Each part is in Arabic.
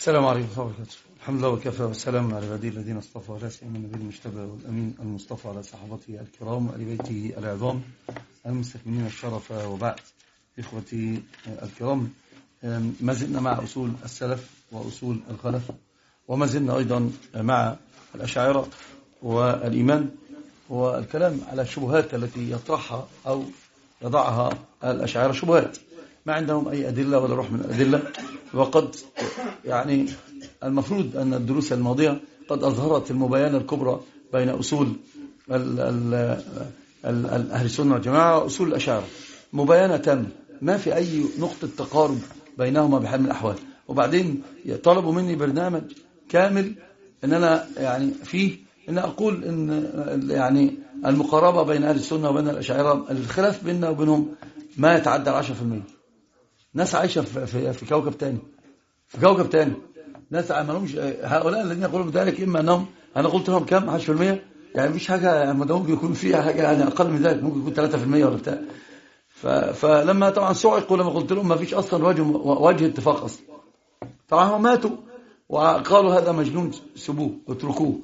السلام عليكم ورحمة الله وبركاته. الحمد لله وكفى والسلام على عباده الذين اصطفى ولا سيما النبي المجتبى والأمين المصطفى على صحابته الكرام وآل بيته العظام المستكملين الشرف. وبعد، إخوتي الكرام، ما زلنا مع أصول السلف وأصول الخلف، وما زلنا أيضا مع الأشاعرة والإيمان والكلام على الشبهات التي يطرحها أو يضعها الأشاعرة. شبهات ما عندهم أي أدلة ولا روح من الأدلة، وقد يعني المفروض أن الدروس الماضية قد أظهرت المباينة الكبرى بين أصول أهل السنة والجماعة وأصول الأشاعرة، مباينة تامة، ما في أي نقطة تقارب بينهما بحال من الأحوال. وبعدين طلبوا مني برنامج كامل أن أنا يعني فيه أن أقول أن يعني المقاربة بين أهل السنة وبين الأشاعرة، الخلاف بيننا وبينهم ما يتعدى 10%. ناس عايشة في كوكب تاني، في كوكب تاني. ناس عملهمش هؤلاء الذين يقولون بذلك، إما أنهم أنا قلت لهم كم 10%، يعني مفيش حاجة، ممكن يكون فيها حاجة يعني أقل من ذلك، ممكن يكون 3% ولا بتاع. فلما طبعا صعقوا لما قلت لهم ما فيش أصلا وجه اتفاق أصلا، طبعا هم ماتوا وقالوا هذا مجنون، سبوه اتركوه.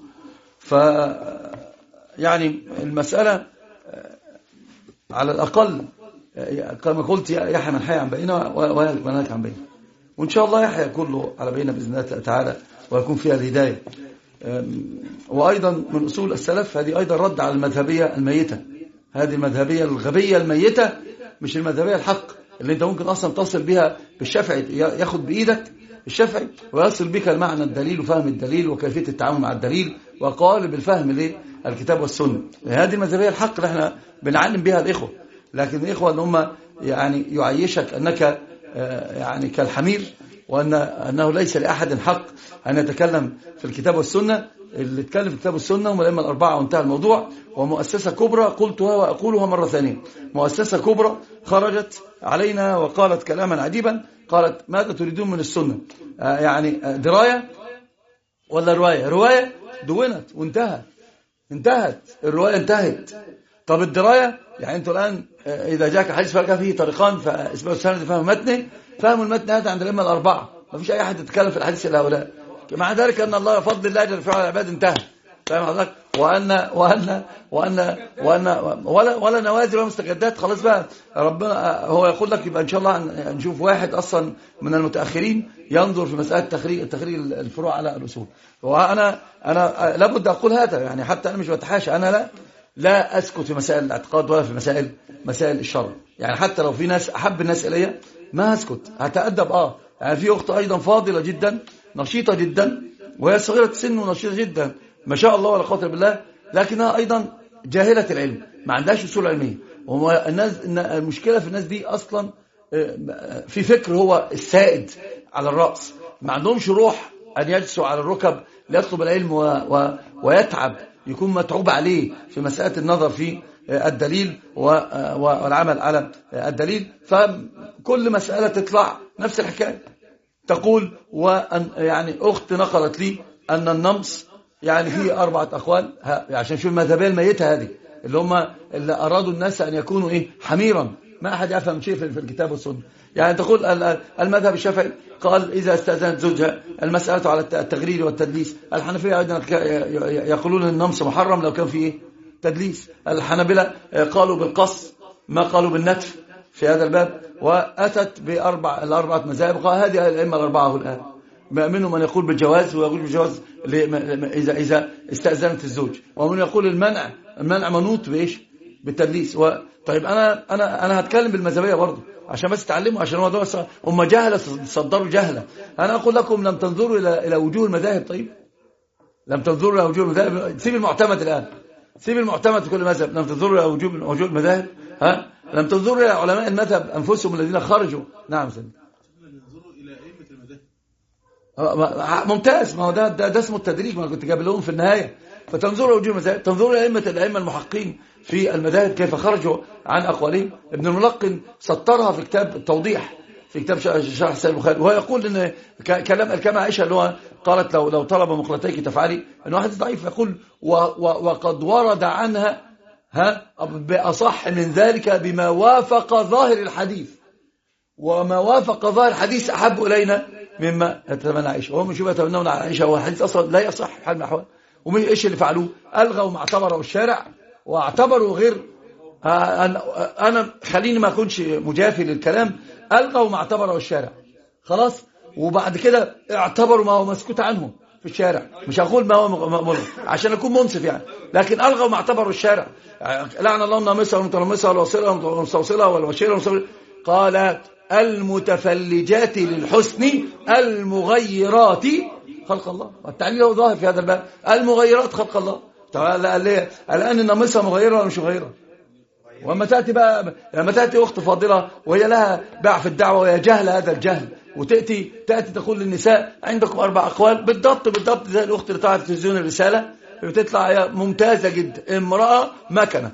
يعني المسألة على الأقل كما قلت يحيى من حي عن بيننا ويهلك من هلك عن بيننا، وإن شاء الله يحيى كله على بيننا بإذن الله تعالى ويكون فيها الهداية. وأيضا من أصول السلف هذه أيضا رد على المذهبية الميتة، هذه المذهبية الغبية الميتة، مش المذهبية الحق اللي أنت ممكن أصلا تصل بها بالشافعي، ياخد بإيدك الشافعي ويصل بك المعنى الدليل وفهم الدليل وكيفية التعامل مع الدليل وقالب الفهم للكتاب والسنة. هذه المذهبية الحق اللي احنا بنعلم بها الإخوة، لكن الإخوة أن هم يعني يعيشك أنك يعني كالحمير، وأنه ليس لأحد حق أن يتكلم في الكتاب والسنة. اللي اتكلم في الكتاب والسنة هم الأئمة الأربعة وانتهى الموضوع. ومؤسسة كبرى قلتها وأقولها مرة ثانية، مؤسسة كبرى خرجت علينا وقالت كلاما عجيبا، قالت ماذا تريدون من السنة؟ يعني دراية ولا رواية؟ رواية دونت وانتهت الرواية انتهت. طب الدراية يعني انتوا الآن إذا جاءك حديث فلك فيه طريقان، فإثبات السند فهم متنه، فهم المتن هذا عند الأئمة الأربعة، ما فيش أي أحد يتكلم في الحديث إلا هؤلاء. مع ذلك أن الله فضل الله جل وعلا على العباد انتهى، فاهم حضرتك؟ ولا نوازل ولا مستجدات، خلاص بقى ربنا هو يقول لك يبقى إن شاء الله نشوف واحد أصلا من المتأخرين ينظر في مسألة تخريج الفروع على الأصول. وأنا لابد أقول هذا، يعني حتى أنا مش بتحاشى، أنا لا أسكت في مسائل الاعتقاد ولا في مسائل الشرع، يعني حتى لو في ناس أحب الناس إلي ما هسكت، هتأدب. يعني في أخت أيضا فاضلة جدا نشيطة جدا، وهي صغيرة السن ونشيطة جدا ما شاء الله ولا قوة بالله، لكنها أيضا جاهلة العلم، ما عندهاش أصول علمية. المشكلة في الناس دي أصلا في فكر هو السائد على الرأس، ما عندهمش روح أن يجلسوا على الركب ليطلب العلم ويتعب، يكون متعوب عليه في مسألة النظر في الدليل والعمل على الدليل. فكل مسألة تطلع نفس الحكاية، تقول يعني أخت نقلت لي أن النمص يعني فيه 4 أقوال، عشان شو المذهبية الميتة هذه اللي أرادوا الناس أن يكونوا حميرا، ما أحد يفهم شيء في الكتاب والسنة. يعني تقول المذهب الشافعي قال إذا استأذنت زوجها المسألة على التغرير والتدليس. الحنفية أيضا يقولون النمص محرم لو كان فيه تدليس. الحنابلة قالوا بالقص ما قالوا بالنتف في هذا الباب، وأتت الأربعة مذاهب، قال هذه الأئمة الأربعة الآن، منهم من يقول بالجواز ويقول بالجواز إذا استأذنت الزوج، ومن يقول المنع منوط بالتدليس. طيب أنا هتكلم بالمذهبية برضه عشان بس تعلموا، عشان هو هم جهلة صدروا جهلة. أنا أقول لكم لم تنظروا إلى وجوه المذاهب. طيب لم تنظروا إلى وجوه المذاهب، سيب المعتمد الآن، سيب المعتمد في كل مذهب. لم تنظروا إلى وجوه المذاهب، لم تنظروا إلى علماء المذهب أنفسهم الذين خرجوا. نعم سيدي، ننظروا إلى أئمة المذاهب. ممتاز، ما هو ده اسمه التدريج، ما كنت جايب لهم في النهاية. فتنظروا وجوه المذاهب، تنظروا الأئمة المحققين في المذاهب كيف خرجوا عن أقوالهم. ابن الملقن سطرها في كتاب التوضيح، في كتاب شرح صحيح البخاري، وهو يقول ان كلام عائشة اللي هو قالت لو طلب مقلتيك تفعلي، ان واحد ضعيف يقول وقد ورد عنها بأصح من ذلك بما وافق ظاهر الحديث، وما وافق ظاهر الحديث أحب إلينا مما يتمنى عائشة. وهم شو يتمنون على عائشة؟ هو حديث أصلا لا يصح في حال من الأحوال. ومن إيش اللي فعلوه؟ ألغوا ما اعتبره الشارع واعتبروا غير. أنا خليني ما أكونش مجافي للكلام. ألغوا ما اعتبره الشارع خلاص، وبعد كده اعتبروا ما هو مسكوت عنه في الشارع. مش هقول ما هو مأمور عشان أكون منصف يعني، لكن ألغوا ما اعتبره الشارع. لعن الله النامصة والمتنمصة والوصيلة والمستوصلة والوشيلة والمستوصلة. قال المتفلجات للحسن المغيرات خلق الله. التعليل هو ظاهر في هذا الباب، المغيرات خلق الله. الآن النامصة مغيرة ولا مش مغيرة؟ وما تأتي بقى، لما تأتي أخت فاضلة وهي لها باع في الدعوة وهي جهل هذا الجهل، وتأتي تقول للنساء عندكم 4 أقوال بالضبط زي الأخت اللي طلعت في تلفزيون الرسالة بتطلع ممتازة جدا، امرأة مكنة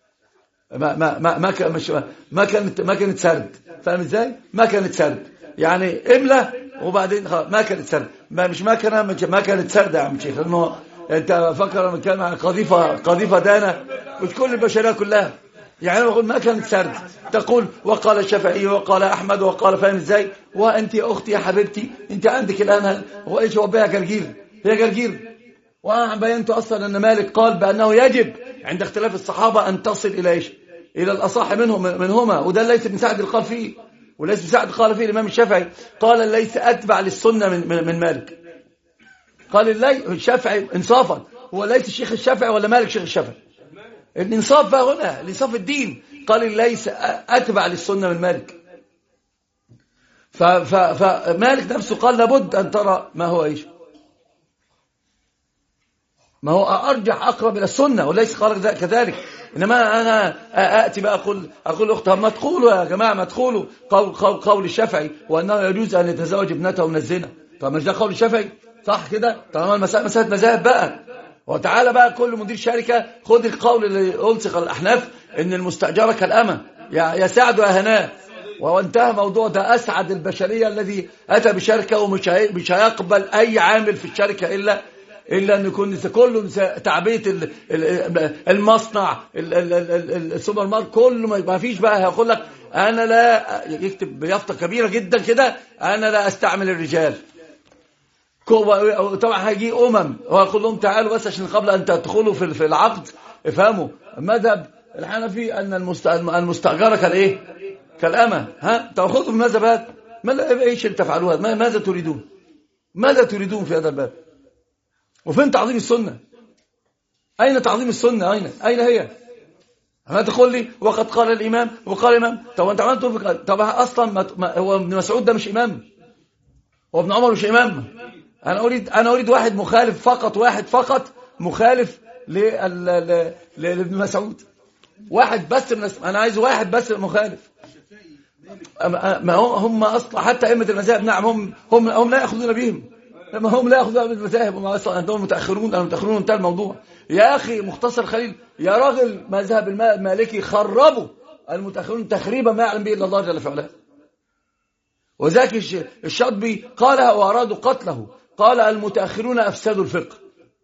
ما كانت سرد. فاهم ازاي؟ ما كانت سرد يعني املة وبعدين خلاص ما كانت سرد، مش ما كانت سرد يا عم شيخ. انه انت فكر من كان قذيفة دانة مش كل البشرية كلها يعني. انا بقول ما كانت سرد، تقول وقال الشافعي وقال احمد وقال. فاهم ازاي؟ وانت يا اختي يا حبيبتي انت عندك الان هو ايش؟ هو بها جرجير، هي جرجير. وانا بينت اصلا ان مالك قال بانه يجب عند اختلاف الصحابه ان تصل الى ايش؟ الى الاصح منهما. وده ليس ابن سعد قال فيه، وليس ابن سعد قال فيه الامام الشافعي قال ليس اتبع للسنه من مالك. قال الشافعي انصافا، هو ليس الشيخ الشافعي ولا مالك شيخ الشافعي؟ الانصاف بقى هنا، الانصاف الدين. قال ليس اتبع للسنه من مالك. فمالك نفسه قال لابد ان ترى ما هو ايش؟ ما هو أرجح أقرب إلى السنة، وليس قال كذلك. إنما أنا أأتي بقى أقول أختها ما تقولوا يا جماعة، ما تقولوا قول الشافعي وأنه يجوز أن يتزوج ابنته من الزنا. طب مش ده قول الشافعي صح كده؟ طالما المسألة مذاهب بقى. وتعالى بقى كل مدير شركة خد القول اللي ألصق الأحناف إن المستأجرة كالأمة يا سعد يا هناء، وانتهى موضوع. ده أسعد البشرية الذي أتى بشركة ومش هيقبل أي عامل في الشركة إلا أن يكون كله تعبية المصنع السوبر ماركت كله. ما فيش بقى هيقول لك أنا لا، يكتب بيافطة كبيرة جدا كده أنا لا أستعمل الرجال. طبعا هيجي ويقول لهم تعالوا بس عشان قبل أن تدخلوا في العقد افهموا مذهب الحنفي أن المستأجرة كالإيه؟ كالأمة. تأخذوا من هذا الباب. إيش اللي تفعلوها؟ ماذا تريدون؟ ماذا تريدون في هذا الباب؟ وفين تعظيم السنة؟ أين تعظيم السنة؟ أين هي؟ ما تقول لي وقد قال الإمام وقال الإمام. طب أنت عملت طب أصلا هو ابن مسعود ده مش إمام، وابن عمر مش إمام. أنا أريد واحد مخالف فقط، واحد فقط مخالف لابن مسعود، واحد بس أنا عايز واحد بس مخالف. ما هم أصلا حتى أئمة المذاهب نعم هم لا يأخذون بهم، لما هم لا يأخذون بالمذاهب، هم أصلا عندهم المتأخرون انتهى الموضوع. يا أخي مختصر خليل يا راجل، مذهب المالكي خربوا المتأخرون تخريبا ما يعلم به إلا الله جل وعلا. وذاك الشاطبي قالها وأرادوا قتله، قال المتأخرون أفسدوا الفقه.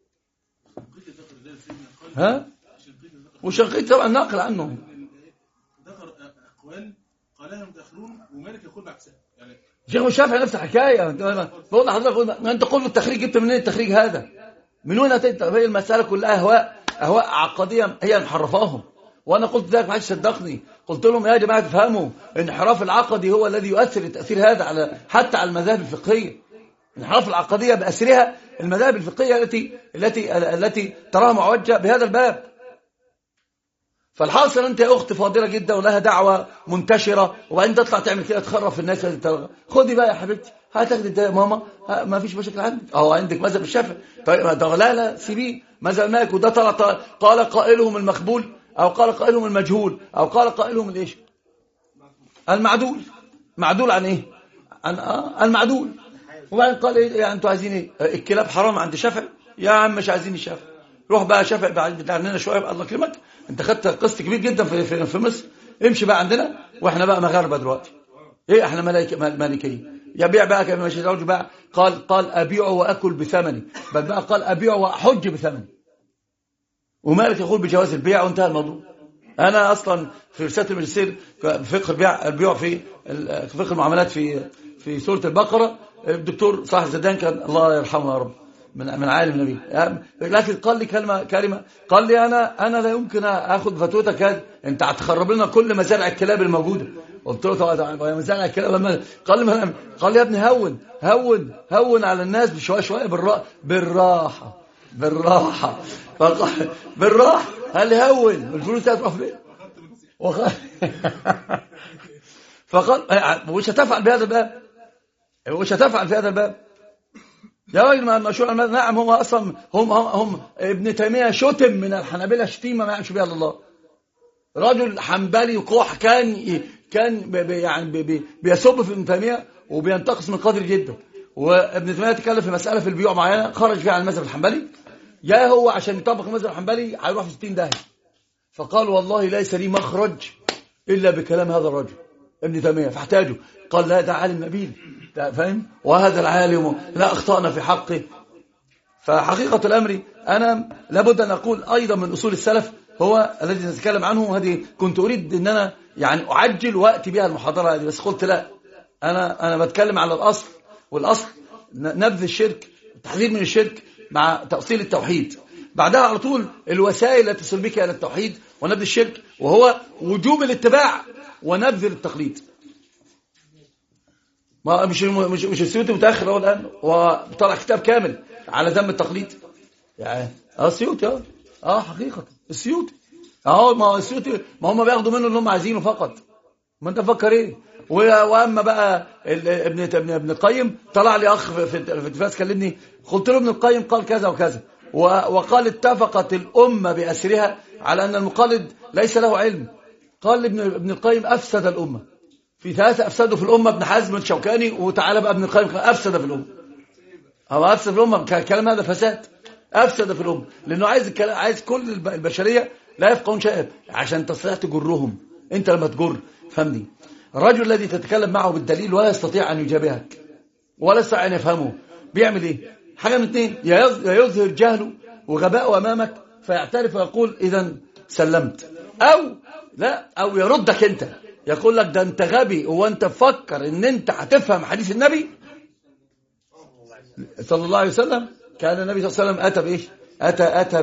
وشنقيطي طبعا ناقل عنه ذكر أقوال قالها المتأخرون ومالك يقول بعكسها. شيخ الشافعي نفس الحكايه. بقول لحضرتك انت قول التخريج جبت منين التخريج هذا؟ من وين هي المساله كلها اهواء عقديه هي محرفاهم. وانا قلت ذلك ما حدش صدقني. قلت لهم يا جماعه تفهموا انحراف العقدي هو الذي يؤثر التاثير هذا حتى على المذاهب الفقهيه. انحراف العقديه باسرها المذاهب الفقهيه التي تراها معوجه بهذا الباب. فالحاصل انت يا اخت فاضله جدا ولها دعوه منتشره، وبعدين تطلع تعمل كده تخرف في الناس. خدي بقى يا حبيبتي هتاخدي ده يا ماما، ما فيش مشاكل عندك. عندك مذهب الشافعي طيب لا سيبيه مذهب مالك. وده طلع قال قائلهم المقبول او قال قائلهم المجهول او قال قائلهم الايش؟ المعدول. معدول عن ايه؟ عن المعدول. وبعدين قال ايه يعني انتوا عايزين ايه؟ الكلاب حرام عند الشافعي؟ يا عم مش عايزين الشافعي، روح بقى شافعي بعد عننا شويه الله يكرمك. انت خدت قسط كبير جدا في مصر، امشي بقى عندنا واحنا بقى مغاربه دلوقتي. ايه احنا مالكيه. يبيع بقى كما ماشي زوج بقى. قال ابيع واكل بثمني، بل بقى قال ابيع واحج بثمني. ومالك يقول بجواز البيع وانتهى الموضوع. انا اصلا في رساله الماجستير فقه البيع في فقه المعاملات في سورة البقرة. الدكتور صالح الزيدان كان الله يرحمه يا رب من عالم النبي، لكن قال لي كلمة قال لي أنا لا يمكن أخذ فتوتك هذه، أنت هتخرب لنا كل مزارع الكلاب الموجودة. قلت له طبعا مزارع الكلاب. قال لي يا ابني هون على الناس بشوية بالراحة بالراحة. قال لي هون الفلوس هتروح فين؟ فقال وش هتفعل بهذا الباب؟ يا راجل مشروع نعم. هم اصلا هم ابن تيميه شتم من الحنابلة شتيمه ما يعملش بها الله. رجل حنبلي قوح كان يعني بيسب في ابن تيميه وبينتقص من قدر جدا. وابن تيميه تكلم في مساله في البيوع معينه خرج فيها عن المذهب الحنبلي، يا هو عشان يطبق المذهب الحنبلي هيروح في 60 داهيه. فقال والله ليس لي مخرج الا بكلام هذا الرجل ابن تيميه، فاحتاجه. قال لا ده عالم نبيل، فاهم؟ وهذا العالم لا أخطأنا في حقه. فحقيقة الأمر أنا لابد أن أقول أيضا من أصول السلف هو الذي نتكلم عنه. هذه كنت أريد أن أنا يعني أعجل وأتي بها المحاضرة هذه، بس قلت لا، أنا بتكلم على الأصل، والأصل نبذ الشرك، التحذير من الشرك مع تأصيل التوحيد. بعدها على طول الوسائل التي تصل بك إلى التوحيد ونبذ الشرك، وهو وجوب الاتباع ونبذ التقليد. ما مش السيوطي متأخر هو الآن وطلع كتاب كامل على ذم التقليد يعني. السيوطي حقيقة السيوطي ما السيوطي ما هم بياخدوا منه اللي هم عايزينه فقط. ما انت فكر ايه؟ واما بقى ابن القيم طلع لي اخ في التلفاز كلمني، قلت له ابن القيم قال كذا وكذا، وقال اتفقت الامه باسرها على ان المقلد ليس له علم. قال ابن القيم افسد الامه في 3 أفسدوا في الأمة، ابن حزم الشوكاني، وتعالى بقى ابن القيم أفسد في الأمة. هو أفسد في الأمة، كلام هذا فساد، أفسد في الأمة، لأنه عايز كل البشرية لا يفقهون شيئا عشان تستطيع تجرهم. أنت لما تجر، فهمني، الرجل الذي تتكلم معه بالدليل ولا يستطيع أن يجابهك ولا يستطيع أن يفهمه بيعمل إيه؟ حاجة من 2، يا يظهر جهله وغباءه أمامك فيعترف ويقول إذا سلمت، أو يردك أنت يقول لك ده انت غبي، هو انت فكر ان انت هتفهم حديث النبي صلى الله عليه وسلم؟ كان النبي صلى الله عليه وسلم اتى بايش؟ اتى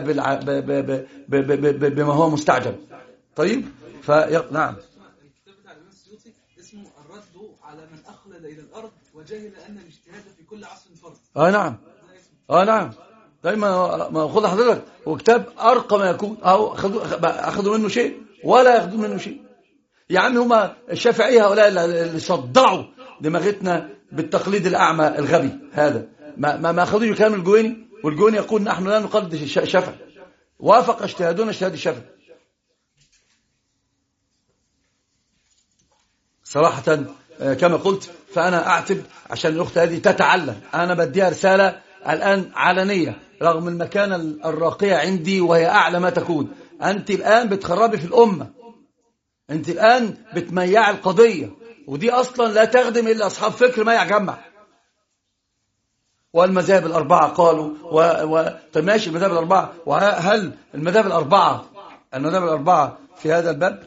بما هو مستعجب. طيب نعم. الكتاب بتاع الامام السيوطي اسمه الرد على من اخلد الى الارض وجهل ان الاجتهاد في كل عصر فرض. نعم دايما ما خد حضرتك، هو كتاب ارقى ما يكون، اهو اخذوا منه شيء ولا ياخذوا منه شيء. يا عم هما الشافعية هؤلاء اللي صدعوا دماغتنا بالتقليد الأعمى الغبي هذا، ما أخذوش كلام الجويني، والجويني يقول نحن لا نقلد الشافعي، وافق اجتهادنا اجتهاد الشافعي. صراحة كما قلت، فأنا أعتب عشان الأخت هذه تتعلم. أنا بديها رسالة الآن علنية رغم المكانة الراقية عندي وهي أعلى ما تكون. أنت الآن بتخربي في الأمة، أنت الآن بتميع القضية، ودي أصلا لا تخدم إلا أصحاب فكر ما يجمع. والمذاهب الأربعة قالوا طيب ماشي المذاهب الأربعة، وهل المذاهب الأربعة في هذا الباب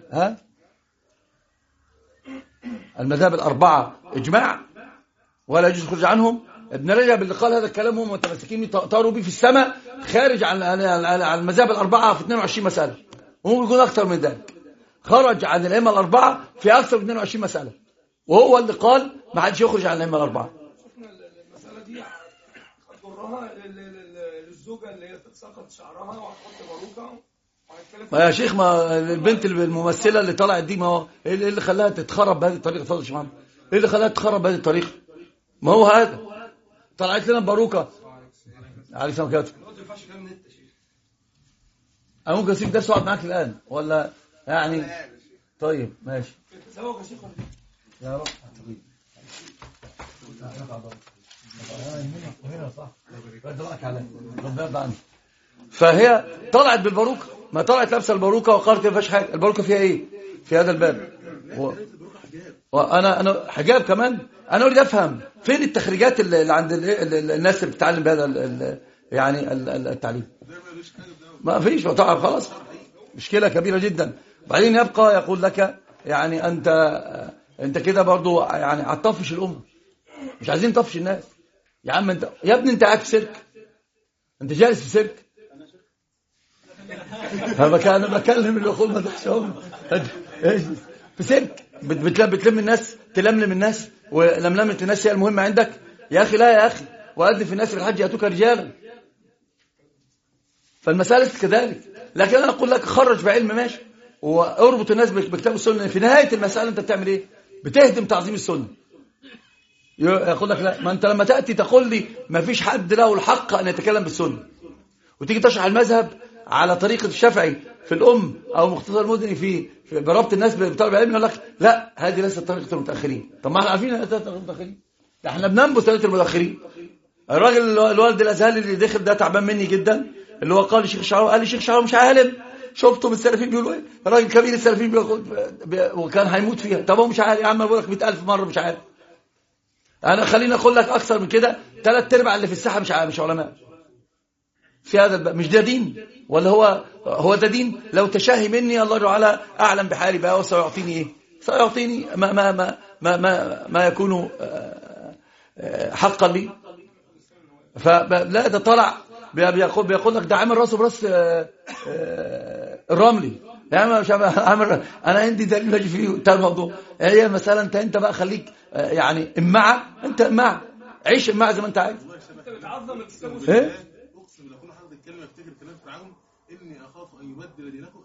المذاهب الأربعة إجماع ولا يجوز الخروج عنهم؟ ابن رجب اللي قال هذا الكلام هم متمسكين طاروا به في السماء، خارج عن المذاهب الأربعة في 22 مسألة، وممكن يكون أكثر من ذلك. خرج عن الأئمة الأربعة في أكثر من 22 مسألة، وهو اللي قال ما حدش يخرج عن الأئمة الأربعة. شفنا المسألة دي هتضرها للزوجة اللي هي تتساقط شعرها وهتحط باروكة. ما يا شيخ، ما البنت الممثلة اللي طلعت دي، ما هو ايه اللي خلاها تتخرب بهذه الطريقة؟ اتفضل يا شيخ محمد، ايه اللي خلاها تتخرب بهذه الطريقة؟ ما هو هذا طلعت لنا باروكة عليه السلام كاتب. انا ممكن اسيب درس واقعد معاك الآن ولا يعني؟ طيب ماشي يا رب. فهي طلعت بالباروكة، ما طلعت لابسه الباروكة وقالت ما فيهاش حاجه. الباروكة فيها ايه في هذا الباب؟ وانا حجاب كمان. انا اريد افهم فين التخريجات اللي عند الناس اللي بتتعلم بهذا يعني التعليم. ما فيش طبعا، خلاص مشكلة كبيرة جدا. بعدين يبقى يقول لك يعني انت كده برضو يعني هتطفش الامه. مش عايزين نطفش الناس. يا عم انت يا ابني انت قاعد في سيرك، انت جالس في سيرك. انا بكلم الاخوه ما تحشهم في سيرك بتلم الناس، تلملم الناس، ولملمه الناس هي المهمه عندك. يا اخي لا يا اخي، وأذن في الناس بالحج يأتوك رجالا. فالمسألة كذلك. لكن انا اقول لك خرج بعلم ماشي، واربط الناس بكتاب السنه. في نهايه المسألة انت بتعمل ايه؟ بتهدم تعظيم السنه. يقول لك لا، ما انت لما تأتي تقول لي ما فيش حد له الحق ان يتكلم بالسنه، وتيجي تشرح المذهب على طريقة الشافعي في الأم أو مختصر المدني في بربط الناس بطالب العلم، يقول لك لا هذه ليست طريقة المتأخرين. طب ما احنا عارفين ان طريقة المتأخرين، احنا بننبذ طريقة المتأخرين. الراجل الوالد الأزهري اللي دخل ده تعبان مني جدا، اللي هو قال الشيخ الشعراوي، قال لي الشيخ الشعراوي مش عالم. شفتم السلفيين بيقولوا ايه؟ الراجل كبير السلفيين وكان هيموت فيها. طب هو مش عالم يا عم، بقول لك 100,000 مرة مش عالم. انا خليني اقول لك اكثر من كده، 3/4 اللي في الساحة مش علماء في هذا الباب. مش ده دين؟ ولا هو ده دين؟ لو تشاهي مني الله تعالى أعلم بحالي بقى، وسيعطيني إيه؟ سيعطيني ما يكون حقا لي. فلا ده طلع بيقول لك ده عامل راسه براس الرملي. يعني مش عامل، انا عندي دليل اجي فيه بتاع الموضوع. هي المساله انت بقى خليك يعني انت امعه، عيش امعه زي ما انت عايز. انت بتعظم ايه؟ اقسم لو كنا حضرتك الكلمه افتكر كلام فرعون اني اخاف ان يبدل دينكم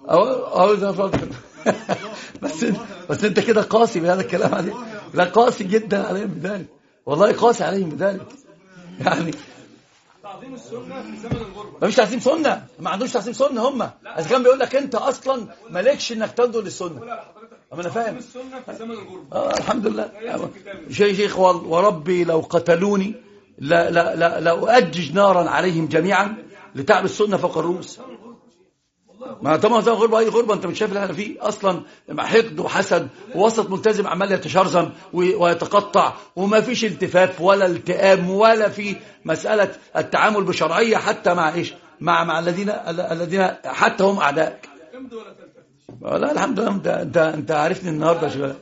بس انت كده قاسي بهذا الكلام عليه. لا قاسي جدا عليهم بذلك، والله قاسي عليهم بذلك. يعني تعظيم السنه في زمن الغربه، ما فيش تعظيم سنه، ما عندوش تعظيم سنه. هم اذا كان بيقول لك انت اصلا مالكش انك تنظر للسنه. اما انا فاهم السنه في زمن الغربه. الحمد لله. شيخ وربي لو قتلوني لا أؤجج نارا عليهم جميعا لتعب السنة فوق الرؤوس. ما طبعا زي غربة، أي غربة أنت مش شايف اللي احنا فيه أصلا، حقد وحسد ووسط ملتزم عمال يتشرذم ويتقطع، وما فيش التفاف ولا التئام ولا في مسألة التعامل بشرعية حتى مع إيش مع الذين حتى هم أعدائك. لا الحمد لله. أنت عارفني النهاردة شباب.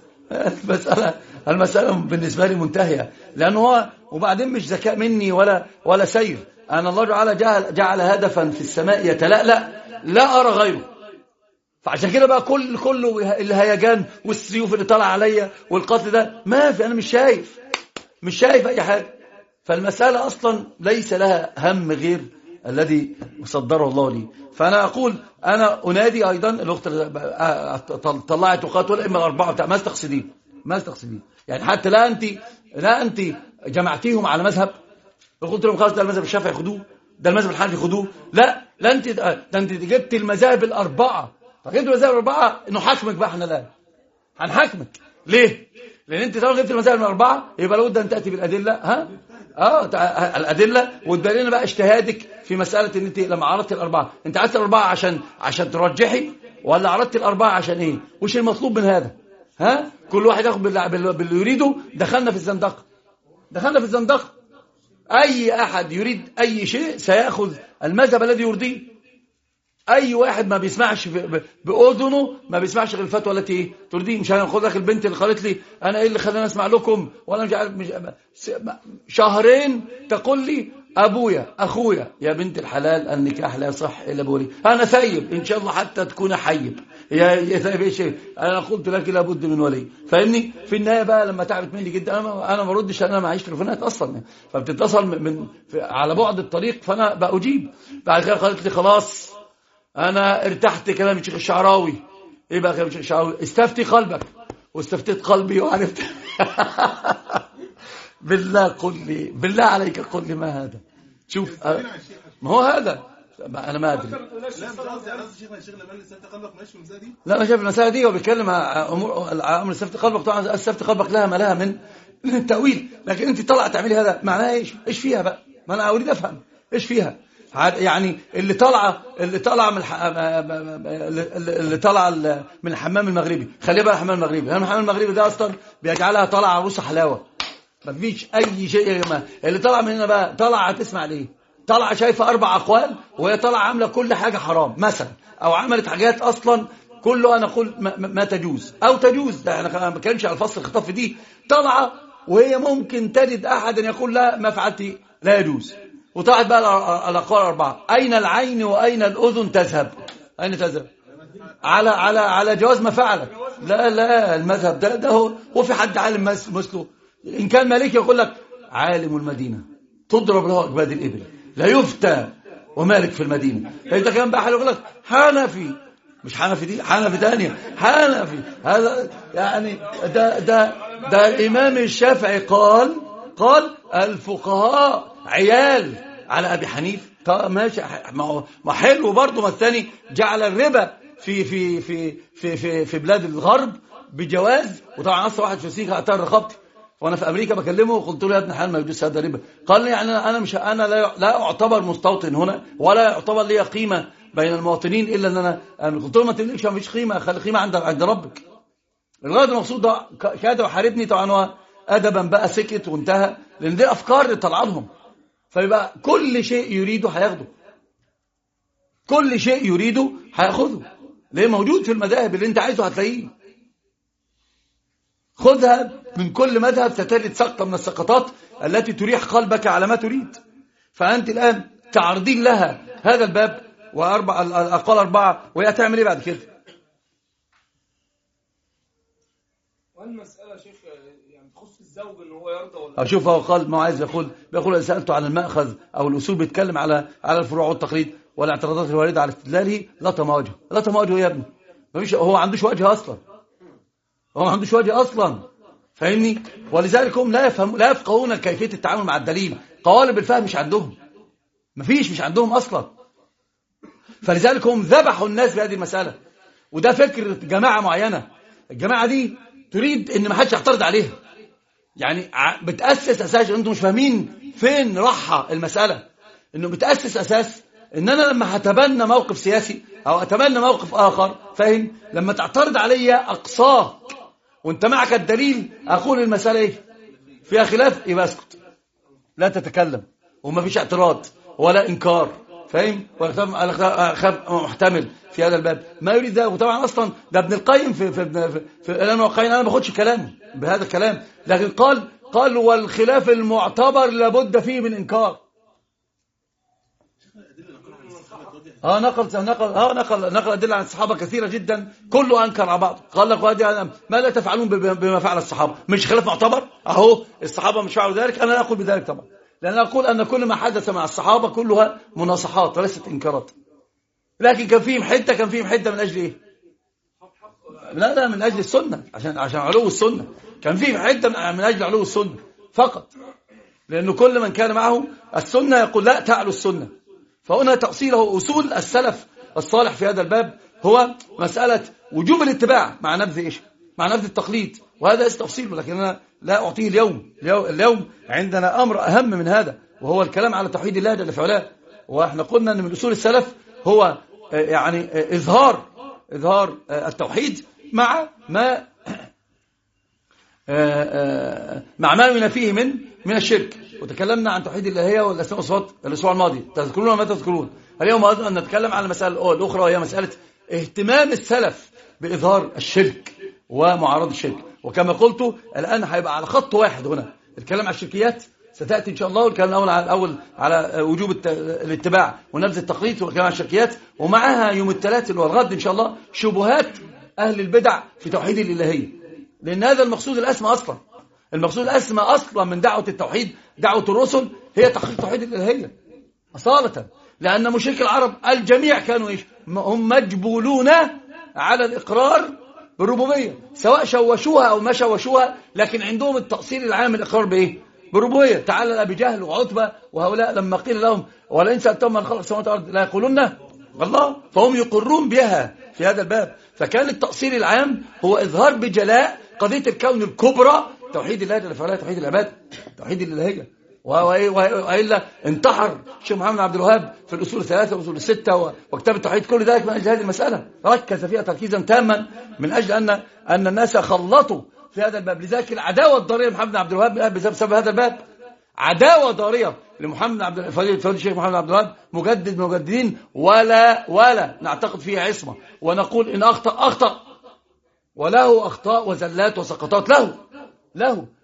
المسألة بالنسبة لي منتهية، لأنه هو وبعدين مش ذكاء مني ولا سير. أنا الله تعالى جعل هدفا في السماء يتلألأ لا أرى غيره. فعشان كده بقى كله الهيجان والسيوف اللي طالع عليا والقتل ده ما في، أنا مش شايف أي حاجة. فالمسألة أصلا ليس لها هم غير الذي صدره الله لي. فأنا أقول أنا أنادي أيضا الأخت طلعت وقاتل الأئمة الأربعة بتاع ما استقصدين يعني حتى لا أنت جمعتيهم على مذهب قلت لهم خلاص ده المذهب الشافعي خدوه، ده المذهب الحنفي خدوه. لا انت جبت المذاهب الأربعة. فجبت المذاهب الأربعة نحاكمك بقى، احنا لا هنحاكمك. ليه؟ لأن انت طالما جبت المذاهب الأربعة يبقى لابد أن تأتي بالأدلة. الأدلة، وتبين بقى اجتهادك في مسألة ان انت لما عرضت الأربعة انت عرضت الأربعة عشان ترجحي، ولا عرضت الأربعة عشان ايه؟ وش المطلوب من هذا؟ كل واحد ياخد باللي يريده. دخلنا في الزندقة. أي أحد يريد أي شيء سيأخذ المذهب الذي يرضيه. أي واحد ما بيسمعش بأذنه، ما بيسمعش غير الفتوى التي ترضيه. مش هناخد لك البنت اللي قالت لي أنا إيه اللي خلاني أسمع لكم، ولا مش عارف شهرين تقول لي أبويا أخويا. يا بنت الحلال النكاح لا يصح إلا بولي. أنا ثيب إن شاء الله حتى تكون حيب يا ثيب إيش. أنا قلت لك لابد من ولي. فاهمني؟ في النهاية بقى لما تعبت مني جدا أنا ما ردش، أنا معيش تليفونات أصلا، فبتتصل على بعد الطريق، فأنا بأجيب. بعد كده قالت لي خلاص أنا ارتحت كلام الشيخ الشعراوي. إيه بقى كلام الشيخ الشعراوي؟ استفتي قلبك. واستفتيت قلبي وعرفت. بالله عليك قل لي ما هذا. شوف ما هو هذا، أنا ما أدري. لا أنا شايف المسألة دي وبيتكلم أمر استفتي قلبك. طبعا استفتي قلبك لها ما لها من التأويل، لكن أنت طلع تعملي هذا معناها إيش فيها بقى؟ ما أنا أريد أفهم إيش فيها. يعني اللي طلع من الحمام المغربي، خليه بقى الحمام المغربي، لأن الحمام المغربي ده أصلا بيجعلها طلع عروسة حلاوة، ما فيش أي شيء يا جماعة. اللي طلع من هنا بقى طلع هتسمع ليه؟ طلع شايفة 4 أقوال وهي طلع عاملة كل حاجة حرام مثلا، أو عملت حاجات أصلا كله أنا أقول ما تجوز أو تجوز. ده أنا ما بتكلمش على الفصل الخطاب في دي. طلع وهي ممكن تجد أحدا يقول لا ما فعلت لا يجوز. وطلعت بقى الأقوال 4. أين العين وأين الأذن تذهب؟ أين تذهب؟ على جواز ما فعلت. لا المذهب ده هو وفي حد عالم مثله؟ إن كان مالك يقول لك عالم المدينة تضرب له أكباد الإبل لا يفتى ومالك في المدينة. فإنت كمان بقى يقول لك حنفي، مش حنفي دي حنفي تانية، حنفي هذا يعني ده الإمام الشافعي قال الفقهاء عيال على أبي حنيفة. طب ماشي، ما حلو برضه. ما الثاني جعل الربا في بلاد الغرب بجواز. وطبعا اصلا واحد في سيكا اعترض رقبتي وانا في امريكا بكلمه وقلت له يا ابن حلال ما يجوز هذا ربا. قال لي يعني انا لا اعتبر مستوطن هنا ولا يعتبر لي قيمه بين المواطنين الا ان انا قلت له ما تملكش، ما فيش قيمه، خلي قيمه عند ربك. الغرض المقصود ده كاد وحاربني. طبعا هو ادبا بقى سكت وانتهى، لان دي افكار اللي طلع لهم. فيبقى كل شيء يريده هياخده، كل شيء يريده هياخده، ليه موجود في المذاهب اللي انت عايزه هتلاقيه. خذها من كل مذهب ستجد سقطة من السقطات التي تريح قلبك على ما تريد. فأنت الآن تعرضين لها هذا الباب الأقوال 4 وهي تعمل ايه بعد كده؟ والمسألة شيخ يعني تخص الزوج ان هو يرضى ولا أشوف هو قال ما عايز بيقول سألته عن المأخذ أو الأصول، بيتكلم على الفروع والتقليد والاعتراضات الواردة على استدلاله. لا تماوجه يا ابني، هو ما عندوش وجه أصلا، فاهمني؟ ولذلك هم لا يفقهون كيفية التعامل مع الدليل. قوالب الفهم مش عندهم، مش عندهم أصلا. فلذلك هم ذبحوا الناس بهذه المسألة. وده فكر جماعة معينة. الجماعة دي تريد ان ما حدش يعترض عليها، يعني بتأسس أساس انتم مش فاهمين فين راحة المسألة. انه بتأسس أساس ان انا لما هتبنى موقف سياسي او اتبنى موقف اخر، فاهم، لما تعترض علي اقصاك وانت معك الدليل اقول المسألة ايه فيها خلاف، يبقى اسكت لا تتكلم وما فيش اعتراض ولا انكار، فاهم، محتمل في هذا الباب ما يريد ذلك. وطبعا اصلا ده ابن القيم في انا ما باخدش كلام بهذا الكلام، لكن قال والخلاف المعتبر لابد فيه من انكار. نقل أدلة عن الصحابة كثيرة جدا، كله أنكر على بعض. قال لك ما لا تفعلون بما فعل الصحابة، مش خلاف معتبر؟ أهو الصحابة مش فعلوا ذلك، أنا لا أقول بذلك طبعا، لأن أقول أن كل ما حدث مع الصحابة كلها مناصحات وليست إنكارات. لكن كان فيهم حدة من أجل إيه؟ لا من أجل السنة، عشان علو السنة. كان فيهم حدة من أجل علو السنة فقط، لأنه كل من كان معه السنة يقول لا تعلو السنة. فهنا تأصيله أصول السلف الصالح في هذا الباب هو مسألة وجوب الاتباع مع نبذ التقليد، وهذا تفصيله، لكن أنا لا أعطيه اليوم عندنا أمر أهم من هذا، وهو الكلام على توحيد الله جل في علاه. وإحنا قلنا أن من أصول السلف هو يعني إظهار التوحيد مع ما ينافيه من الشرك. وتكلمنا عن توحيد الإلهية والأسماء والصفات الأسبوع الماضي، تذكرون وما تذكرون. اليوم أيضا أن نتكلم عن المسألة الأخرى، وهي مسألة اهتمام السلف بإظهار الشرك ومعارضة الشرك. وكما قلت الآن هيبقى على خط واحد هنا الكلام على الشركيات ستأتي إن شاء الله، والكلام الأول على وجوب الاتباع ونبذ التقليد، والكلام على الشركيات، ومعها يوم الثلاث اللي هو الغد إن شاء الله شبهات أهل البدع في توحيد الإلهية. لأن هذا المقصود الأسمى أصلا، المقصود الأسمى أصلا من دعوة التوحيد، دعوة الرسل، هي تحقيق توحيد الإلهية أصالة. لأن مشرك العرب الجميع كانوا هم مجبولون على الإقرار بالربوبية، سواء شوشوها أو ما شوشوها، لكن عندهم التأصيل العام الإقرار بإيه؟ بالربوبية. تعالى أبي جهل وعتبة وهؤلاء لما قيل لهم ولئن سألتهم من خلق السماوات والأرض لا يقولون الله، فهم يقرون بها في هذا الباب. فكان التأصيل العام هو إظهار بجلاء قضية الكون الكبرى، توحيد الله جل وعلا، توحيد العباد، توحيد الإلهية. وإلا انتحر الشيخ محمد عبد الوهاب في الأصول الثلاثة والأصول الستة وكتاب التوحيد، كل ذلك من أجل هذه المسألة، ركز فيها تركيزا تاما من أجل أن الناس خلطوا في هذا الباب. لذلك العداوة الضارية لمحمد عبد الوهاب بسبب هذا الباب، عداوة ضارية لمحمد عبد فضيلة الشيخ محمد عبد الوهاب، مجدد من المجددين، ولا نعتقد فيه عصمة، ونقول إن أخطأ وله أخطاء وزلات وسقطات له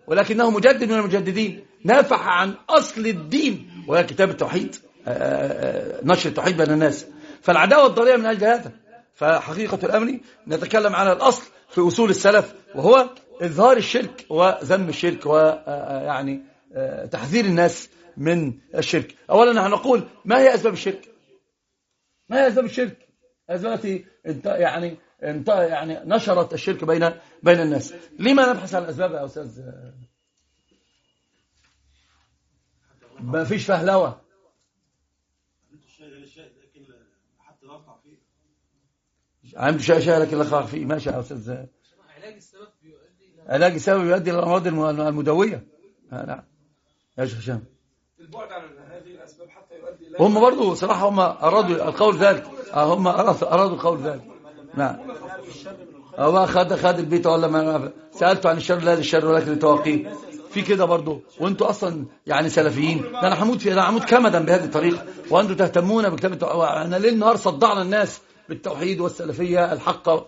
ولكنه مجدد من المجددين، نافح عن أصل الدين وهي كتاب التوحيد، نشر التوحيد بين الناس. فالعداوة الضرية من أجل هذا. فحقيقة الأمر نتكلم عن الأصل في أصول السلف، وهو إظهار الشرك وذم الشرك ويعني تحذير الناس من الشرك. أولا هنقول ما هي أسباب الشرك؟ ما هي أسباب الشرك؟ أسباب يعني نشرت الشرك بين الناس. لما نبحث عن الأسباب يا أستاذ؟ ما فيش فهلوة. عمد شيء لكن لا خاف فيه. ماشي يا أستاذ. علاج السبب يؤدي إلى الأمراض المدوية. نعم يا شيخ هشام. البعد عن هذه الأسباب حتى يؤدي إلى هم برضو صراحة هم أرادوا القول ذلك. هم أرادوا القول ذلك. نعم. هو خد البيت ولا ما سألته عن الشر لا للشر ولكن للتوقيه. في كده برضو. وانتوا أصلا يعني سلفيين. ده أنا هموت كمدا بهذه الطريقة، وأنتوا تهتمون بكتاب التوحيد. أنا ليل نهار صدعنا الناس بالتوحيد والسلفية الحقة.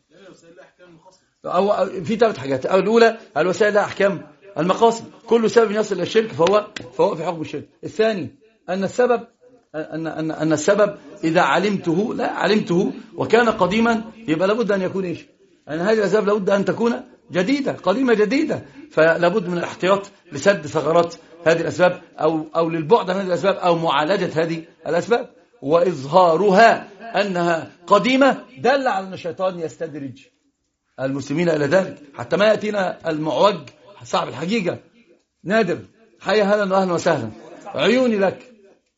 أو في 3 حاجات. الأولى الوسائل لها أحكام المقاصد، كل سبب يصل إلى الشرك فهو في حكم الشرك. الثاني أن السبب أن السبب إذا علمته وكان قديما يبقى لابد أن يكون إيش؟ أن هذه الأسباب لابد أن تكون جديدة، قديمة جديدة، فلابد من الاحتياط لسد ثغرات هذه الأسباب أو للبعد عن هذه الأسباب أو معالجة هذه الأسباب. وإظهارها أنها قديمة دل على أن الشيطان يستدرج المسلمين إلى ذلك حتى ما يأتينا المعوج صاحب الحقيقة. نادر حيا هلا وأهلا وسهلا، عيوني لك.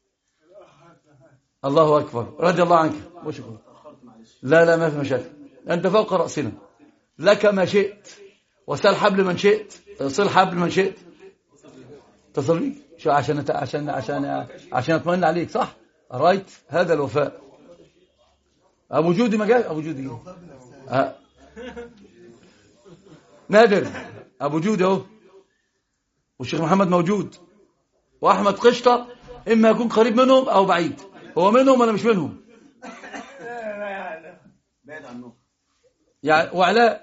الله أكبر، رضي الله عنك وشكرا. لا ما في مشاكل، أنت فوق رأسنا، لك ما شئت، وسال حبل من شئت، صل حبل من شئت. اتصل بيك شو عشان أطمئن عليك. صح رايت هذا الوفاء. أبو جودي ما جاء. أبو جودي نادر أبو جودي اهو، والشيخ محمد موجود، وأحمد قشطة إما يكون قريب منهم أو بعيد. هو منهم ولا مش منهم؟ بعيد عنهم يعني. وعلاء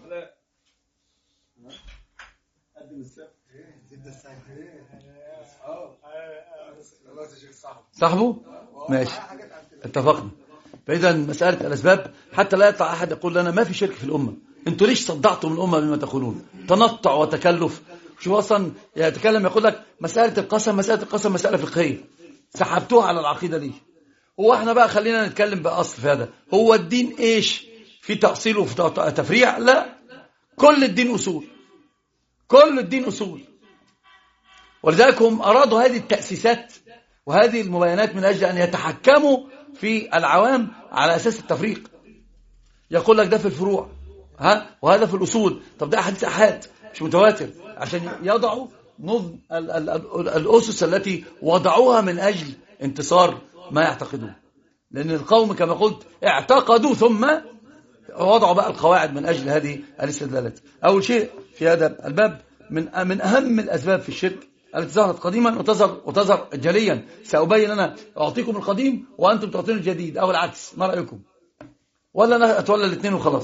صاحبه ماشي، اتفقنا. فإذا مسألة الأسباب حتى لا يطلع أحد يقول لنا ما في شرك في الأمة. انتوا ليش صدعتم الأمة بما تقولون؟ تنطع وتكلف. شو أصلا يتكلم يقول لك مسألة القسم مسألة فقهية، سحبتوها على العقيدة ليه؟ هو احنا بقى خلينا نتكلم بأصل في هذا. هو الدين ايش؟ في تأصيل وفي تفريع؟ لا، كل الدين أصول، كل الدين أصول. ولذلك هم أرادوا هذه التأسيسات وهذه المبينات من أجل أن يتحكموا في العوام على أساس التفريق. يقول لك ده في الفروع وهذا في الأصول. طب ده حديث أحاد مش متواتر، عشان يضعوا نظم الأسس التي وضعوها من أجل انتصار ما يعتقدون. لأن القوم كما قلت اعتقدوا ثم وضعوا بقى القواعد من أجل هذه الاستدلالات. أول شيء في هذا الباب من أهم الأسباب في الشرك التي ظهرت قديما وتظهر جليا. سأبين أنا أعطيكم القديم وأنتم تعطون الجديد أو العكس، ما رأيكم؟ ولا أنا أتولى الاثنين وخلاص؟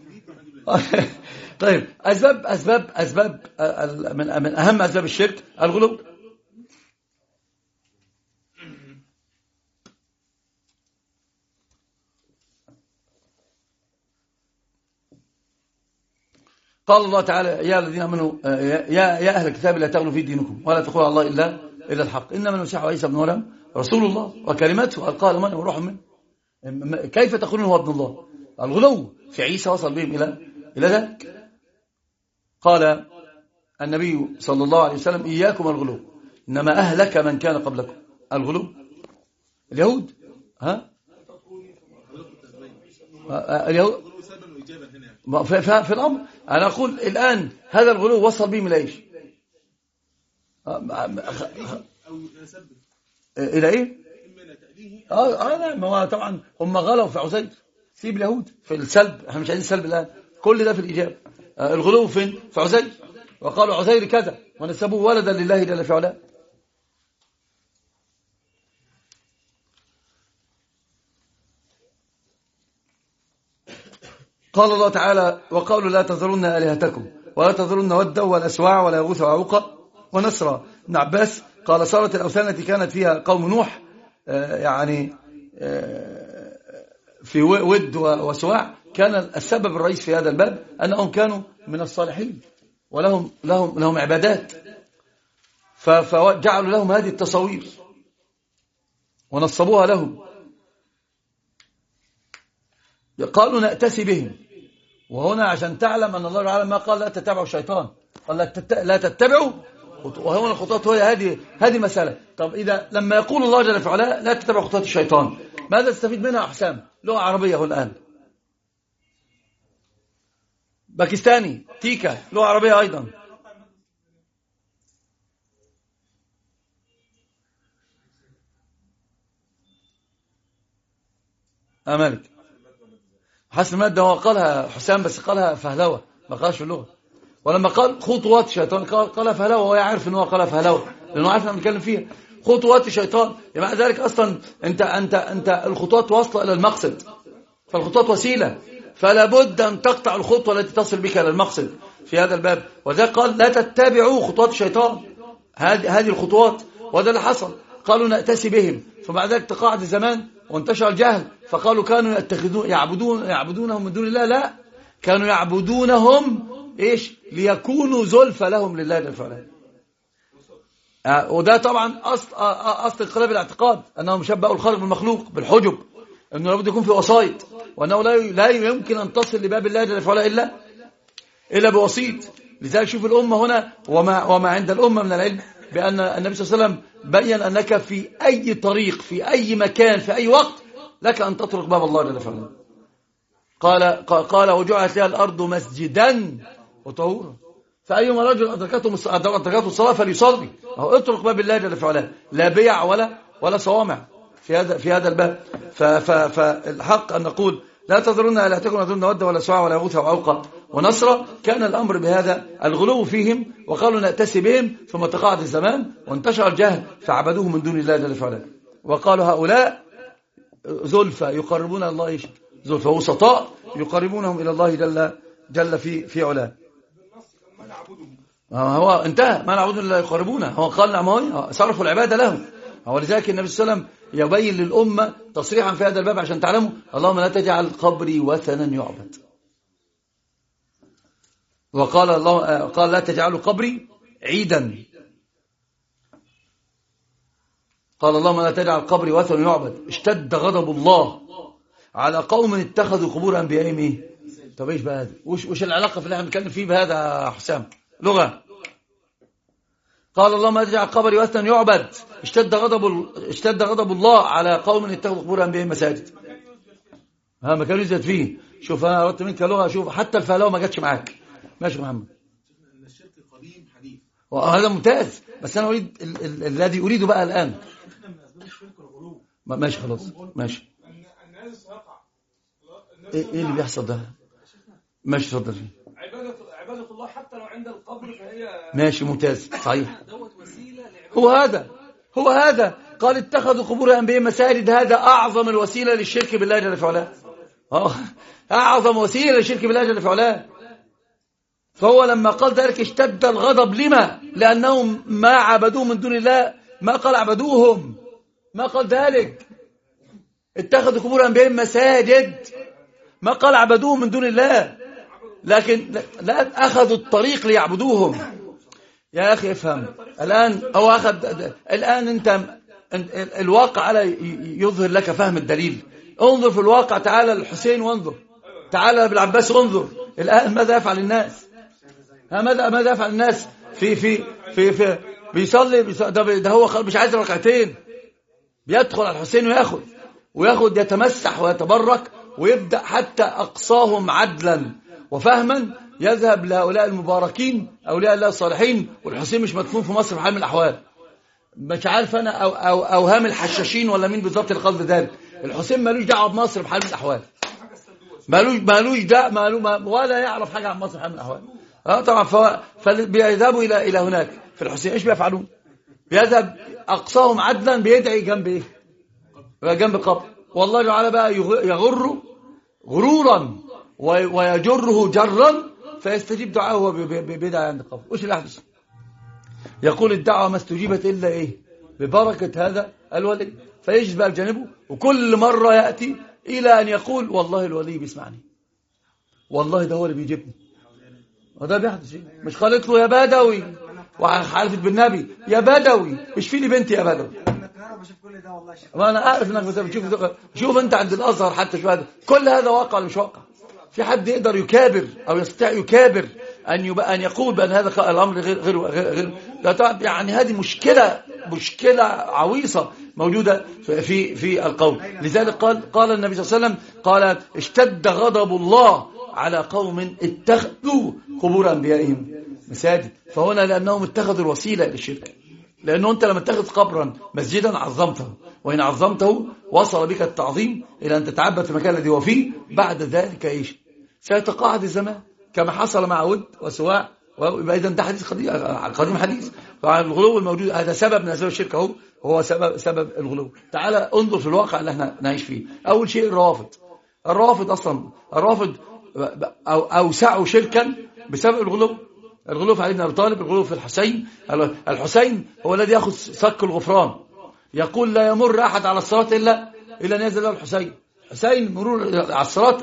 طيب أسباب من أهم أسباب الشرك الغلو. قال الله تعالى يا الذين آمنوا يا أهل الكتاب لا تغلوا في دينكم ولا تقولوا على الله إلا الحق إنما المسيح عيسى ابن مريم رسول الله وكلمته ألقاها إلى مريم وروح منه. كيف تقولون هو ابن الله؟ الغلو في عيسى وصل بهم إلى ذلك. قال النبي صلى الله عليه وسلم إياكم الغلو إنما أهلك من كان قبلكم. الغلو اليهود اليهود في الأمر. أنا أقول الآن هذا الغلو وصل بهم إلى إيش؟ إلى إيه؟ ما هو طبعا هم غلوا في عزير. سيب اليهود في السلب، احنا مش عايزين السلب الآن، كل ده في الإجابة. الغلو فين؟ في عزير، وقالوا عزير كذا ونسبوه ولدا لله جل في علاه. قال الله تعالى وقالوا لا تذرون آلهتكم ولا تذرن ودا ولا سواع ولا يغوث ويعوق ونسرا. ابن عباس قال صارت الأوثان التي كانت فيها قوم نوح في ود وسواع كان السبب الرئيس في هذا الباب أنهم كانوا من الصالحين ولهم عبادات، فجعلوا لهم هذه التصاوير ونصبوها لهم. قالوا نأتسي بهم، وهنا عشان تعلم أن الله تعالى ما قال لا تتبعوا الشيطان، قال لا تتبعوا، وهنا الخطوات هي هذه مسألة. طب إذا لما يقول الله جل وعلا لا تتبعوا خطوات الشيطان، ماذا تستفيد منها يا حسام؟ لغة عربية هو الآن باكستاني تيكا لغة عربية أيضا. مالك حسن المادة هو قالها حسام بس قالها فهلوة ما قالش في اللغة. ولما قال خطوات الشيطان قالها فهلوة، وهو يعرف ان هو قالها فهلوة لأنه عارف ان بنتكلم فيها. خطوات الشيطان مع ذلك أصلا أنت الخطوات واصلة إلى المقصد، فالخطوات وسيلة، فلا بد أن تقطع الخطوة التي تصل بك إلى المقصد في هذا الباب. وذا قال لا تتبعوا خطوات الشيطان، هذه الخطوات، وهذا اللي حصل. قالوا نأتسي بهم، فبعد ذلك تقاعد الزمان وانتشر الجهل، فقالوا كانوا يعبدونهم من دون الله. لا، كانوا يعبدونهم ليكونوا زلفى لهم لله جل وعلا. وده طبعا أصل انقلاب الاعتقاد، أنهم شبهوا الخالق بالمخلوق بالحجب، أنه لابد يكون في وسائط، وأنه لا يمكن أن تصل لباب الله جل وعلا إلا بوسيط. لذلك شوف الأمة هنا وما عند الأمة من العلم بأن النبي صلى الله عليه وسلم بيّن أنك في أي طريق في أي مكان في أي وقت لك أن تطرق باب الله جل وعلا. قال وجعلت لها الأرض مسجدا وطهورا، فأيما رجل أدركته الصلاة فليصلي. اطرق باب الله جل وعلا، لا بيع ولا صوامع في هذا الباب. فالحق أن نقول لا تذرون لا تكن أذرون ود ولا سواع ولا يغوث ويعوق ونسرا. كان الأمر بهذا الغلو فيهم، وقالوا نأتسي بهم، ثم تقاعد الزمان وانتشر الجهل فعبدوه من دون الله جل وعلا. وقالوا هؤلاء زلفى يقربون الله زلفى وسطاء يقربونهم إلى الله جل في علاه. هو انتهى ما نعبد الا يقربونا، هو قال نعم هو صرفوا العباده لهم. هو لذلك النبي صلى الله عليه وسلم يبين للامه تصريحا في هذا الباب عشان تعلموا اللهم لا تجعل قبري وثنا يعبد. وقال الله قال لا تجعلوا قبري عيدا، قال اللهم لا تجعل قبري وثنا يعبد. اشتد غضب الله على قوم اتخذوا قبور انبيائهم. طب ايش بقى هذا؟ وش العلاقه في اللي احنا بنتكلم فيه بهذا يا حسام؟ لغه. قال اللهم لا تجعل قبري وثنا يعبد. اشتد غضب الله على قوم اتخذوا قبور انبيائهم مساجد. ما كانوا يزيد فيه. شوف انا اردت منك لغه، شوف حتى الفهلوه ما جاتش معاك. ماشي محمد، الشرك قديم حديث، وهذا ممتاز، بس انا اريد الذي اريده بقى الان. ماشي خلاص ماشي. الناس وقع ايه اللي بيحصل ده؟ ماشي اتفضل. عبادة الله حتى لو عند القبر فهي ماشي ممتاز صحيح. هو هذا قال اتخذوا قبور انبيائهم مساجد. هذا اعظم الوسيله للشرك بالله جل وعلا، اعظم وسيله للشرك بالله جل وعلا. فهو لما قال ذلك اشتد الغضب. لما؟ لانهم ما عبدوه من دون الله، ما قال عبدوهم، ما قال ذلك. اتخذوا قبور انبيائهم مساجد، ما قال عبدوهم من دون الله، لكن لا أخذوا الطريق ليعبدوهم. يا أخي افهم الآن، هو أخذ الآن أنت الواقع على يظهر لك فهم الدليل. انظر في الواقع، تعالى الحسين وانظر، تعالى بالعباس وانظر الآن ماذا يفعل الناس. ماذا يفعل الناس في بيصلي ده هو مش عايز ركعتين، بيدخل على الحسين وياخد يتمسح ويتبرك، ويبدأ حتى أقصاهم عدلا وفهما يذهب لهؤلاء المباركين أولياء الله الصالحين. والحسين مش مدفون في مصر في حال من الأحوال، مش عارف أنا أو أوهام الحشاشين ولا مين بالضبط القصد ذلك. الحسين مالوش دعوة بمصر في حال من الأحوال، مالوش دعوة ولا يعرف حاجة عن مصر في حال من الأحوال. طبعا فبيذهبوا إلى هناك في الحسين. إيش بيفعلون؟ بيذهب أقصاهم عدلا، بيدعي جنب إيه؟ جنب قبر. والله تعالى بقى يغر غرورا ويجره جرا، فيستجيب دعاءه وهو بدعة عند القبر. وش اللي يحدث؟ يقول الدعوة ما استجيبت إلا إيه؟ ببركة هذا الولي. فيجلس بقى بجانبه، وكل مرة يأتي إلى أن يقول والله الولي بيسمعني، والله ده هو اللي بيجيبني. وده بيحدث شيء. مش قالت له يا بدوي وحلفت بالنبي يا بدوي اشفي لي بنتي يا بدوي. وانا عارف انك بتشوف. شوف انت عند الازهر حتى شو هذا، كل هذا واقع ولا مش واقع؟ في حد يقدر يكابر او يستطيع يكابر ان يقول بان هذا الامر غير يعني هذه مشكله عويصه موجوده في القول. لذلك قال النبي صلى الله عليه وسلم قال اشتد غضب الله على قوم اتخذوا قبور انبيائهم مساجد. فهنا لانهم اتخذوا الوسيله للشرك، لانه انت لما تتخذ قبرا مسجدا عظمته، وإن عظمته وصل بك التعظيم إلى أن تتعبد في المكان الذي هو فيه. بعد ذلك إيش؟ سيتقاعد الزمان كما حصل مع ود وسواع. ويبقى إذن ده حديث قديم حديث. فالغلو الموجود هذا سبب من أسباب الشرك، هو سبب الغلو. تعال انظر في الواقع اللي احنا نعيش فيه. أول شيء الروافض أصلا أوسعوا شركا بسبب الغلو في علي بن أبي طالب، الغلو في الحسين هو الذي يأخذ صك الغفران. يقول لا يمر أحد على الصراط إلا أن ينزل له الحسين مرور على الصراط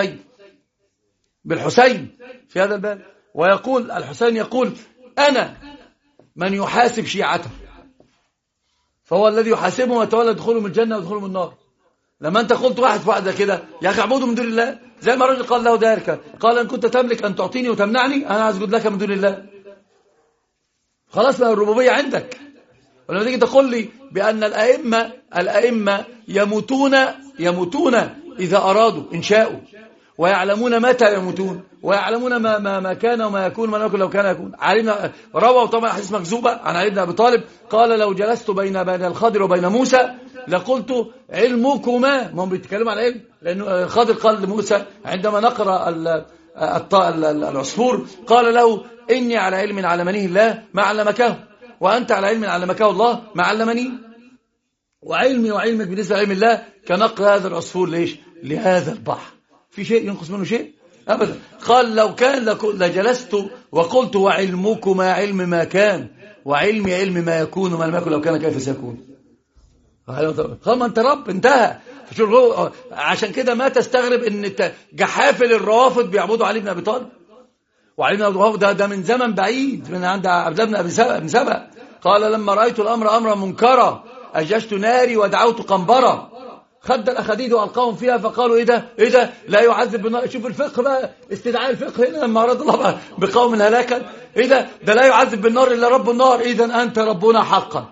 بالحسين في هذا الباب. ويقول الحسين يقول أنا من يحاسب شيعته، فهو الذي يحاسبهم ويتولى دخولهم الجنة ودخولهم النار. لما أنت قلت واحدة كده يا أخي اعبدوا من دون الله، زي ما الرجل قال له ذلك، قال إن كنت تملك أن تعطيني وتمنعني أنا أسجد لك من دون الله. خلاص بقى الربوبية عندك. ولما تيجي تقول لي بأن الأئمة يموتون إذا أرادوا إن شاءوا، ويعلمون متى يموتون، ويعلمون ما كان وما يكون وما يكون لو كان يكون. علمنا روى طبعا حديث مكذوبة عن علي بن أبي طالب قال لو جلست بين الخضر وبين موسى لقلت علمكما. ما هم بيتكلموا عن علم، لأنه الخضر قال لموسى عندما نقرأ العصفور قال له إني على علم علمنيه الله ما علمكه، وأنت على علم علمكه الله ما علمني، وعلمي وعلمك بالنسبة لعلم الله كنقل هذا العصفور ليش؟ لهذا البحر. في شيء ينقص منه شيء؟ أبدا. قال لو كان لجلست وقلت وعلمكما علم ما كان وعلمي علم ما يكون وما لم يكن لو كان كيف سيكون. قال ما أنت رب انتهى. عشان كده ما تستغرب ان جحافل الروافض بيعبدوا علي بن أبي طالب. وعلي بن أبي طالب ده من زمن بعيد، من عند عبد الله بن سبأ قال لما رأيت الأمر أمرا منكرا أججت ناري ودعوت قنبرا. خد الأخديد وألقاهم فيها فقالوا إيه ده لا يعذب بالنار. شوف الفقه بقى، استدعاء الفقه هنا لما أراد الله بقوم هلاكا. ده لا يعذب بالنار إلا رب النار، إذا أنت ربنا حقا.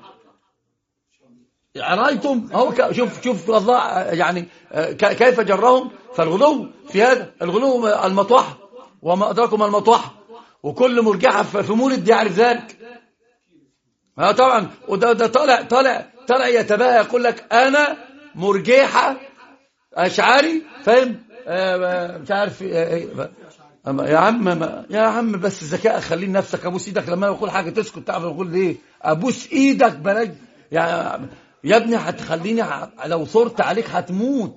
رأيتم هو شوف الله يعني كيف جرهم. فالغلو في هذا الغلو المطوحة، وما أدراكم المطوحة، وكل مرجحة في مولد يعرف ذلك. طبعا وده طالع يتباهى يقول لك أنا مرجحة أشعري، فاهم؟ مش عارف يا عم بس الذكاء خلي نفسك. أبوس إيدك لما يقول حاجة تسكت. تعرف يقول ليه أبوس إيدك بلاش يا ابني هتخليني لو صرت عليك هتموت.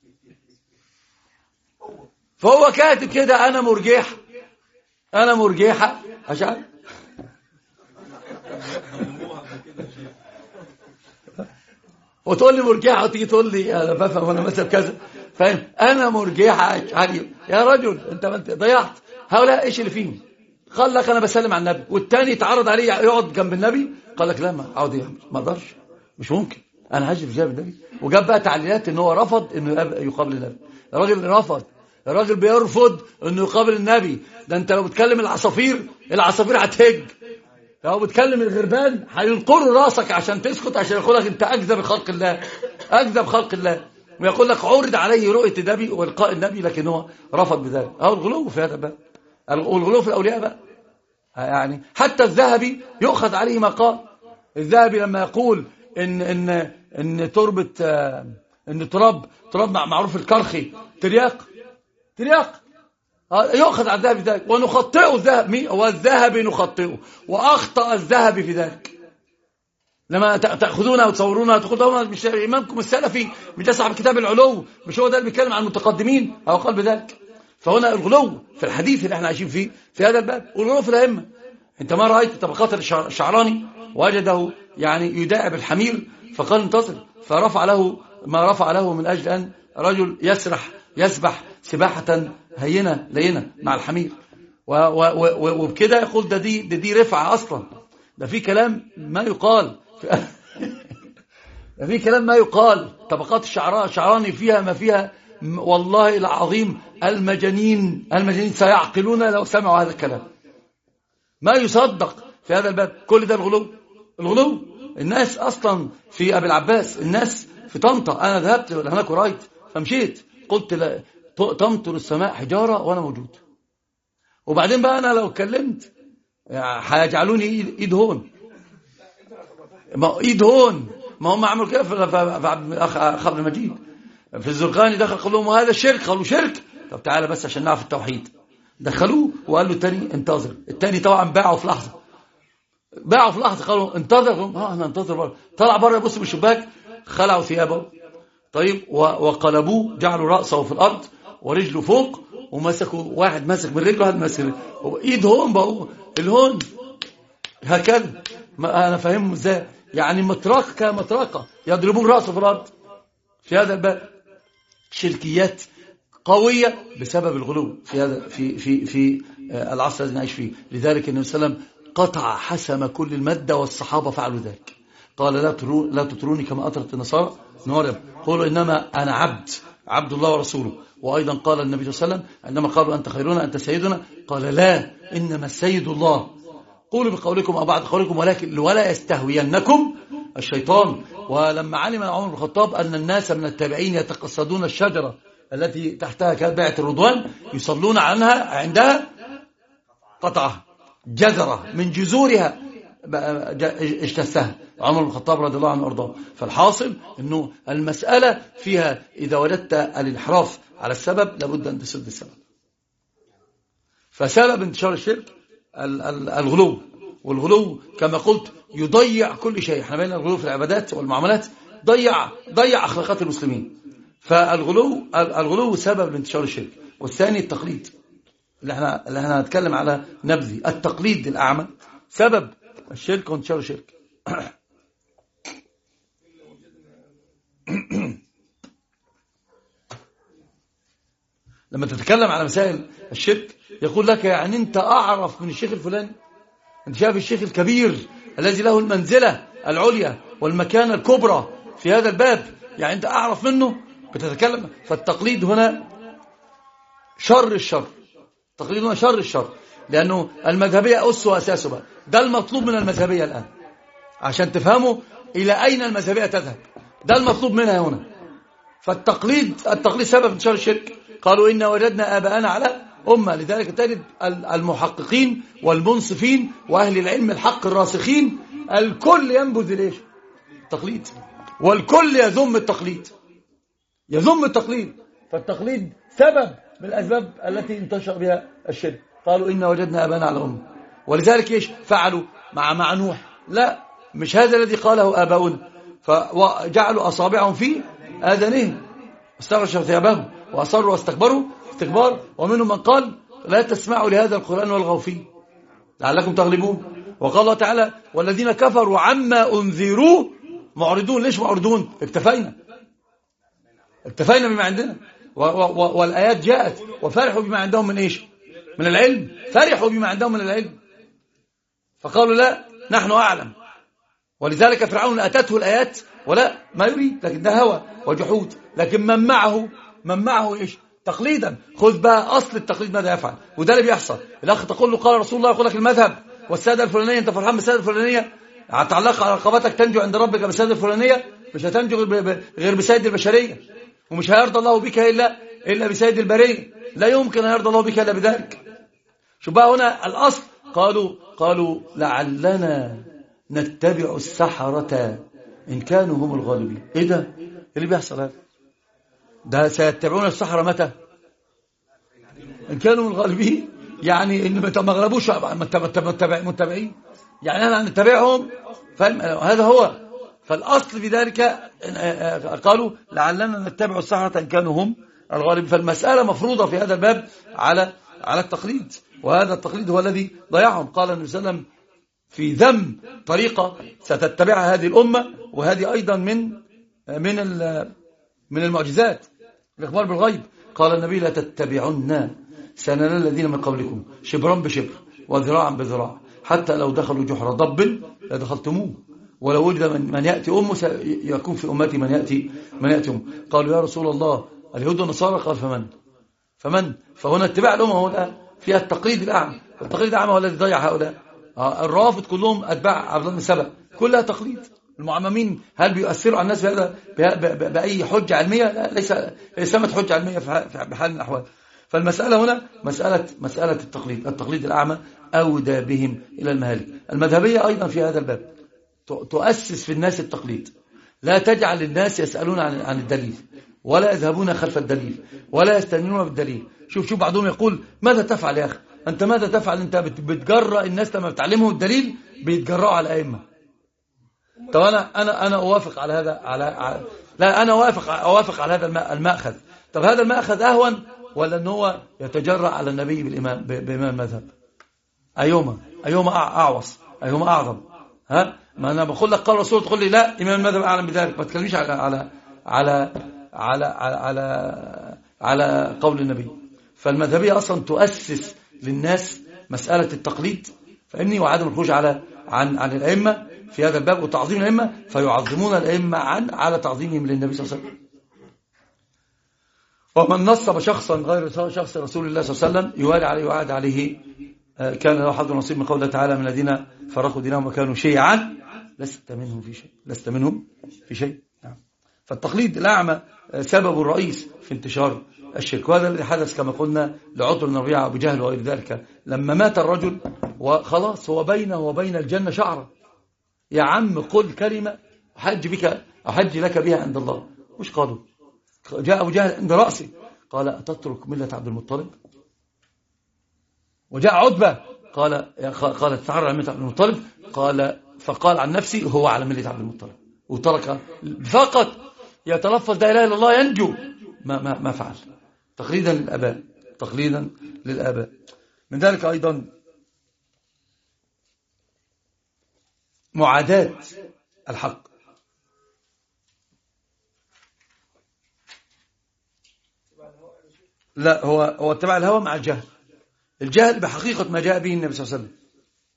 فهو كاتب كده أنا مرجحة أشعر. وتقول لي مرجحة وتيجي تقول لي أنا بفهم وأنا مثل كذا، فاهم؟ أنا مرجحة أشعري. يا رجل أنت ضيعت هؤلاء. إيش اللي فيهم؟ قال لك أنا بسلم على النبي، والتاني يتعرض عليه يقعد جنب النبي قال لك لا ما أقدرش، مش ممكن، أنا هجي في جنب النبي. وجاب بقى تعليلات إن هو رفض إنه يقابل النبي. الراجل رفض، الراجل بيرفض إنه يقابل النبي. ده أنت لو بتكلم العصافير هتهج، لو بتكلم الغربان هينقروا راسك عشان تسكت، عشان يقول لك أنت أكذب خلق الله، ويقول لك عرض عليه رؤية النبي ولقاء النبي، لكن هو رفض بذلك. الغلو في هذا بقى، الغلو في الأولياء بقى. يعني حتى الذهبي يؤخذ عليه ما قال. الذهبي لما يقول إن تربة إن تراب معروف الكرخي ترياق يؤخذ على الذهبي ذلك، ونخطئه الذهب والذهبي نخطئه، وأخطأ الذهبي في ذلك. لما تأخذونها وتصورونها تأخذونها، مش إمامكم السلفي مش ده صاحب كتاب العلو، مش هو ده اللي بيتكلم عن المتقدمين؟ أو قال بذلك. فهنا الغلو في الحديث اللي احنا عايشين فيه في هذا الباب، والغلو في الأئمة. انت ما رأيت طبقات الشعراني وجده يعني يداعب الحمير فقال انتظر، فرفع له ما رفع له من أجل أن رجل يسبح سباحة هينة لينة مع الحمير، وبكده يقول دي رفعة أصلا. ده في كلام ما يقال ده في كلام ما يقال. طبقات الشعراني فيها ما فيها، والله العظيم المجانين سيعقلون لو سمعوا هذا الكلام، ما يصدق في هذا الباب. كل ده الغلو. الناس أصلا في أبي العباس، الناس في طنطا، أنا ذهبت هناك ورايت فمشيت قلت لا تمطر السماء حجارة وأنا موجود. وبعدين بقى أنا لو اتكلمت هيجعلوني إيد هون، ما هم عملوا كده في أخ عبد المجيد في الزرقاني، دخل قال لهم هذا الشرك، قالوا شرك، طب تعالى بس عشان نعرف التوحيد. دخلوه وقال له التاني انتظر. التاني طبعا باعوا في لحظة، قالوا انتظر، احنا انتظر بره. طلع بره يبص بالشباك، خلعوا ثيابه طيب وقلبوه، جعلوا رأسه في الأرض ورجله فوق، ومسكوا واحد مسك من رجله، واحد مسك ايد هون بقى الهون هكذا. انا فاهمهم ازاي، يعني مطرقة يضربون رأسه في الأرض. في هذا الباب شركيات قوية بسبب الغلو في هذا في العصر الذي نعيش فيه. لذلك النبي صلى الله عليه وسلم قطع حسم كل المادة، والصحابة فعلوا ذلك. قال لا تطروني كما أطرت النصارى نورهم، قولوا إنما أنا عبد الله ورسوله. وأيضا قال النبي صلى الله عليه وسلم عندما قالوا أنت خيرنا أنت سيدنا، قال لا، إنما السيد الله، قولوا بقولكم أو بعد قولكم ولكن ولا يستهوينكم الشيطان. ولما علم عمر بن الخطاب أن الناس من التابعين يتقصدون الشجرة التي تحتها كانت بيعة الرضوان يصلون عندها قطعها، جذرة من جذورها اجتثها عمر بن الخطاب رضي الله عنه وارضاه. فالحاصل انه المسألة فيها اذا وجدت الانحراف على السبب لابد ان تسد السبب. فسبب انتشار الشرك الغلو، والغلو كما قلت يضيع كل شيء. احنا بين الغلو في العبادات والمعاملات ضيع اخلاقات المسلمين. فالغلو سبب لانتشار الشرك. والثاني التقليد اللي احنا هنتكلم على نبذي، التقليد الأعمى سبب الشرك وانتشار الشرك. لما تتكلم على مسائل الشرك يقول لك يعني انت اعرف من الشيخ الفلاني، انت شايف الشيخ الكبير الذي له المنزلة العليا والمكانة الكبرى في هذا الباب، يعني انت اعرف منه بتتكلم. فالتقليد هنا شر الشر، التقليد هنا شر الشر، لأنه المذهبية أس وأساسه بقى. ده المطلوب من المذهبية الآن عشان تفهموا إلى أين المذهبية تذهب، ده المطلوب منها هنا. فالتقليد سبب انتشار الشرك. قالوا إن وجدنا آباءنا على أمة. لذلك تجد المحققين والمنصفين وأهل العلم الحق الراسخين الكل ينبذ ليش التقليد، والكل يذم التقليد. فالتقليد سبب من الأسباب التي انتشر بها الشرك. قالوا إن وجدنا آباءنا على أمة، ولذلك إيش فعلوا مع نوح؟ لا، مش هذا الذي قاله آباؤنا، فجعلوا أصابعهم في آذانهم واستغشوا ثيابهم وأصروا واستكبروا استكبار. ومنهم من قال لا تسمعوا لهذا القرآن والغوا فيه لعلكم تغلبون. وقال الله تعالى والذين كفروا عما أنذروا معرضون. ليش معرضون؟ اكتفينا بما عندنا، والآيات جاءت وفرحوا بما عندهم من إيش؟ من العلم. فرحوا بما عندهم من العلم فقالوا لا نحن أعلم. ولذلك فرعون أتته الآيات ولا ما يريد، لكن ده هوى وجحود. لكن من معه إيش؟ تقليدا. خذ بقى أصل التقليد ماذا يفعل، وده اللي بيحصل. الأخ تقول له قال رسول الله، يقول لك المذهب والسادة الفلانية، أنت فرحان بالسادة الفلانية، هتعلق على رقبتك تنجو عند ربك بالسادة الفلانية، مش هتنجو غير بسيد البشرية، ومش هيرضى الله بك إلا بسيد البرية. لا يمكن أن يرضى الله بك إلا بذلك. شو بقى هنا الأصل؟ قالوا لعلنا نتبع السحرة إن كانوا هم الغالبين. إيه ده اللي بيحصل هذا؟ ده سيتبعون السحرة متى؟ إن كانوا الغالبين، يعني إن ما غلبوش متبعين، يعني أنا نتبعهم. فاهم؟ هذا هو. فالأصل في ذلك قالوا لعلنا نتبع السحرة إن كانوا هم الغالب. فالمسألة مفروضة في هذا الباب على التقليد، وهذا التقليد هو الذي ضيعهم. قال النبي صلى الله عليه وسلم في ذم طريقة ستتبعها هذه الأمة، وهذه أيضا من المعجزات، الإخبار بالغيب. قال النبي لا تتبعن سنن الذين من قبلكم شبرا بشبر وذراعا بذراع حتى لو دخلوا جحر ضب لدخلتموه ولو وجد من يأتي أمه سيكون في أمتي من يأتي أمه. قالوا يا رسول الله اليهود والنصارى؟ قال فمن فهنا اتباع الأمة هنا فيها التقليد الأعمى. التقليد الأعمى هو الذي ضيع هؤلاء. الروافض كلهم أتباع عبد الله بن سبأ، كلها تقليد. المعممين هل بيؤثروا على الناس بهذا بأي حجة علمية؟ لا، ليس ثمة حجة علمية بحال من الأحوال. فالمسألة هنا مسألة التقليد الأعمى أودى بهم إلى المهالك. المذهبية أيضا في هذا الباب تؤسس في الناس التقليد، لا تجعل الناس يسألون عن الدليل ولا يذهبون خلف الدليل ولا يستنينون بالدليل. شوف بعضهم يقول ماذا تفعل يا أخي؟ أنت ماذا تفعل؟ أنت بتجرأ الناس لما بتعلمهم الدليل بيتجرأوا على الأئمة. طب أنا أوافق على هذا لا، أنا أوافق على هذا المأخذ. طب هذا المأخذ أهون ولا أن هو يتجرأ على النبي بإمام المذهب؟ أيهما أعوص، أيهما أعظم؟ ها، ما أنا بقول لك قال الرسول تقول لي لا إمام المذهب أعلم بذلك. ما تكلميش على قول النبي. فالمذهبية أصلا تؤسس للناس مسألة التقليد، فإني وعدم الخروج عن الأئمة في هذا الباب وتعظيم الأئمة، فيعظمون الأئمة على تعظيمهم للنبي صلى الله عليه وسلم. ومن نصب شخصا غير شخص رسول الله صلى الله عليه وسلم يوالي عليه وعاد عليه كان له حظ نصيب من قوله تعالى من الذين فرقوا دينهم وكانوا شيعا لست منهم في شيء. فالتقليد الأعمى سبب الرئيس في انتشار الشرك، وهذا الذي حدث كما قلنا لعطر بن ربيعة أبو جهل وغير ذلك. لما مات الرجل وخلاص هو بينه وبين الجنة شعرة، يا عم قل كلمة أحج لك بها عند الله. وش قالوا؟ جاء أبو جهل عند رأسه قال أتترك ملة عبد المطلب؟ وجاء عتبة قال تتعرى على ملة عبد المطلب، فقال عن نفسي هو على ملة عبد المطلب، وترك فقط يتلفظ لا إله إلا الله ينجو. ما فعل. تقليدا للآباء. من ذلك أيضا معاداة الحق. لا، هو اتباع الهوى مع الجهل بحقيقة ما جاء به النبي صلى الله عليه وسلم.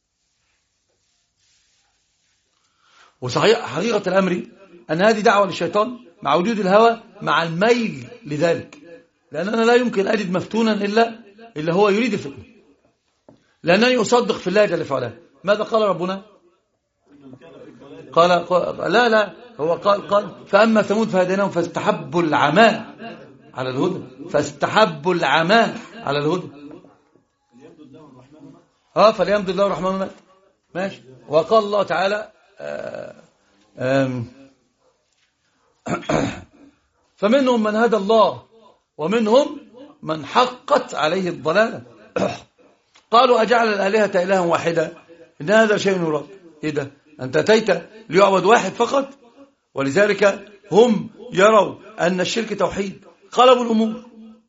وصحيح حقيقة الأمر أن هذه دعوة للشيطان مع وجود الهوى مع الميل لذلك، لأننا لا يمكن أجد مفتونا إلا هو يريد الفتنة، لأنني أصدق في الله جل وعلا. ماذا قال ربنا؟ قال لا هو قال فأما ثمود فهديناهم فاستحبوا العمى على الهدى فليمدد الله الرحمن ماشي. وقال الله تعالى فمنهم من هدى الله ومنهم من حقت عليه الضلالة. قالوا أجعل الآلهة إلها واحدة إن هذا شيء يراد. إيه ده؟ أنت أتيت ليعبد واحد فقط، ولذلك هم يروا أن الشرك توحيد، قلبوا الأمور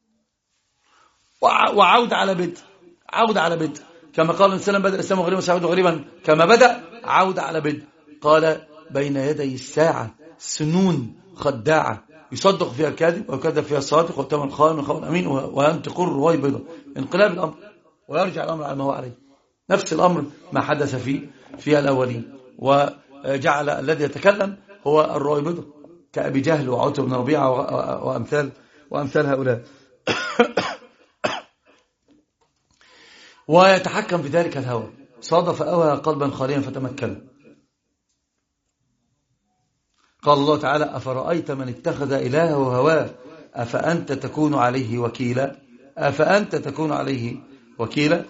وعود على بدء كما قال الإنسان بدأ الإسلام غريبا سيعود غريبا كما بدأ، عود على بدء. قال بين يدي الساعة سنون خداعة يصدق فيها الكاذب ويكذب فيها الصادق ويتمن خائن وخون أمين وينطق الرويبضة. انقلاب الأمر ويرجع الأمر على ما هو عليه. نفس الأمر ما حدث في الأولين، وجعل الذي يتكلم هو الرويبضة كأبي جهل وعتبة بن ربيعة وأمثال هؤلاء. ويتحكم في ذلك الهوى. صادف أوى قلبا خاليا فتمكن. قال الله تعالى أفرأيت من اتخذ إلهه هواه أفأنت تكون عليه وكيلا.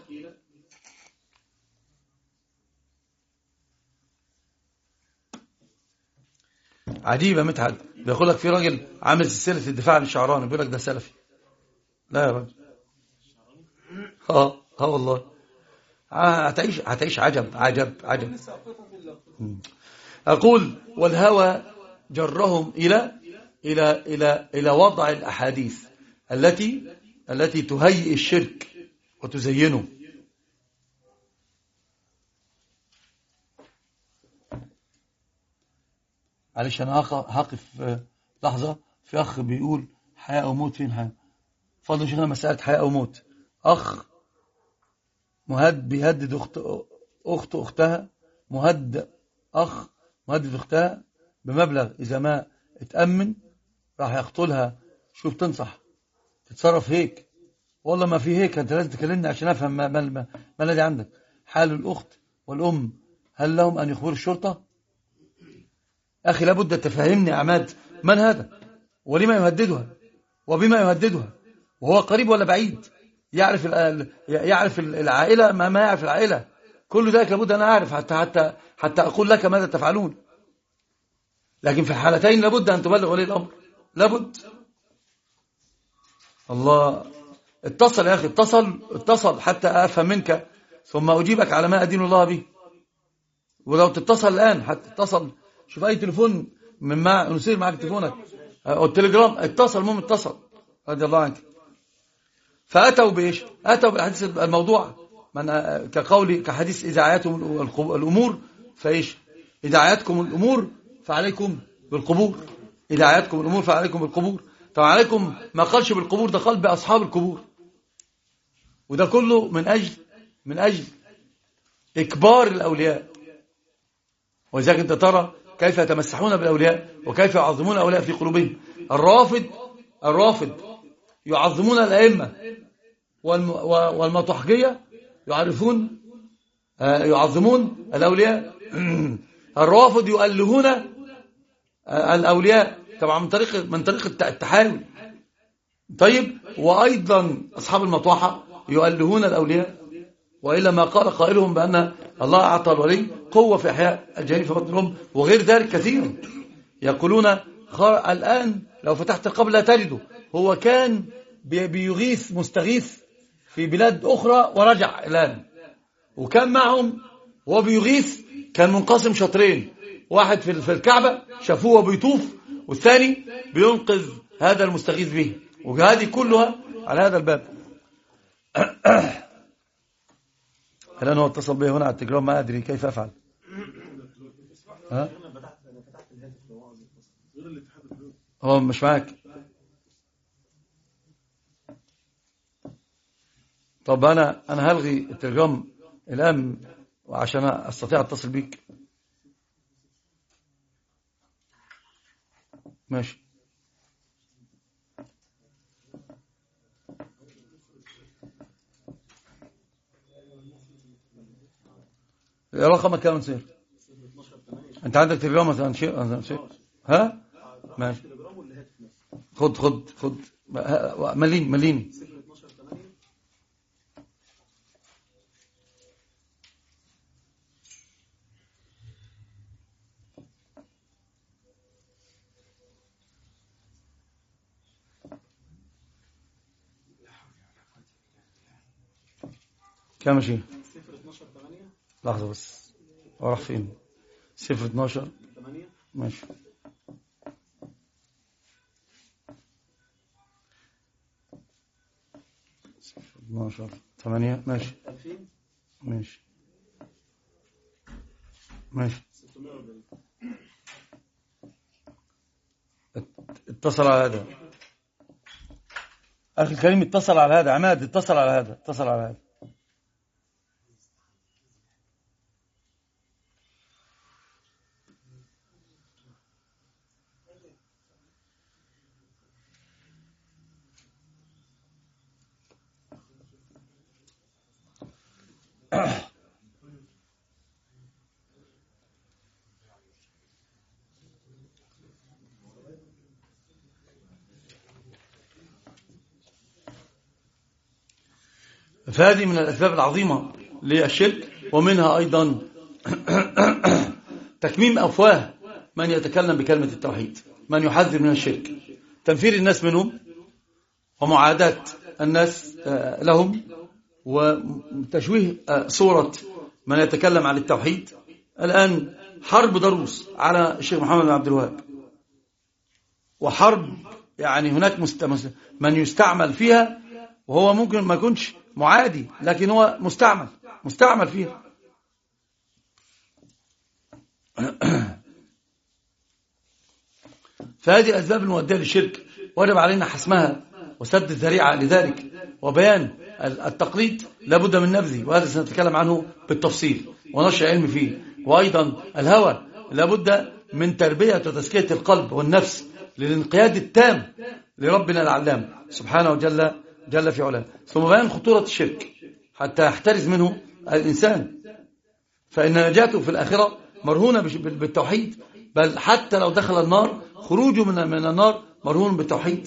عجيبة متعد بيقول لك في راجل عامل سلسلة الدفاع عن الشعراني بيقول لك ده سلفي. لا يا راجل، والله هتعيش عجب. أقول والهوى جرهم إلى وضع الأحاديث التي تهيئ الشرك وتزينه. معلش أنا هقف لحظة. في أخ بيقول حياة أو موت، فين حياة؟ فضل شيخنا مسألة حياة أو موت. أخ بيهدد أختها، أخ مهدد أختها بمبلغ إذا ما اتأمن راح يقتلها. شوف تنصح تتصرف هيك؟ والله ما في هيك، أنت لازم تكلمني عشان أفهم ما الذي عندك. حال الأخت والأم، هل لهم أن يخبروا الشرطة؟ أخي لابد أن تفهمني عماد، من هذا ولما يهددها وبما يهددها، وهو قريب ولا بعيد؟ يعرف العائلة ما يعرف العائلة. كل ذلك لابد أن أعرف حتى أقول لك ماذا تفعلون. لكن في الحالتين لابد أن تبلغ ولي الأمر، لابد. الله، اتصل يا أخي، اتصل حتى أفهم منك ثم أجيبك على ما أدين الله به. ولو تتصل الآن حتى اتصل، شوف أي تليفون من نسير معك تليفونك أو التليجرام، اتصل رضي الله عنك. فأتوا بإيش؟ أتوا بالحديث الموضوع، كحديث إذا عياتهم الأمور فإيش؟ إذا عياتكم الأمور فعليكم بالقبور. إذا عياتكم الأمور فعليكم بالقبور. طبعا عليكم ما قالش بالقبور، ده قال بأصحاب القبور. وده كله من أجل إكبار الأولياء. ولذلك أنت ترى كيف يتمسحون بالأولياء وكيف يعظمون الأولياء في قلوبهم. الرافض يعظمون الأئمة، والمطحجية يعظمون الأولياء. الرافض يؤلهون الأولياء طبعا من طريق التحايل. طيب، وأيضا أصحاب المطوحة يؤلهون الأولياء، وإلا ما قال قائلهم بأن الله أعطى الولي قوة في إحياء الجنين في بطن الأم، وغير ذلك كثير يقولون الآن لو فتحت القبر لا تجده. هو كان بيغيث مستغيث في بلاد أخرى ورجع الآن، وكان معهم وهو بيغيث كان منقسم شطرين، واحد في الكعبة شافوه بيطوف، والثاني بينقذ هذا المستغيث به. وهذه كلها على هذا الباب. الآن هو اتصل به هنا على التليجرام، ما أدري كيف أفعل. هو مش معك؟ طب أنا هلغي التليجرام الآن وعشان أستطيع أتصل بيك. ماشي. رقمك كام نصير؟ انت عندك تليجرام مثلا شيء؟ ها ماشي. خد مليني. كام شيء؟ لحظة بس، أروح فين؟ 012 ماشي. 12 8 ماشي. اتصل على هذا أخي الكريم، اتصل على هذا عماد، اتصل على هذا. فهذه من الأسباب العظيمة للشرك، ومنها أيضا تكميم أفواه من يتكلم بكلمة التوحيد، من يحذر من الشرك، تنفير الناس منهم ومعاداة الناس لهم، وتشويه صورة من يتكلم عن التوحيد. الآن حرب ضروس على الشيخ محمد بن عبد الوهاب، وحرب يعني هناك من يستعمل فيها وهو ممكن ما يكونش معادي، لكن هو مستعمل فيها. فهذه الأسباب المؤدية للشرك وجب علينا حسمها وسد الذريعة لذلك، وبيان التقليد لابد من نبذه، وهذا سنتكلم عنه بالتفصيل ونشر علم فيه. وأيضا الهوى لابد من تربية وتزكية القلب والنفس للانقياد التام لربنا العلام سبحانه جل في علاه. ثم بيان خطورة الشرك حتى يحترز منه الإنسان، فإن نجاته في الآخرة مرهونة بالتوحيد، بل حتى لو دخل النار خروجه من النار مرهون بالتوحيد.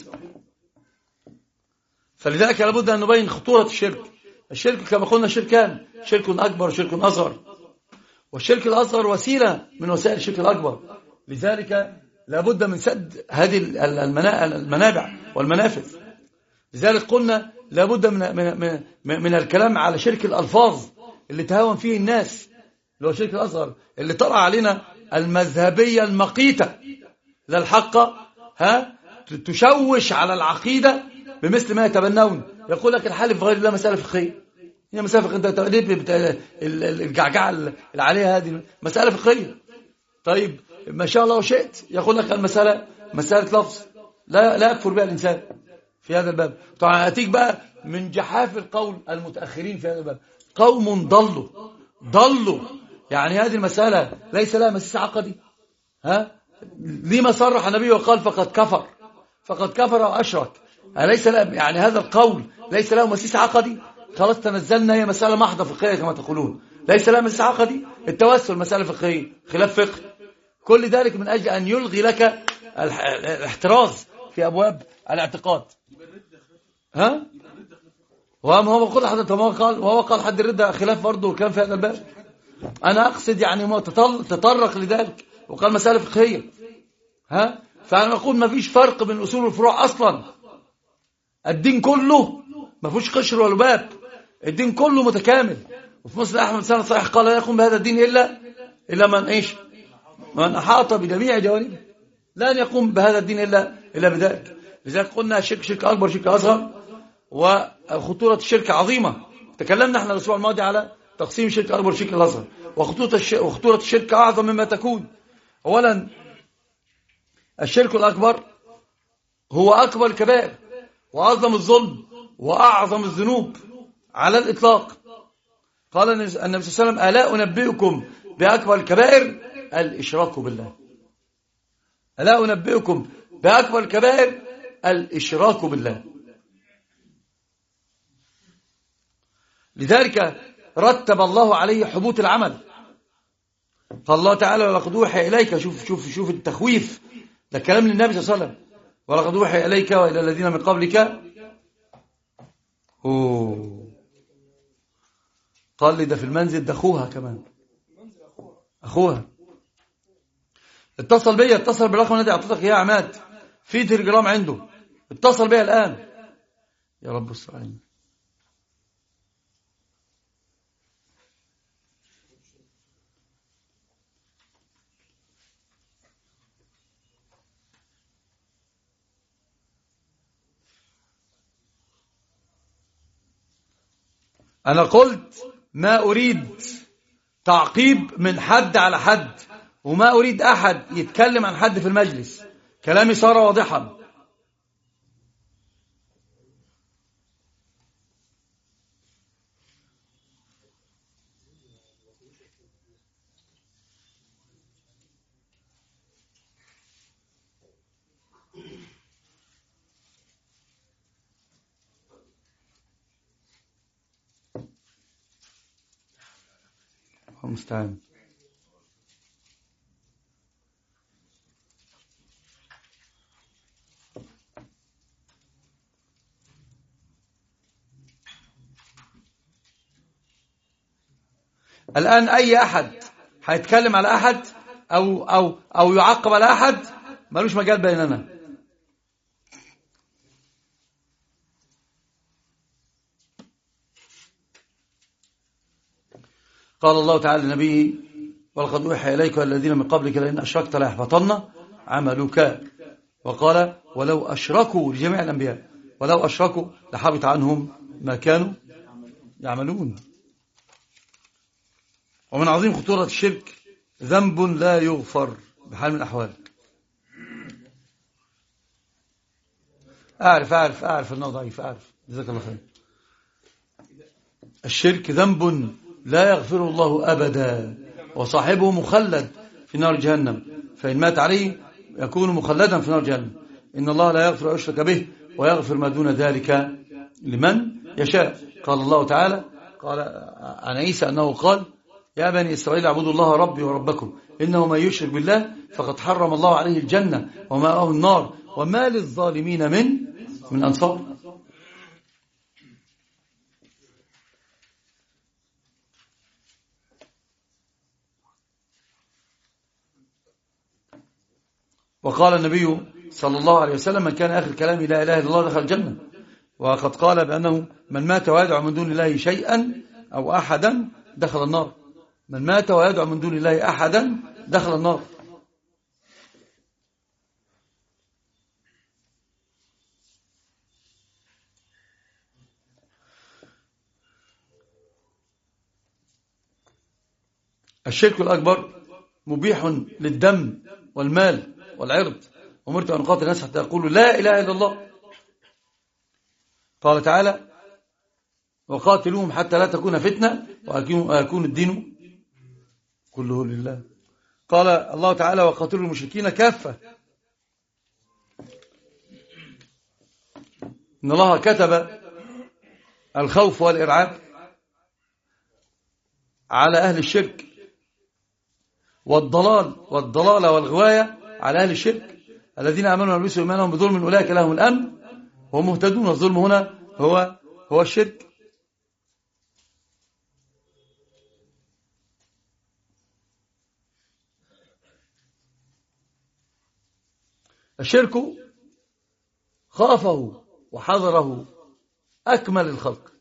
فلذلك لابد أن نبين خطورة الشرك. الشرك كما قلنا شركان، شرك أكبر وشرك أصغر، والشرك الأصغر وسيلة من وسائل الشرك الأكبر. لذلك لابد من سد هذه المنابع والمنافذ. لذلك قلنا لابد من الكلام على شرك الألفاظ اللي تهاون فيه الناس، اللي هو الشرك الأصغر اللي طرأ علينا المذهبية المقيتة للحق، تشوش على العقيدة بمثل ما يتبنون. يقول لك الحلف بغير الله مسألة فقهية، هي مسألة فقهية، الجعجعة اللي عليها هذه مسألة فقهية. طيب ما شاء الله وشئت، يقول لك المسألة مسألة لفظ لا يكفر بها الإنسان في هذا الباب. طبعا أتيك بقى من جحاف القول المتأخرين في هذا الباب، قوم ضلوا يعني هذه المسألة ليس لها مسيس عقدي. لما صرح النبي وقال فقد كفر وأشرك، أليس يعني هذا القول ليس له مسيس عقدي؟ خلاص تنزلنا، هي مسألة محضة فقهية كما تقولون، ليس لها مسيس عقدي. التوسل مسألة فقهية، خلاف فقه، كل ذلك من أجل أن يلغي لك الاحتراز في أبواب الاعتقاد. وهو قال حد وهو قال حد الردة خلاف برضه وكان في هذا الباب. أنا أقصد يعني ما تطرق لذلك وقال مسألة فقهية. فأنا أقول ما فيش فرق بين الأصول والفروع أصلا. الدين كله ما فيش قشر ولا باب، الدين كله متكامل. وفي مسلم أحمد سنة صحيح قال لا يقوم بهذا الدين إلا من أحاط بجميع جوانبه، لن يقوم بهذا الدين إلا بذلك. لذلك قلنا شرك أكبر شرك أصغر، وخطورة الشرك عظيمة. تكلمنا احنا الأسبوع الماضي على تقسيم الشرك أكبر والشرك الأصغر، وخطورة الشرك أعظم مما تكون. أولا الشرك الأكبر هو أكبر الكبائر وأعظم الظلم وأعظم الذنوب على الإطلاق. قال النبي صلى الله عليه وسلم ألا أنبئكم بأكبر الكبائر؟ الإشراك بالله. ألا أنبئكم بأكبر الكبائر؟ الإشراك بالله. لذلك رتب الله عليه حبوط العمل. قال الله تعالى ولقد أوحي إليك، شوف التخويف، ده كلام للنبي صلى الله عليه وسلم، ولقد أوحي إليك وإلى الذين من قبلك. قال لي ده في المنزل، ده أخوها كمان، أخوها اتصل بالرقم الذي أعطيتك يا عماد في تليجرام عنده، اتصل بيا الآن. يا رب السلام. أنا قلت ما أريد تعقيب من حد على حد، وما أريد أحد يتكلم عن حد في المجلس. كلامي صار واضحا. المستعان. الآن أي أحد هيتكلم على أحد أو يعقب على أحد ملوش مجال بيننا. قال الله تعالى لنبيه ولقد أوحي إليك والذين من قبلك لئن أشركت ليحبطن عملك. وقال ولو أشركوا لجميع الأنبياء ولو أشركوا لحبط عنهم ما كانوا يعملون. ومن عظيم خطورة الشرك ذنب لا يغفر بحال من الأحوال. أعرف أنه ضعيف، أعرف، جزاك الله خير. الشرك ذنب لا يغفره الله أبدا، وصاحبه مخلد في نار جهنم، فإن مات عليه يكون مخلدا في نار جهنم. إن الله لا يغفر يشرك به ويغفر ما دون ذلك لمن يشاء. قال الله تعالى قال عن عيسى أنه قال يا بني إسرائيل اعبدوا الله ربي وربكم إنه من يشرك بالله فقد حرم الله عليه الجنة وماءه النار وما للظالمين من أنصار. وقال النبي صلى الله عليه وسلم من كان آخر كلامه لا إله إلا الله دخل الجنة. وقد قال بأنه من مات ويدعو من دون الله شيئا أو أحدا دخل النار. من مات ويدعو من دون الله أحدا دخل النار. الشرك الأكبر مبيح للدم والمال والعرض. أمرت أن أقاتل الناس حتى يقولوا لا إله إلا الله. قال تعالى وقاتلوهم حتى لا تكون فتنة ويكون الدين كله لله. قال الله تعالى وقاتلوا المشركين كافة. إن الله كتب الخوف والإرعاب على أهل الشرك والضلال والغواية على أهل الشرك الذين آمنوا ولبسوا إيمانهم بظلم أولئك لهم الأمن وهم مهتدون. الظلم هنا هو الشرك. الشرك خافه وحذره أكمل الخلق.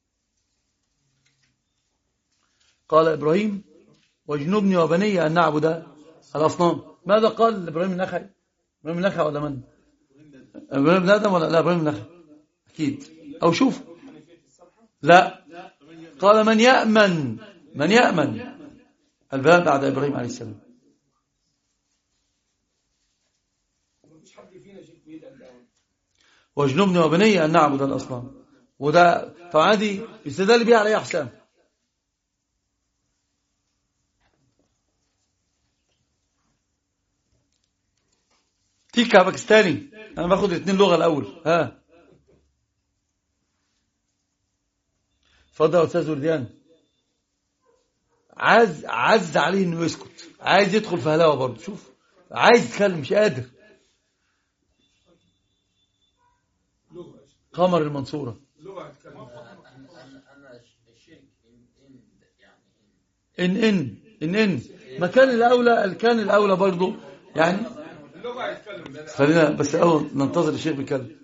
قال إبراهيم واجنبني وبني أن نعبد الأصنام. ماذا قال إبراهيم النخعي؟ إبراهيم النخعي ولا من؟ إبراهيم بن آدم ولا لا إبراهيم النخعي أكيد. أو شوف لا قال من يأمن الباب بعد إبراهيم عليه السلام. واجنبني وبني أن نعبد الأصنام. وده طبعا دي يستدل بها على أي أحسام. تيكا باكستاني أنا باخد 2 لغة الأول. ها اتفضل يا أستاذ ورديان. عز عليه إنه يسكت، عايز يدخل في هلاوة برضه. شوف عايز يتكلم مش قادر. قمر المنصورة إن مكان الأولى برضه يعني. خلينا بس أول ننتظر الشيخ بيتكلم.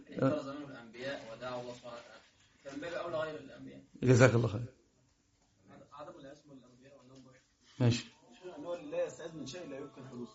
جزاك الله خير. ماشي. لا يستعد من شيء لا يمكن حدوثه.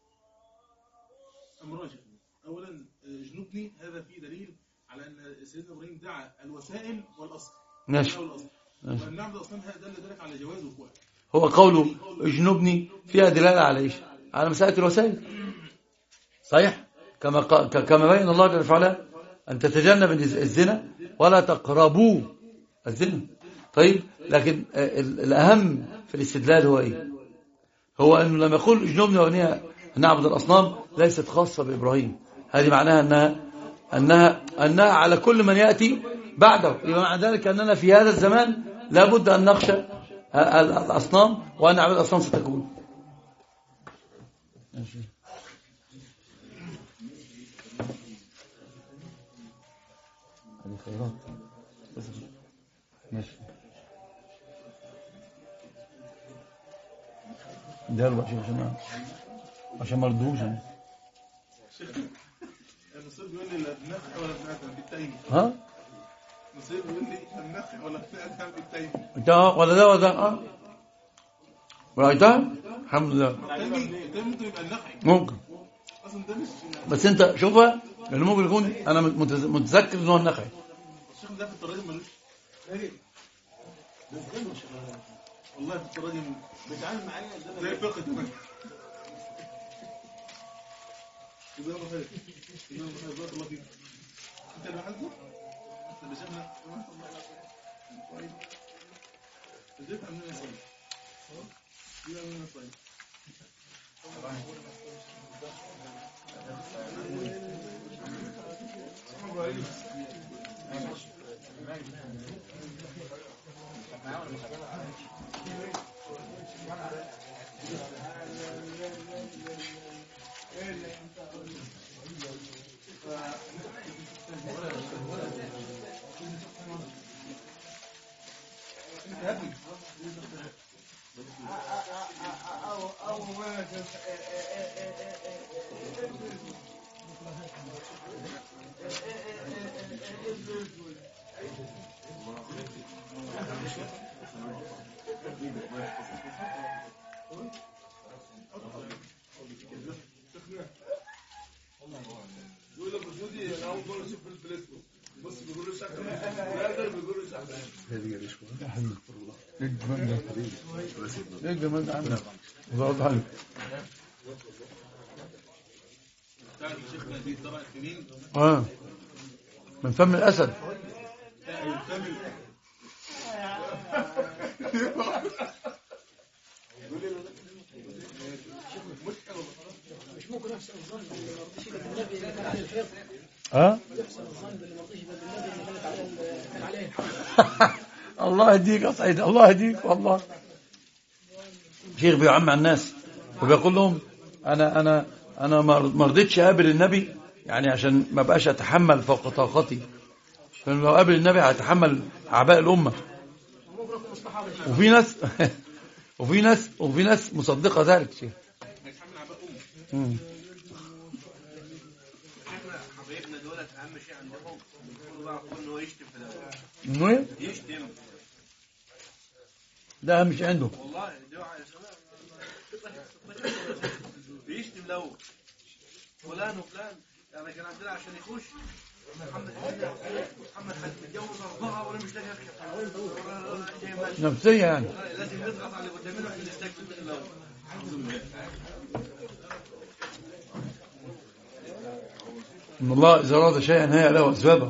أمر أولا جنوبني هذا فيه دليل على أن سيدنا إبراهيم دعا الوسائل والأصل. ماشي. وأن نعبد الأصنام دل ذلك على جواز وقوع. هو قوله اجنبني فيها دلالة على إيش؟ على مسألة الوسائل. صحيح كما بين الله جل وعلا أن تتجنب الزنا ولا تقربوا الزنا. طيب لكن الأهم في الاستدلال هو إيه؟ هو أنه لما يقول اجنبني وبني نعبد الأصنام ليست خاصة بإبراهيم. هذه معناها أنها على كل من يأتي بعده. يبقى مع ذلك أننا في هذا الزمان لابد أن نخشى الأصنام وأن نعبد الأصنام ستكون. هذه خيرات. ماشي. ده بقى عشان ما ردوش انا. المصير بيقول لي النخ ولا بنادم بالتايم. ها؟ المصير بيقول لي النخ ولا بنادم بالتايم. انت ولا ده ولا ده رأيتها؟ الحمد لله. التايم ممكن يبقى النخ. ممكن. اصلا ده مش بس انت شوفها لانه ممكن يكون انا متذكر ان هو النخعي. الشيخ ده في التراجم ملوش والله في التراجم بيتعامل معايا زي فقه كمان. جزاه الله خير. جزاه الله خير. بارك الله فيك. انت اللي حاسبه؟ انت اللي شيخنا؟ طيب. ازاي تعملنا صيد؟ ازاي تعملنا صيد؟ يقول لك وجودي انا اول مره اشوف الفليسبوك بص بيقولوا شكله لا بيقولوا شكله ايه الجمال ده عندك الله عنك. تعرف شيخنا دي طبعا الكمين من فم الاسد. مش ممكن يحسن الظن باللي مرضيش بالنبي اللي كان عليه الحيط. يحسن الظن باللي مرضيش بالنبي اللي كان عليه الحيط. الله يهديك يا سعيد، الله يهديك والله. شيخ بيعم على الناس وبيقول لهم انا ما رضيتش اقابل النبي يعني عشان ما بقاش اتحمل فوق طاقتي، لأن لو قابل النبي هيتحمل اعباء الامه. وفي ناس مصدقه ذلك شيخ. حبايبنا دولت اهم شيء عندهم انه يشتم في انه يشتم. ده اهم شيء عنده والله دعاء بيشتم لو فلان وفلان. انا كان عندنا عشان يخش محمد حد متجوز 4 وانا مش لاقي اكشف نفسيه يعني. لازم نضغط على اللي قدامنا عشان نستكشف الاول. ان الله اذا اراد شيئا هيأ له اسبابه.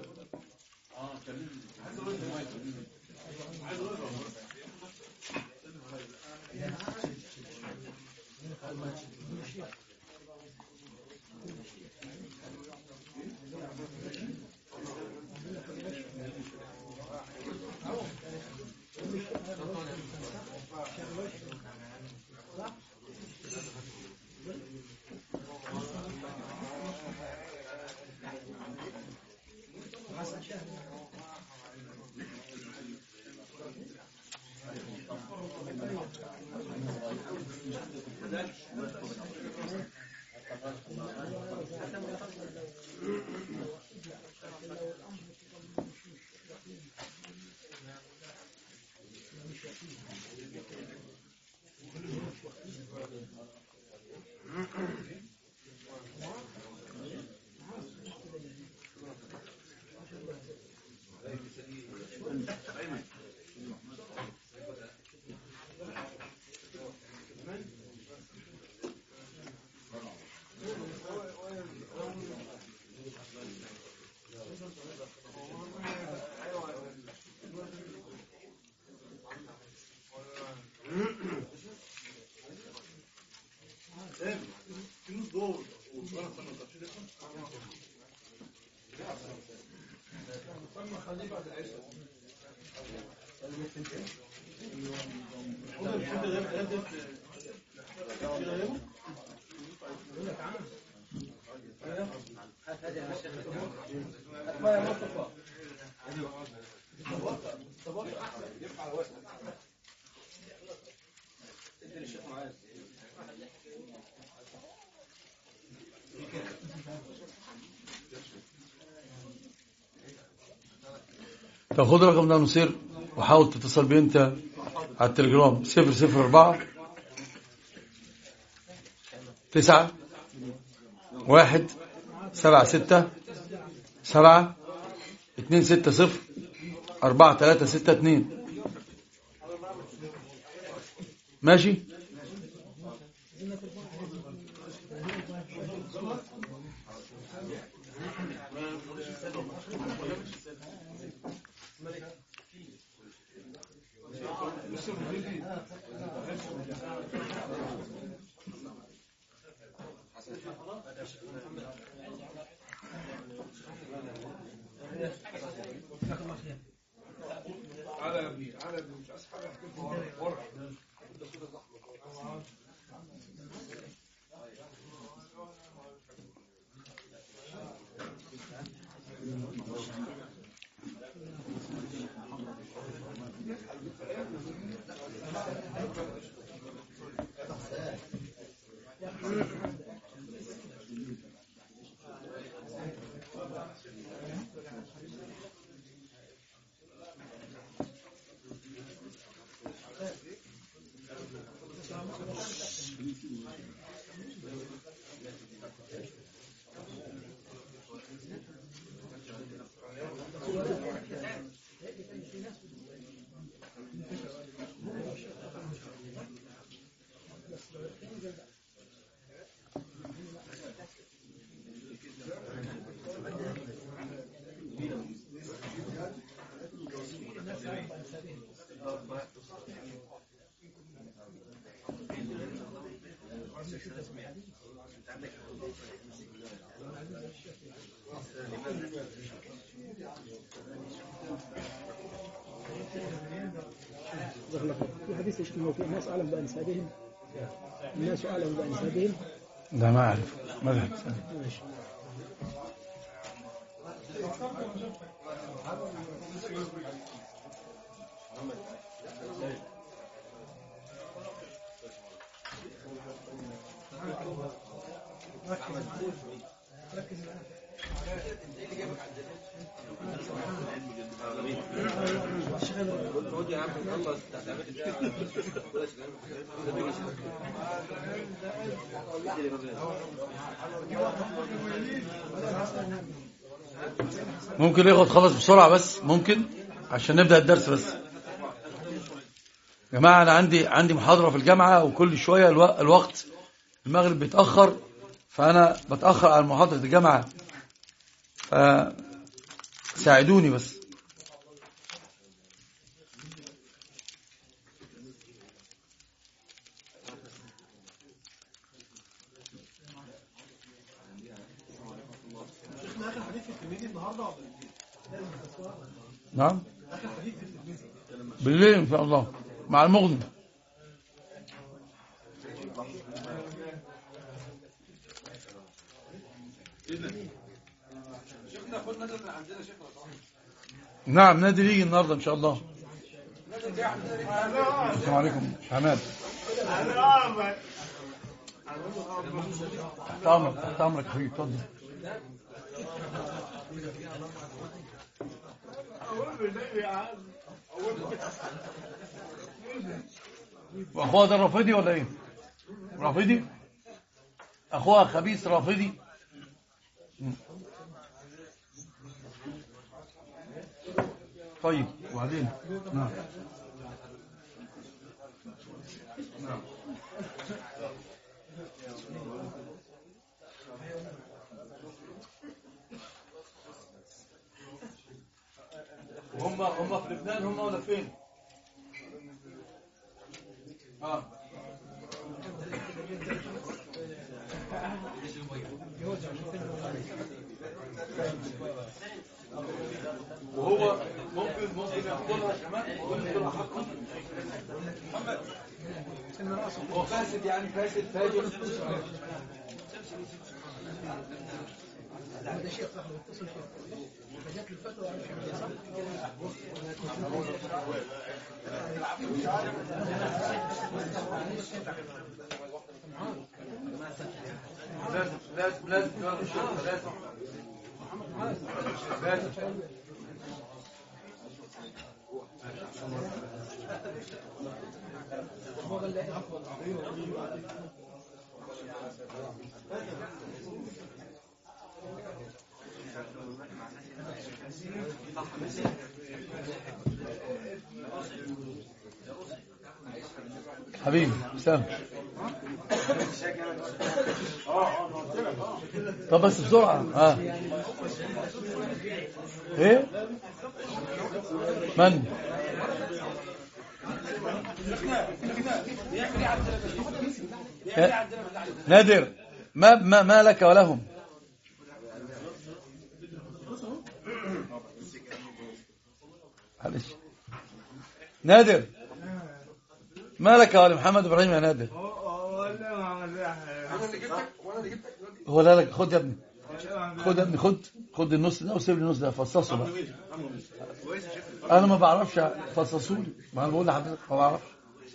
فخذ رقم ده نصير وحاول تتصل بي انت على التليجرام 004 9 1 7 6 7 2 6 0 4 3 6 2. ماشي. مش عايز حاجه اكتبها ورا. في حديث يشتموا فيه الناس أعلم بأنسابهم، الناس أعلم بأنسابهم. لا ما أعرف مذهب. ممكن ياخد خلص بسرعة بس ممكن عشان نبدأ الدرس بس. يا جماعة أنا عندي محاضرة في الجامعة وكل شوية الوقت المغرب بيتأخر، فأنا بتأخر على محاضرة الجامعة، فساعدوني بس. نعم بالليل إن شاء الله مع المغني. نعم نادي يجي النهارده ان شاء الله. السلام عليكم حماد. تحت امرك تحت امرك حبيبي اتفضل. واخوها ده رافضي ولا ايه؟ رافضي؟ اخوها خبيث رافضي. طيب وبعدين؟ نعم نعم هم في لبنان هم ولا فين؟ وهو ممكن ياخدها كمان ويدخل حقه. محمد هو فاسد يعني فاسد فاجر. هذا شيء صح واتصل فجات الفتوى لازم حبيبي سام. طب بس بسرعة. ايه من نادر؟ ما لك ولهم؟ معلش نادر، ما لك ولمحمد ابراهيم يا نادر؟ هو لا لك. خد يا ابني، خد يا ابني، خد النص ده وسيب لي النص ده، فصصه بقى. انا ما بعرفش فصصوا لي، ما انا بقول لحضرتك ما بعرفش.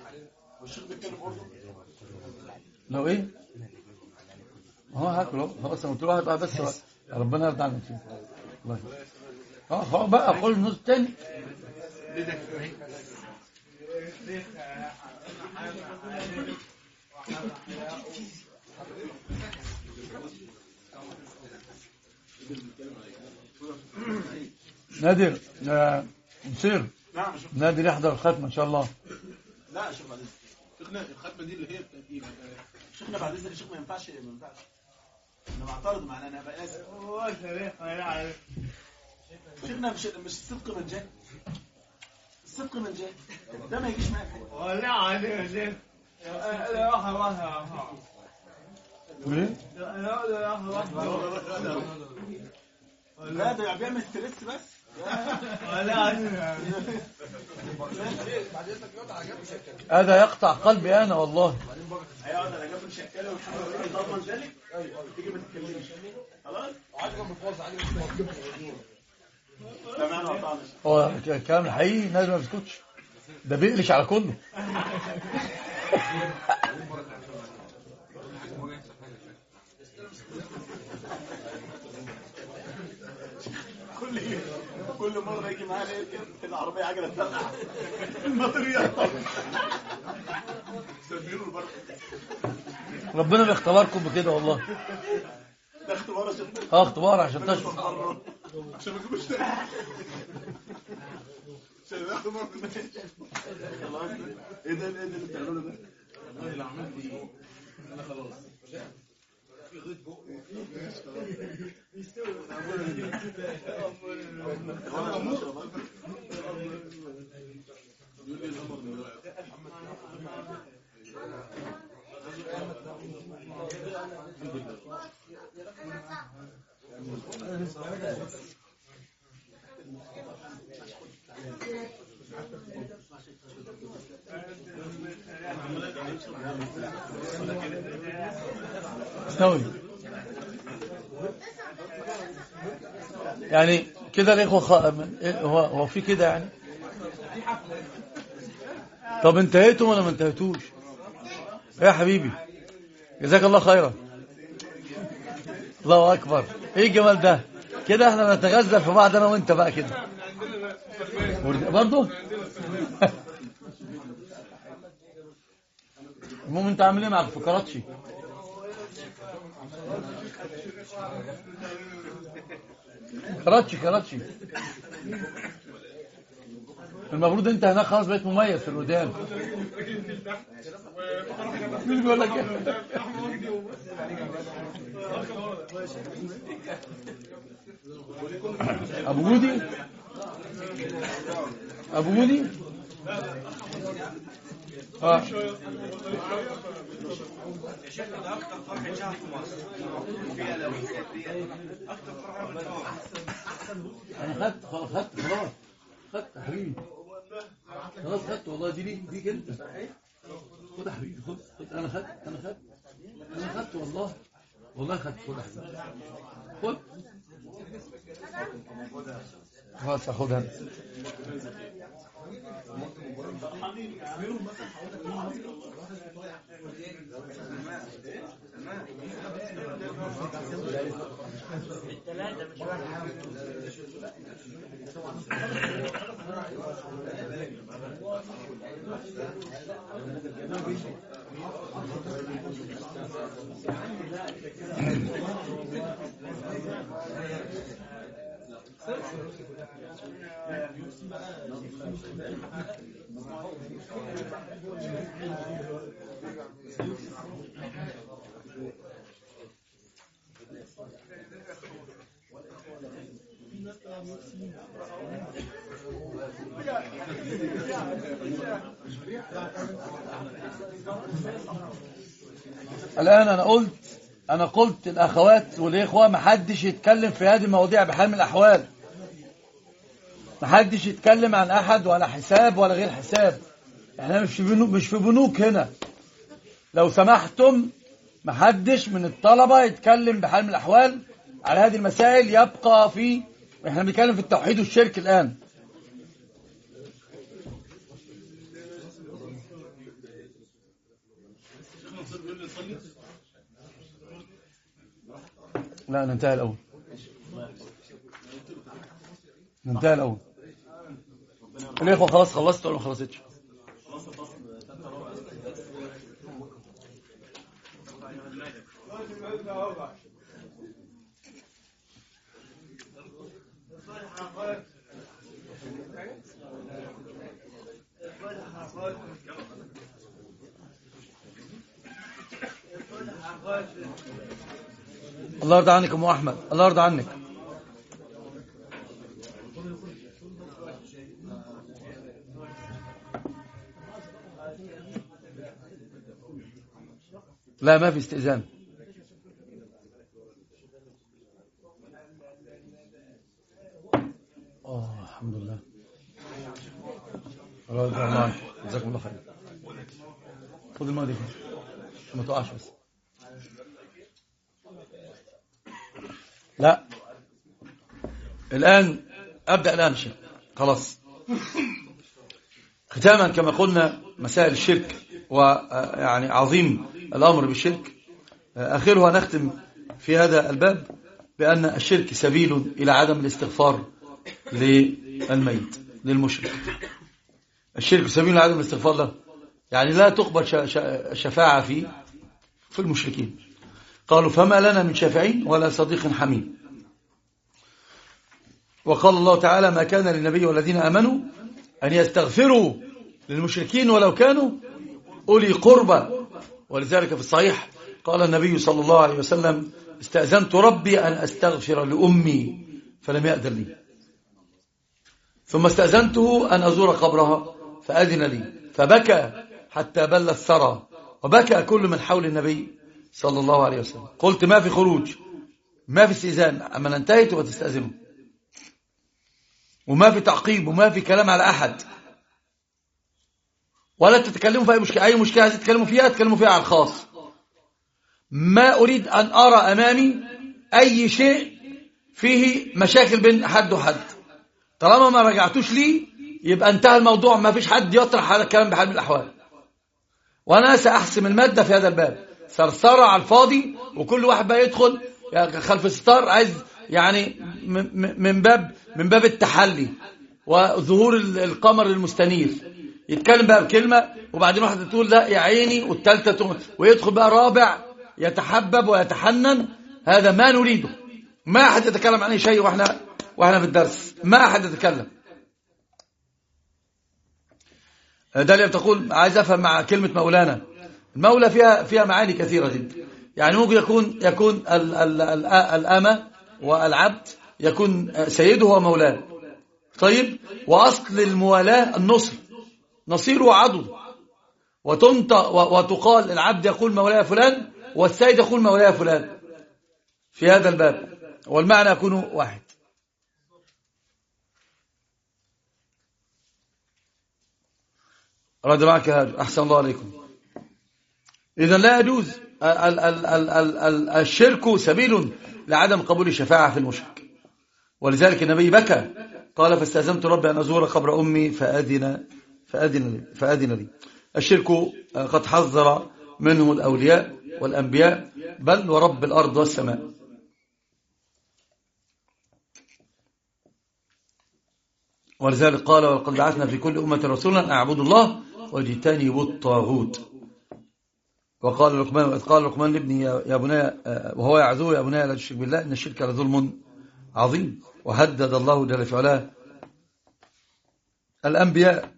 لو ايه هو هاكل اهو خلاص. انا قلت له واحد بس ربنا يرضى عنك فيه. الله خلاص بقى خد النص الثاني. نادر مصير. نعم نادر يحضر الختمه ان شاء الله. لا يا شيخ بعد اذنك شيخنا، الختمه دي اللي هي التأكيد. شيخنا بعد اذنك شيخ ما ينفعش انا معترض معنا، انا بقى اسف. شيخنا مش الصدق من جاي، الصدق من جاي ده ما يجيش معاك. ولا عليه يا شيخ. لا ده بيعمل ستريس بس. هذا يقطع قلبي انا والله. هيقعد على جنب مشكله ويضمن ذلك. تيجي ما تتكلمش خلاص. تمام وقطعنا. هو الكلام الحقيقي نادر ما بيسكتش، ده بيقلش على كله. كل مرة يجي معانا يركب العربية عجلة تلقى المطريات. ربنا بيختبركم بكده والله. ده اختبار يا شيخ. اختبار عشان تشوف. عشان ما تجيبوش تاني. عشان ياخدوا مرة خلاص. ايه ده اللي بتعمله ده؟ والله لو عملت ايه انا خلاص. استوي يعني كده الاخوه هو في كده يعني. طب انتهيتم ولا ما انتهيتوش يا حبيبي؟ جزاك الله خيرا. الله اكبر، ايه الجمال ده كده. احنا نتغزل في بعض انا وانت بقى كده برضه. المهم انت عامل ايه معك في كراتشي؟ كراتشي المفروض انت هناك خلاص بقيت مميز في الودان. مين بيقول لك ابو جودي؟ شيخنا ده اكتر فرحه شهر في مصر فيها لوحات دي اكتر فرحه انا خدت يا حبيبي خلاص خدت والله. دي ليك انت. خد يا حبيبي خد. انا خدت والله خدت. خد يا حبيبي خد. خلاص اخدها انت. الآن أنا قلت الأخوات والإخوة محدش يتكلم في هذه المواضيع بحال من الأحوال. محدش يتكلم عن أحد ولا حساب ولا غير حساب. احنا مش في بنوك هنا. لو سمحتم محدش من الطلبة يتكلم بحال من الأحوال على هذه المسائل. يبقى احنا بنتكلم في التوحيد والشرك الآن. لا ننتهي الأول. الإخوة خلاص خلصت ولا ما خلصتش؟ الله يرضى عنك يا ام احمد، الله يرضى عنك. لا ما في استئذان. الحمد لله. الله يرضى عنك، جزاكم الله خير. خذ الماء دي ما تقعش بس. لا الآن أبدأ الآن شيء خلاص. ختاما كما قلنا مسائل الشرك ويعني عظيم الأمر بالشرك آخرها نختم في هذا الباب بأن الشرك سبيل إلى عدم الاستغفار للميت للمشرك. الشرك سبيل إلى عدم الاستغفار له، يعني لا تقبل شفاعة في المشركين. قالوا فما لنا من شافعين ولا صديق حميم. وقال الله تعالى ما كان للنبي والذين آمنوا أن يستغفروا للمشركين ولو كانوا أولي قربى. ولذلك في الصحيح قال النبي صلى الله عليه وسلم استأذنت ربي أن أستغفر لأمي فلم يأذن لي، ثم استأذنته أن أزور قبرها فأذن لي، فبكى حتى بل الثرى، وبكى كل من حول النبي صلى الله عليه وسلم. قلت ما في خروج، ما في استئذان، أما انتهيت وتستأذنوا، وما في تعقيب، وما في كلام على أحد، ولا تتكلموا في أي مشكلة عايزين تتكلموا فيها على الخاص. ما أريد أن أرى أمامي أي شيء فيه مشاكل بين حد وحد. طالما ما رجعتوش لي يبقى انتهى الموضوع، ما فيش حد يطرح هذا الكلام بحال من الأحوال. وأنا سأحسم المادة في هذا الباب سرسرة على الفاضي، وكل واحد بقى يدخل خلف الستار عايز يعني من باب التحلي وظهور القمر المستنير، يتكلم بقى بكلمة وبعدين واحدة تقول لا يا عيني، والثالثة تقول، ويدخل بقى رابع يتحبب ويتحنن. هذا ما نريده. ما أحد يتكلم عن شيء وإحنا في الدرس، ما أحد يتكلم. داليا بتقول عايز أفهم مع كلمة مولانا. المولى فيها معاني كثيرة جدا. يعني ممكن يكون الأمة والعبد يكون سيده ومولاه. طيب، وأصل الموالاة النصر، نصير وعضد، وتقال العبد يقول مولاي فلان والسيد يقول مولاي فلان في هذا الباب، والمعنى يكون واحد. رد معك هذا، أحسن الله عليكم. إذن لا يجوز الشرك سبيل لعدم قبول الشفاعة في المشرك. ولذلك النبي بكى قال فاستأذنت ربي أن أزور قبر أمي فأذن لي. الشرك قد حذر منه الأولياء والأنبياء، بل ورب الأرض والسماء. ولذلك قال ولقد بعثنا في كل أمة رسولا أن اعبدوا الله واجتنبوا الطاغوت. وقال لقمان لابنه يا بني وهو يعظه يا بني لا تشرك بالله إن الشرك لظلم عظيم. وهدد الله جل في علاه الأنبياء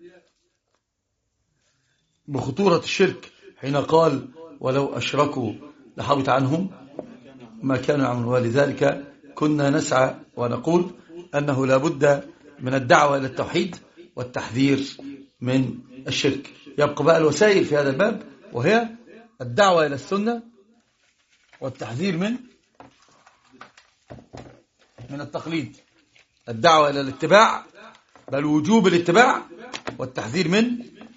بخطورة الشرك حين قال ولو أشركوا لحبط عنهم ما كانوا يعملون. ولذلك كنا نسعى ونقول أنه لا بد من الدعوة إلى التوحيد والتحذير من الشرك. يبقى بقى الوسائل في هذا الباب، وهي الدعوة إلى السنة والتحذير من التقليد. الدعوة إلى الاتباع، بل وجوب الاتباع، والتحذير من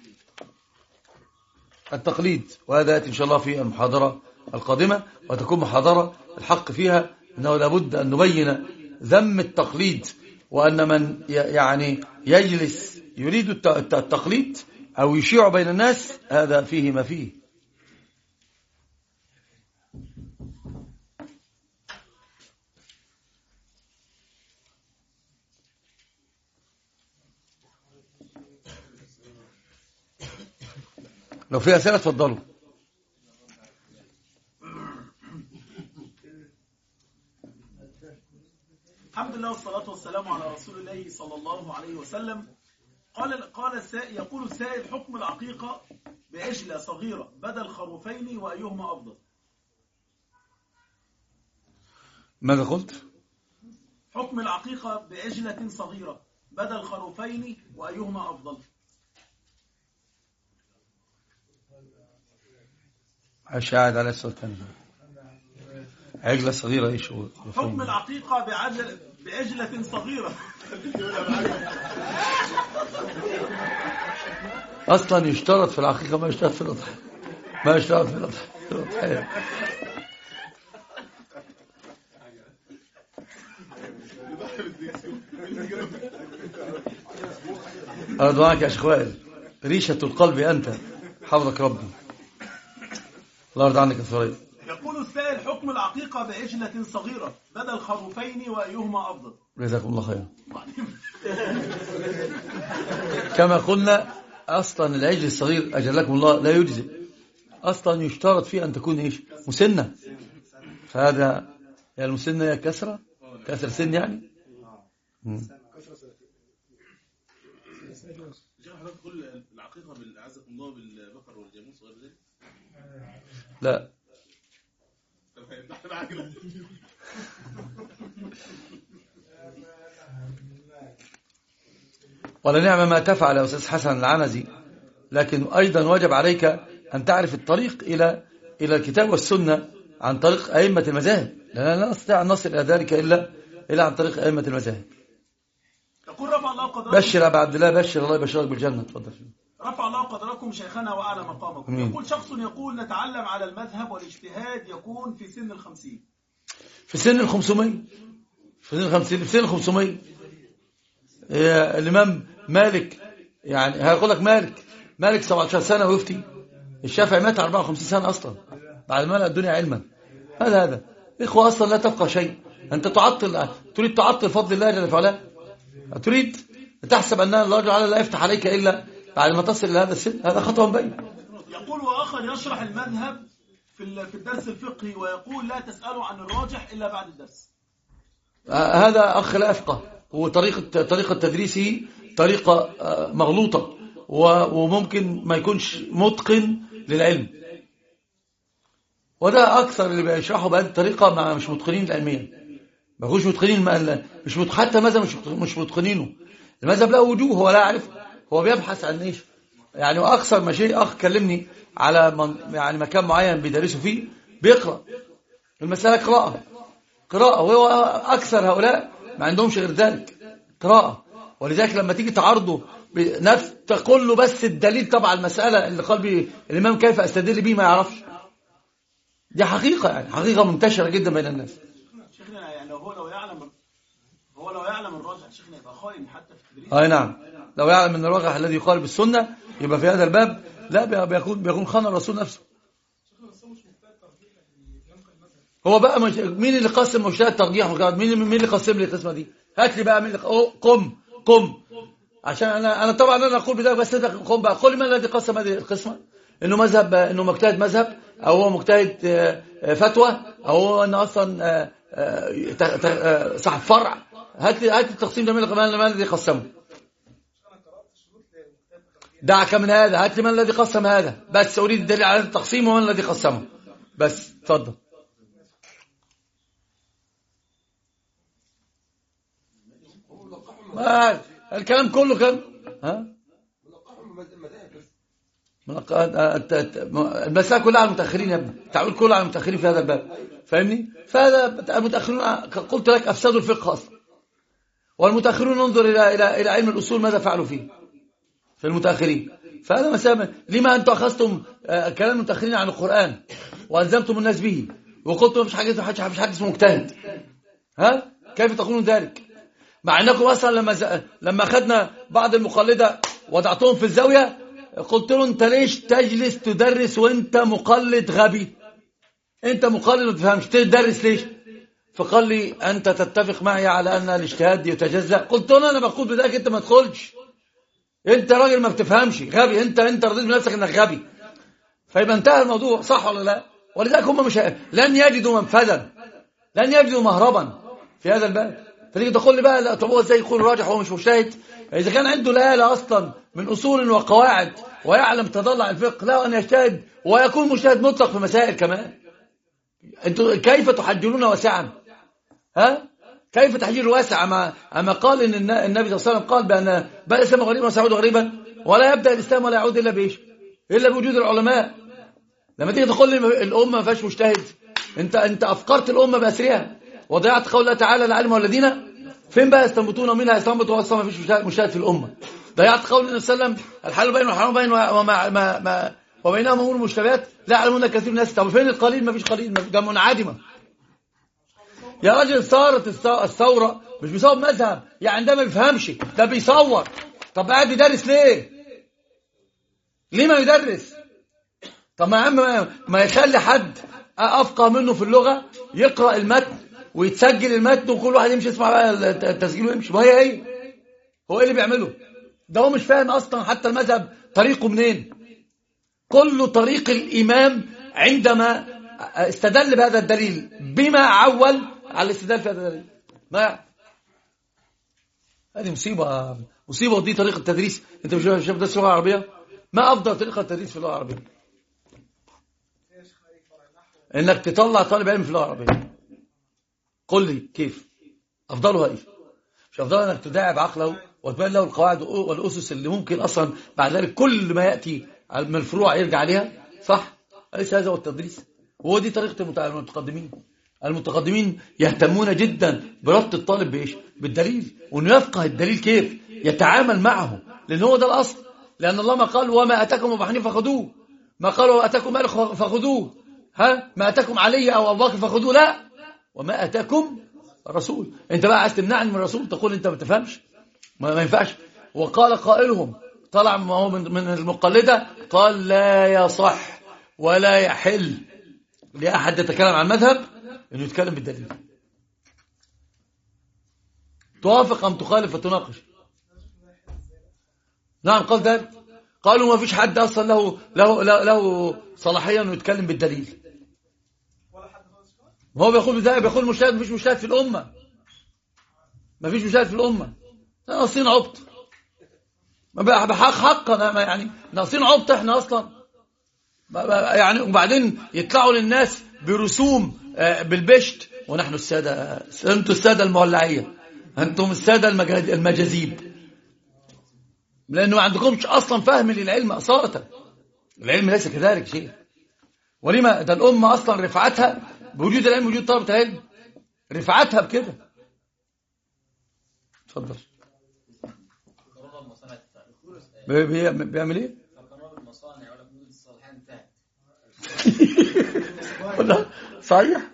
التقليد. وهذا يأتي إن شاء الله في المحاضرة القادمة، وتكون محاضرة الحق فيها أنه لابد أن نبين ذم التقليد، وأن من يعني يجلس يريد التقليد أو يشيع بين الناس هذا فيه ما فيه. لو في أسئلة تفضلوا. الحمد لله والصلاة والسلام على رسول الله صلى الله عليه وسلم. يقول السائل: حكم العقيقة بعجلة صغيرة بدل خروفين وأيهما أفضل؟ ماذا قلت؟ حكم العقيقة بعجلة صغيرة بدل خروفين وأيهما أفضل؟ أشاهد على السؤال الثاني. عجلة صغيرة إيش هو؟ حكم العقيقة بعجلة صغيرة. أصلا يشترط في العقيقة، ما يشترط في الأضحية. ما يشترط في الأضحية. أرضوانك يا شيخ وائل، ريشة القلب أنت، حفظك ربي، الله يرضى عنك يا ثريا. يقول السائل: حكم العقيقة بعجلة صغيرة بدل خروفين وأيهما أفضل؟ جزاكم الله خيرا. كما قلنا أصلا العجل الصغير أجلكم الله لا يجزئ، أصلا يشترط فيه أن تكون إيش؟ مسنة. فهذا يعني المسنة هي كسر سن يعني. حضرتك تقول العقيقة أعزكم الله بالبقر والجاموس وغير ذلك؟ لا. ولا نعم ما تفعل يا أستاذ حسن العنزي، لكن أيضا واجب عليك أن تعرف الطريق إلى الكتاب والسنة عن طريق أئمة المذاهب، لأننا لا نستطيع أن نصل إلى ذلك إلا عن طريق أئمة المذاهب. يقول: رفع الله قدركم. بشر أبا عبد الله، بشر الله يبشرك بالجنة. تفضل. رفع الله قدركم شيخنا وأعلى مقامكم. يقول شخص يقول: نتعلم على المذهب والاجتهاد يكون في سن 50. في سن 500. في سن 500. الإمام مالك يعني هيقول لك مالك 17 سنة ويفتي. الشافعي مات 54 سنة أصلا بعد ما لقى الدنيا علما. هذا إخوة أصلا لا تبقى شيء. أنت تريد تعطل فضل الله جل وعلا، تريد تحسب أن الله جل وعلا لا يفتح عليك إلا بعد ما تصل إلى هذا السن. هذا خطأ بين. يقول: وآخر يشرح المذهب في الدرس الفقهي ويقول: لا تسألوا عن الراجح إلا بعد الدرس. هذا أخ لا يفقه، وطريقة تدريسه طريقة مغلوطة، وممكن ما يكونش متقن للعلم. وده أكثر اللي بيشرحوا بهذه الطريقة مع مش متقنين العلمية، ما يكونش متقنين، حتى ماذا مش متقنينه. المذهب له وجوه هو لا يعرف، هو بيبحث عن إيش يعني. وأكثر ما شيء أخ كلمني على يعني مكان معين بيدرسوا فيه، بيقرأ المسألة قراءة، وهو أكثر هؤلاء ما عندهمش غير ذلك، قراءة. ولذلك لما تيجي تعرضه تقول له بس الدليل تبع المسألة اللي قال به الإمام كيف أستدل به، ما يعرفش. دي حقيقة يعني، حقيقة منتشرة جدا بين الناس. شيخنا يعني هو لو يعلم الراجح شيخنا يبقى خائن حتى في التدريس. أي نعم، لو يعلم من الراجح الذي يقال بالسنة يبقى في هذا الباب لا بيكون خان الرسول نفسه. هو بقى مين اللي قسم مجتهد ترجيح وكذا؟ مين اللي قسم لي القسمه دي؟ هات لي بقى مين قم عشان انا طبعا انا اقول بذلك، بس انت قم بقى قول لي من الذي قسم هذه القسمه، انه مذهب، انه مجتهد مذهب، او هو مجتهد فتوى، او هو انه اصلا صاحب فرع، هات لي التقسيم ده من الذي قسمه. دعك من هذا، هات لي من الذي قسم هذا، بس أريد الدليل على التقسيم ومن الذي قسمه بس. اتفضل. الكلام كله كم المسألة كلها على المتأخرين يا ابني، التعويل كله على المتأخرين في هذا الباب، فاهمني؟ فهذا المتأخرون قلت لك أفسدوا الفقه أصلا، والمتأخرون انظر إلى علم الأصول ماذا فعلوا فيه في المتأخرين. فهذا مسألة. لما أنتم أخذتم كلام المتأخرين عن القرآن وألزمتم الناس به وقلتم مفيش حد اسمه مجتهد؟ كيف تقولون ذلك؟ مع أنكم أصلا لما أخذنا بعض المقلدة وضعتهم في الزاوية قلت له أنت ليش تجلس تدرس وأنت مقلد غبي؟ أنت مقلد ما تفهمش، تدرس ليش؟ فقال لي أنت تتفق معي على أن الاجتهاد يتجزأ. قلت له أنا بقول بذلك أنت ما تدخلش، أنت راجل ما بتفهمش غبي، أنت رضيت بنفسك أنك غبي، فيبقى انتهى الموضوع. صح ولا لا؟ ولذلك هم لن يجدوا منفذا، لن يجدوا مهربا في هذا الباب. فتيجي تقول لي بقى لا طب هو ازاي يقول راجح وهو مش مجتهد؟ إذا كان عنده الآلة أصلا من أصول وقواعد ويعلم تضلع الفقه، لا أن يجتهد ويكون مجتهد مطلق في مسائل كمان. أنتوا كيف تحجرون واسعا؟ كيف تحجير واسع؟ أما قال إن النبي صلى الله عليه وسلم قال بأن بل الإسلام غريبا وسيعود غريبا، ولا يبدأ الإسلام ولا يعود إلا بإيش؟ إلا بوجود العلماء. لما تيجي تقول لي الأمة ما فيهاش مجتهد، أنت أفقرت الأمة بأسرها وضيعت قول الله تعالى العلم الذين فين بقى يستنبطون منها يستنبطوا أصلا ما فيش مجتهد في الأمة. ضيعت قول النبي صلى الله عليه وسلم الحلال بين والحرام بين وبينهم أمور مشتبهات لا يعلمون كثير من الناس. طب فين القليل؟ ما فيش قليل، ده منعدمة يا راجل. صارت الثورة مش بسبب مذهب، يعني ده ما بيفهمش، ده بيصور. طب قاعد يدرس ليه؟ ليه ما يدرس؟ طب ما عم ما يخلي حد أفقه منه في اللغة يقرأ المتن ويتسجل المتن وكل واحد يمشي يسمع بقى التسجيل ويمشي. ما هي هو ايه اللي بيعمله ده؟ هو مش فاهم أصلا حتى المذهب طريقه منين. كل طريق الإمام عندما استدل بهذا الدليل بما عول على الاستدلال في هذا الدليل. ما هذه مصيبة ودي طريقة التدريس. انت مش شايف ده اللغة العربية؟ ما أفضل طريقة التدريس في اللغة العربية؟ انك تطلع طالب علم في اللغة العربية. قل لي كيف أفضلها ايه؟ مش أفضل انك تداعب عقله وتبين له القواعد والأسس اللي ممكن أصلا بعد ذلك كل ما يأتي من الفروع يرجع عليها؟ صح؟ أليس هذا هو التدريس؟ وهو دي طريقة المتقدمين. المتقدمين يهتمون جدا بربط الطالب بإيش؟ بالدليل، وأنه يفقه الدليل كيف يتعامل معه، لأن هو ده الأصل. لأن الله ما قال وما أتاكم أبو حنيفة فخذوه، ما قال وما أتاكم مالك فخذوه، ما أتاكم علي أو أبو بكر فخذوه، لا، وما أتاكم الرسول. أنت بقى عايز تمنعني من الرسول تقول أنت ما تفهمش؟ ما ينفعش. وقال قائلهم طلع من المقلدة قال لا يصح ولا يحل لأحد يتكلم عن مذهب أنه يتكلم بالدليل. توافق أم تخالف وتناقش؟ نعم قال ذلك. قالوا ما فيش حد أصلا له صلاحية أنه يتكلم بالدليل. هو بيقول بذلك، بيقول مجتهد، مفيش مجتهد في الأمة، مفيش مجتهد في الأمة، ناقصين عبط. ما حقا يعني ناقصين عبط احنا أصلا يعني. وبعدين يطلعوا للناس برسوم بالبشت ونحن السادة، أنتم السادة المولعية، أنتم السادة المجازيب، لأنه ما عندكمش أصلا فهم للعلم أصالة. العلم ليس كذلك شيء. ولما ده الأمة أصلا رفعتها بوجود العلم، وجود طلبة العلم، رفعتها بكده. تفضل. بيعمل ايه؟ صحيح.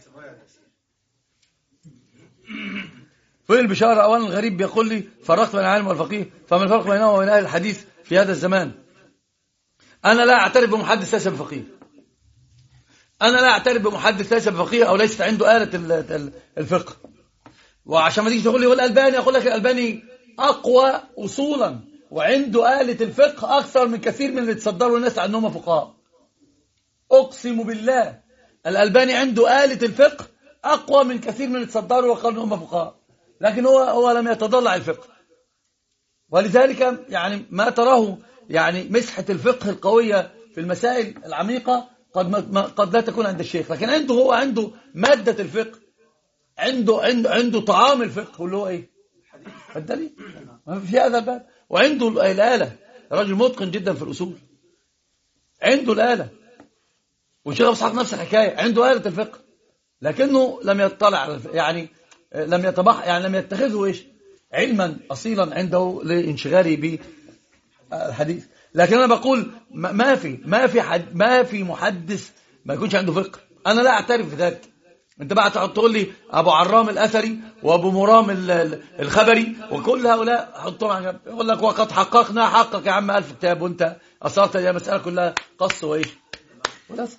في البشارة أولا الغريب بيقول لي فرقت بين العالم والفقيه، فما الفرق بينه وبين أهل الحديث في هذا الزمان؟ أنا لا أعترف بمحدث ليس بفقيه، أنا لا أعترف بمحدث ليس بفقيه أو ليست عنده آلة الفقه. وعشان ما تيجي تقول لي والألباني، أقول لك الألباني أقوى أصولا وعنده آلة الفقه أكثر من كثير من اللي تصدروا الناس على أنهم فقهاء. أقسم بالله الألباني عنده آلة الفقه أقوى من كثير من يتصدروا وقالوا هم فقهاء، لكن هو لم يتضلع الفقه. ولذلك يعني ما تراه يعني مسحة الفقه القوية في المسائل العميقة قد لا تكون عند الشيخ، لكن عنده مادة الفقه، عنده طعام الفقه، واللي هو ايه؟ الدليل في هذا الباب. وعنده الآلة، رجل متقن جدا في الأصول، عنده الآلة. والشيخ أبو إسحاق نفس الحكاية، عنده آلة الفقه، لكنه لم يطلع على يعني لم يتخذه ايش؟ علما أصيلا عنده لانشغاله بالحديث. لكن أنا بقول ما في محدث ما يكونش عنده فقه. أنا لا أعترف بذلك. أنت بقى تقول لي أبو عرام الأثري وأبو مرام الخبري وكل هؤلاء حطهم على جنب، يقول لك وقد حققنا، حقق يا عم 1000 كتاب، وأنت أصلت يا مسألة كلها قص وإيش ولسخ.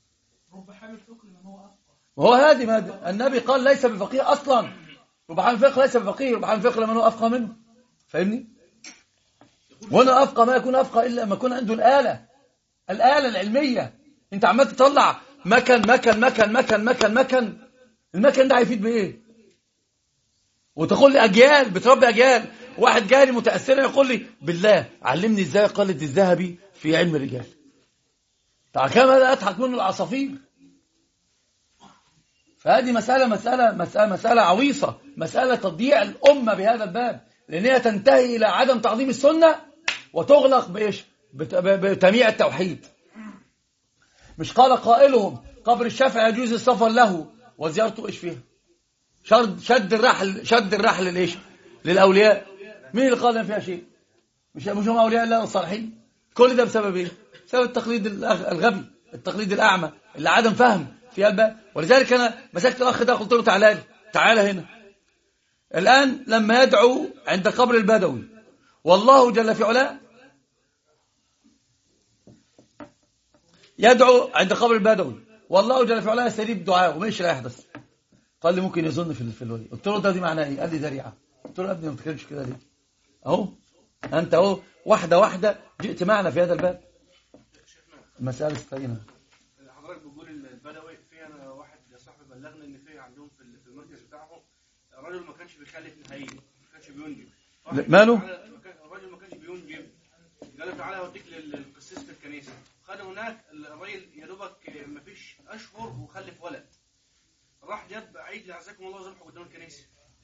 وهو هذه ماذا النبي قال ليس بفقيه أصلا، ربحان فقه ليس بفقيه، ربحان فقه لمن هو أفقه منه. فاهمني؟ وانا أفقه ما يكون أفقه إلا ما يكون عنده الآلة العلمية. أنت عمال تطلع مكن، المكن ده هيفيد بإيه؟ وتقول لي أجيال بتربي أجيال. واحد جاري متأثر يقول لي بالله علمني إزاي قلد الذهبي في علم الرجال. طبعا كم هذا أضحك منه العصافير. فهذه مسألة عويصة، مسألة تضييع الأمة بهذا الباب، لأنها تنتهي إلى عدم تعظيم السنة وتغلق بإيش؟ بتمييع التوحيد. مش قال قائلهم قبر الشافعي يجوز السفر له وزيارته إيش فيها؟ شد الرحل لإيش؟ للأولياء. مين اللي قال فيها شيء؟ مش هم أولياء الله الصالحين؟ كل ده بسبب إيه؟ بسبب التقليد الغبي، التقليد الأعمى اللي عدم فهم في الباب. ولذلك أنا مسكت الأخ ده قلت له تعالى هنا الآن لما يدعو عند قبر البدوي والله جل في علاه، يدعو عند قبر البدوي والله جل في علاه يستجيب دعاءه ومش لا يحدث. قال لي ممكن يظن في الولي. قلت له ده دي معناه ايه؟ قال لي ذريعه. قلت له يا ابني ما بتتكلمش كده ليه؟ انت واحده جئت معنا في هذا الباب. المسألة استقينا. حضرتك بتقول البدوي في انا واحد صاحبي بلغني ان في عندهم في المركز بتاعهم الراجل ما كانش بيخلف نهائيا، ما كانش بينجب. ماله؟ الراجل ما كانش بينجب. قال له تعالى اوديك للقسيس في الكنيسه. خد هناك الراجل يا دوبك ما فيش اشهر وخلف ولد. راح جاب عيد عزكم الله ذبحه قدام الكنيسه.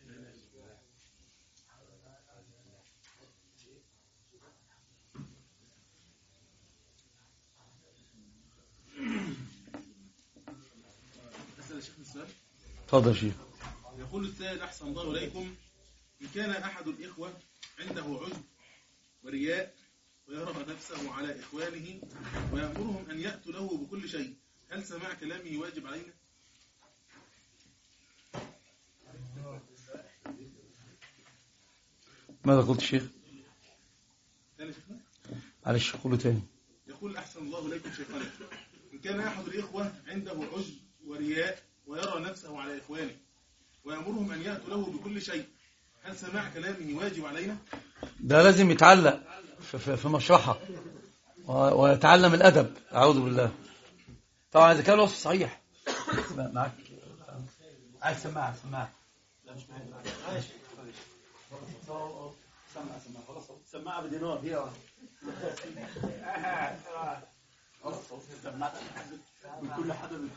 تفضل يا شيخ. يقول السائل أحسن الله إليكم، إن كان أحد الإخوة عنده عجب ورياء ويرى نفسه على إخوانه ويأمرهم أن يأتوا له بكل شيء، هل سماع كلامه واجب علينا؟ ماذا قلت الشيخ؟ ثاني شيخنا؟ معلش قوله تاني. يقول أحسن الله إليكم شيخنا، إن كان أحد الإخوة عنده عجب ورياء ويرى نفسه على إخوانه ويأمرهم أن يأتوا له بكل شيء، هل سماع كلامه واجب علينا؟ ده لازم يتعلق في مشرحة ويتعلم الأدب. أعوذ بالله. طبعا إذا كان الوصف صحيح. معك عايز سماعة لا مش معايا. سماعة بدينار هي سماعة من كل حدث.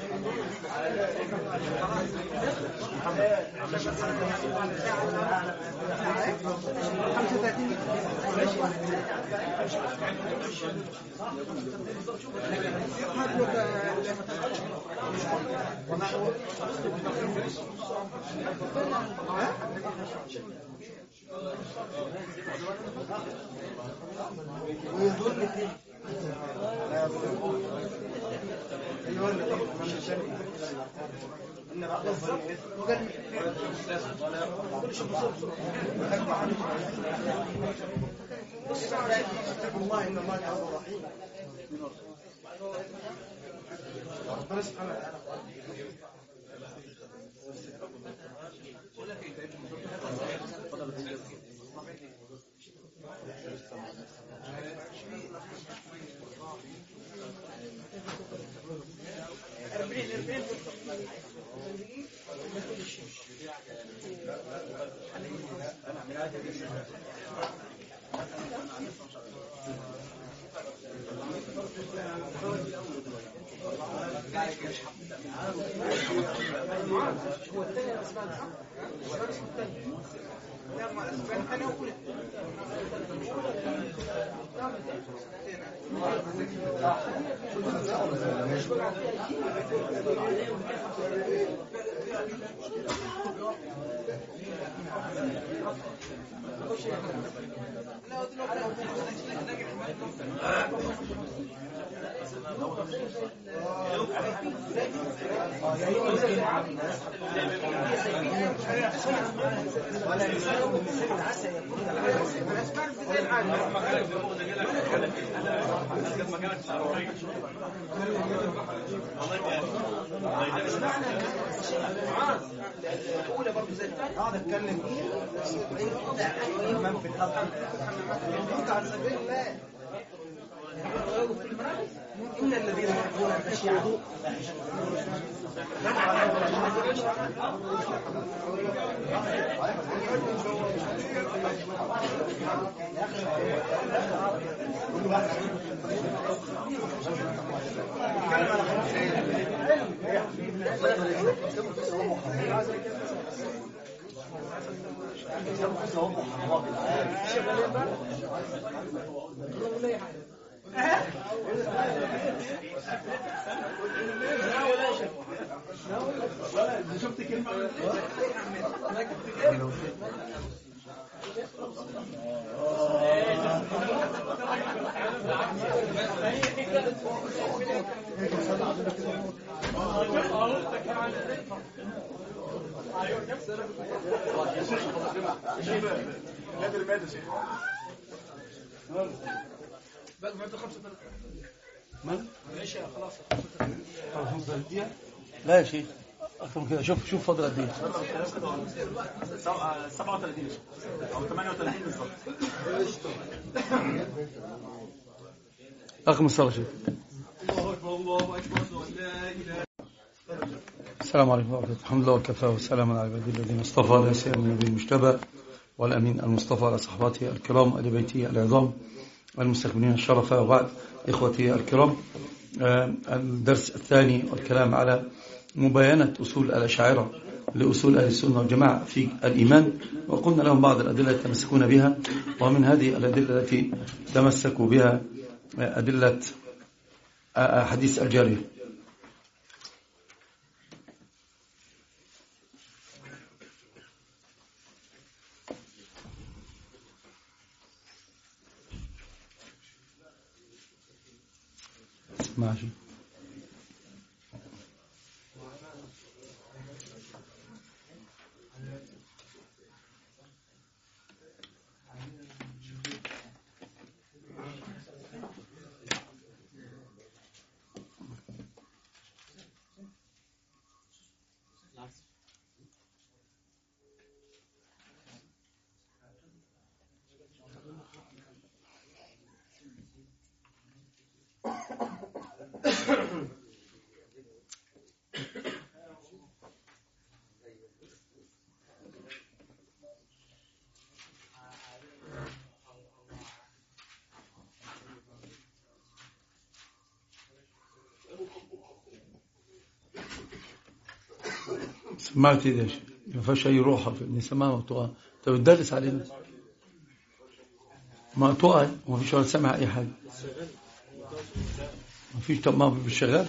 الله إن الله غفور رحيم. ربنا سبحانه وتعالى اقعد اتكلم من في الارض على سبيل الله ان الذين يحبون الاشياء شفت كلمة لا يا شيخ اكتر من كده. شوف فاضل قد ايه. 37 او 38 بالظبط. اقم الصلاه شيخ. السلام عليكم ورحمه الله. الحمد لله وكفى والسلام على عباده الذين اصطفى لا سيما النبي المجتبى والامين المصطفى على صحباته الكرام ال بيته العظام المستكملين الشرف. وبعد اخوتي الكرام، الدرس الثاني والكلام على مباينة أصول الأشاعرة لأصول أهل السنة والجماعة في الإيمان، وقلنا لهم بعض الأدلة يتمسكون بها، ومن هذه الأدلة التي تمسكوا بها أدلة حديث الجارية. ماشي. سمعت ايه ده؟ ما فيهاش اي روح في نسمعها مقطوعه. انت بتدرس علينا مقطوعه وما فيش ولا سامع اي حاجه. ما فيش. طب ما مش شغال.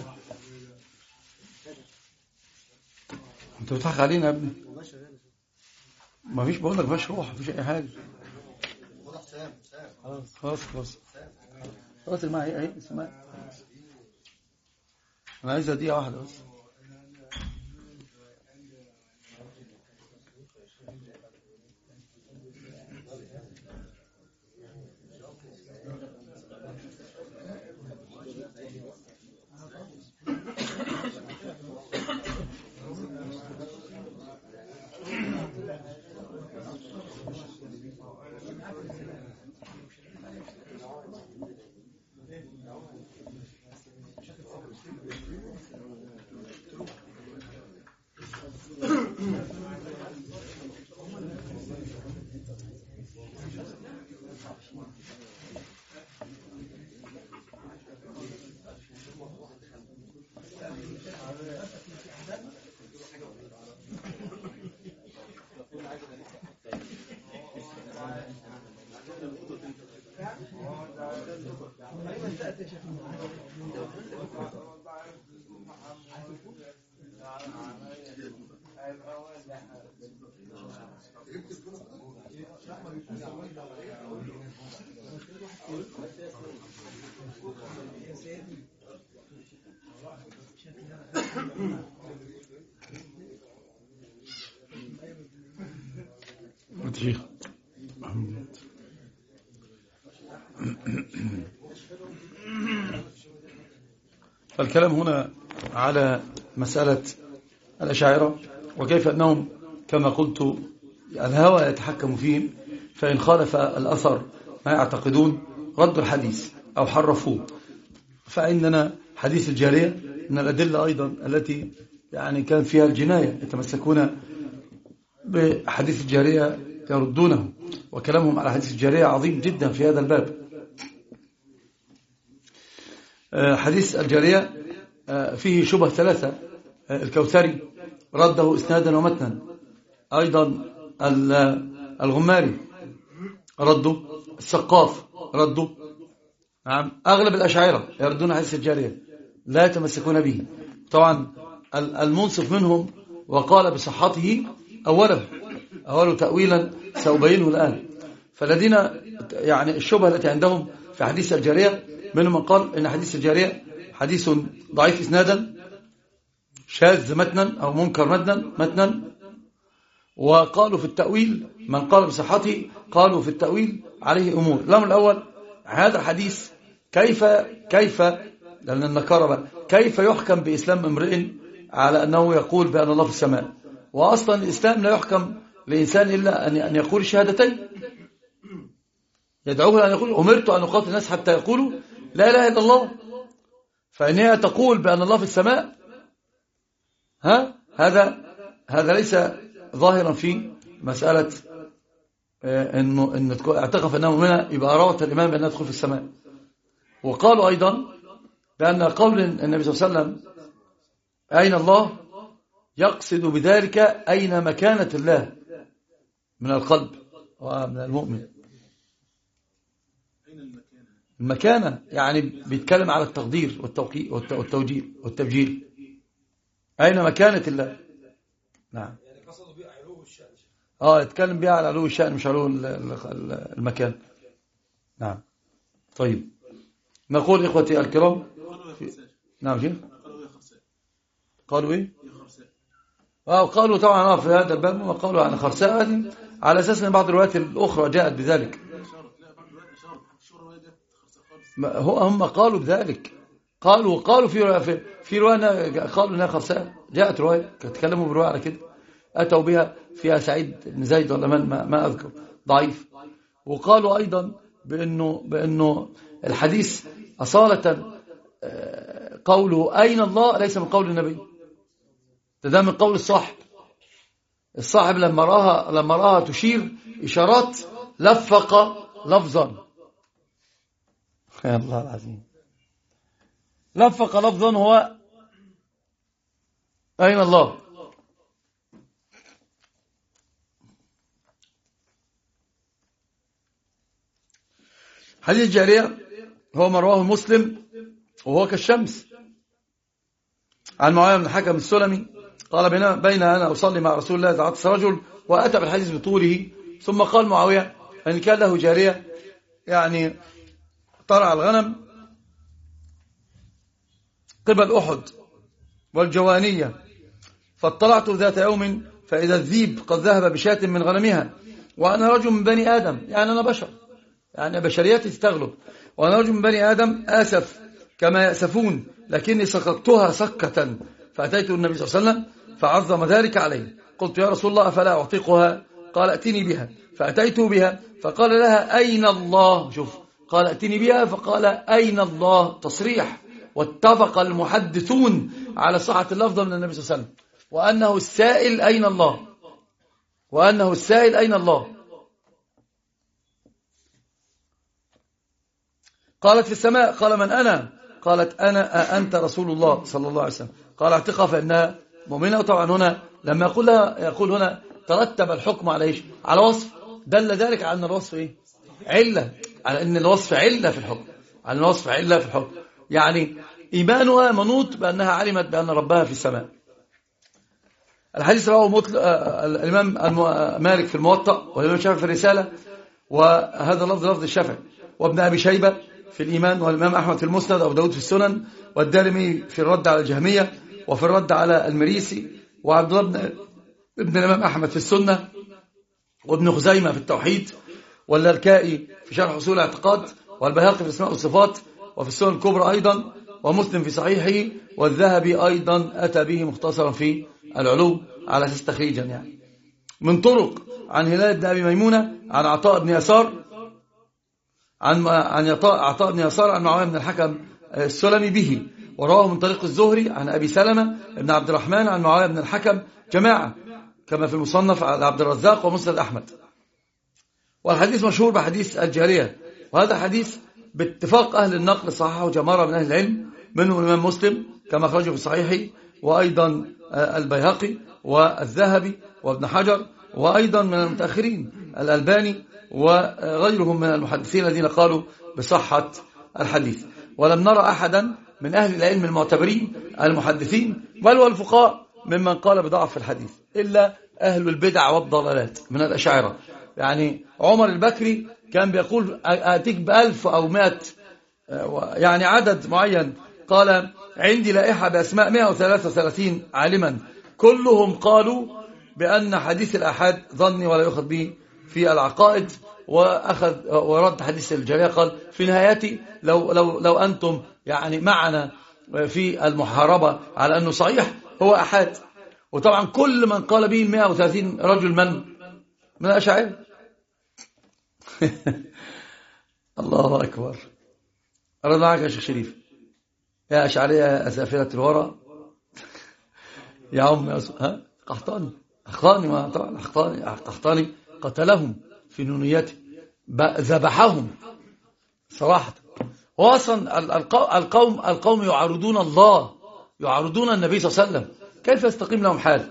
انت بتضحك علينا يا ابني. ما فيش. بقول لك ما فيش روح، ما فيش اي حاجه. خلاص خلاص معايا اهي. اسمع، انا عايزها دقيقه واحده بس. شيخ الكلام هنا على مسألة الأشاعرة وكيف أنهم كما قلت الهوى يتحكم فيهم، فإن خالف الأثر ما يعتقدون ردوا الحديث أو حرفوه. فإننا حديث الجارية من الأدلة أيضا التي يعني كان فيها الجناية، يتمسكون بحديث الجارية يردونه، وكلامهم على حديث الجارية عظيم جدا في هذا الباب. حديث الجارية فيه شبه ثلاثة. الكوثري رده إسنادا ومتنا، أيضا الغماري رده، السقاف رده. نعم، أغلب الأشاعرة يردون حديث الجارية لا يتمسكون به. طبعا المنصف منهم وقال بصحته أوله تأويلا سأبينه الآن. فالذين يعني الشبهة التي عندهم في حديث الجارية منهم من قال إن حديث الجارية حديث ضعيف إسنادا شاذ متنا أو منكر متنا. وقالوا في التأويل من قال بصحته قالوا في التأويل عليه أمور. الأمر الأول، هذا الحديث كيف لأن النكارة كيف يحكم بإسلام امرئ على أنه يقول بأن الله في السماء؟ وأصلا الإسلام لا يحكم لإنسان إلا أن يقول الشهادتين. يدعوه أن يقول أمرت أن أقاتل الناس حتى يقولوا لا إله إلا الله. فإن هي تقول بأن الله في السماء، هذا ليس ظاهرا في مسألة إن اعتقف أنه مؤمنة يبقى روت الإمام بأنها تدخل في السماء. وقالوا أيضا بأن قول النبي صلى الله عليه وسلم أين الله يقصد بذلك أين مكانة الله من القلب ومن المؤمن. المكانة يعني بيتكلم على التقدير والتوجيه والتبجيل. أين مكانة الله؟ نعم. يتكلم بها على علو الشأن مش علو المكان. نعم. طيب نقول إخوتي الكرام نعم شيخ. قالوا إيه؟ قالوا طبعا في هذا الباب ما قالوا عن خرساء هذه على أساس أن بعض الروايات الأخرى جاءت بذلك. هم قالوا بذلك. قالوا في رواية قالوا انها خرساء، جاءت رواية تكلموا برواية على كده، أتوا بها فيها سعيد بن زيد ولا ما أذكر ضعيف. وقالوا أيضا بأنه الحديث أصالة قوله أين الله ليس من قول النبي، ده من قول الصاحب لما راها تشير إشارات لفق لفظا. يا الله العظيم، لفق لفظا هو أين الله. حديث الجارية هو ما رواه مسلم وهو كالشمس عن معاوية بن الحكم السلمي قال بين أنا أصلي مع رسول الله تعطس رجل وأتى بالحديث بطوله ثم قال معاوية أن كان له جارية يعني ترعى الغنم قبل أحد والجوانية، فاطلعت ذات يوم فإذا الذيب قد ذهب بشاة من غنمها وأنا رجل من بني آدم، يعني أنا بشر، يعني بشريتي تستغلب، وأنا رجل من بني آدم آسف كما يأسفون، لكني سقطتها سكة، فأتيت النبي صلى الله عليه وسلم فعظم ذلك عليه. قلت يا رسول الله أفلا أعتقها؟ قال ائتني بها، فأتيت بها فقال لها أين الله؟ شوف، قال ائتني بها فقال أين الله، تصريح. واتفق المحدثون على صحة اللفظ من النبي صلى الله عليه وسلم وأنه السائل أين الله، وأنه السائل أين الله. قالت في السماء، قال من أنا؟ قالت أنا أنت رسول الله صلى الله عليه وسلم. قال اعتقها فإنها مؤمنة. وطبعا هنا لما يقول هنا ترتب الحكم على إيش؟ على وصف، دل ذلك على أن الوصف إيه؟ علة، على أن الوصف علة في الحكم، على أن الوصف علة في الحكم، يعني إيمانها منوط بأنها علمت بأن ربها في السماء. الحديث رواه الإمام مالك في الموطأ والإمام الشافعي في الرسالة، وهذا لفظ الشافعي، وابن أبي شيبة في الإيمان، والإمام أحمد في المسند، وأبو داود في السنن، والدارمي في الرد على الجهمية وفي الرد على المريسي، وعبد الله ابن الإمام أحمد في السنة، وابن خزيمة في التوحيد، واللالكائي في شرح أصول الاعتقاد، والبيهقي في الأسماء والصفات وفي السنن الكبرى أيضا، ومسلم في صحيحه، والذهبي أيضا أتى به مختصرا في العلو على أساس تخريجا يعني من طرق عن هلال بن أبي ميمونة عن عطاء بن يسار عن عطاء بن يسار عن معاوية بن الحكم السلمي به، ورواه من طريق الزهري عن أبي سلمة بن عبد الرحمن عن معاوية بن الحكم جماعة كما في المصنف على عبد الرزاق ومسند أحمد. والحديث مشهور بحديث الجارية، وهذا حديث باتفاق أهل النقل صححه جماعة من أهل العلم، منهم الإمام مسلم كما أخرجه في صحيحه، وأيضا البيهقي والذهبي وابن حجر، وأيضا من المتأخرين الألباني وغيرهم من المحدثين الذين قالوا بصحة الحديث. ولم نرى أحدا من أهل العلم المعتبرين المحدثين بل والفقهاء ممن قال بضعف الحديث إلا أهل البدع والضلالات من الأشاعرة. يعني عمر البكري كان بيقول أتيك ب1000 أو 100 يعني عدد معين، قال عندي لائحة بأسماء 133 عالما كلهم قالوا بأن حديث الأحاد ظني ولا يؤخذ به في العقائد، وأخذ ورد حديث الجارية قال في نهايتي لو أنتم يعني معنا في المحاربة على أنه صحيح هو أحاد. وطبعا كل من قال به 130 رجل من الأشاعرة. الله أكبر. أرد معك يا شيخ شريف، يا أشعرية أسافلة الورى يا عم قحطاني قتلهم في نونيته، ذبحهم صراحة. وأصلا القوم يعارضون الله، يعارضون النبي صلى الله عليه وسلم، كيف يستقيم لهم حال؟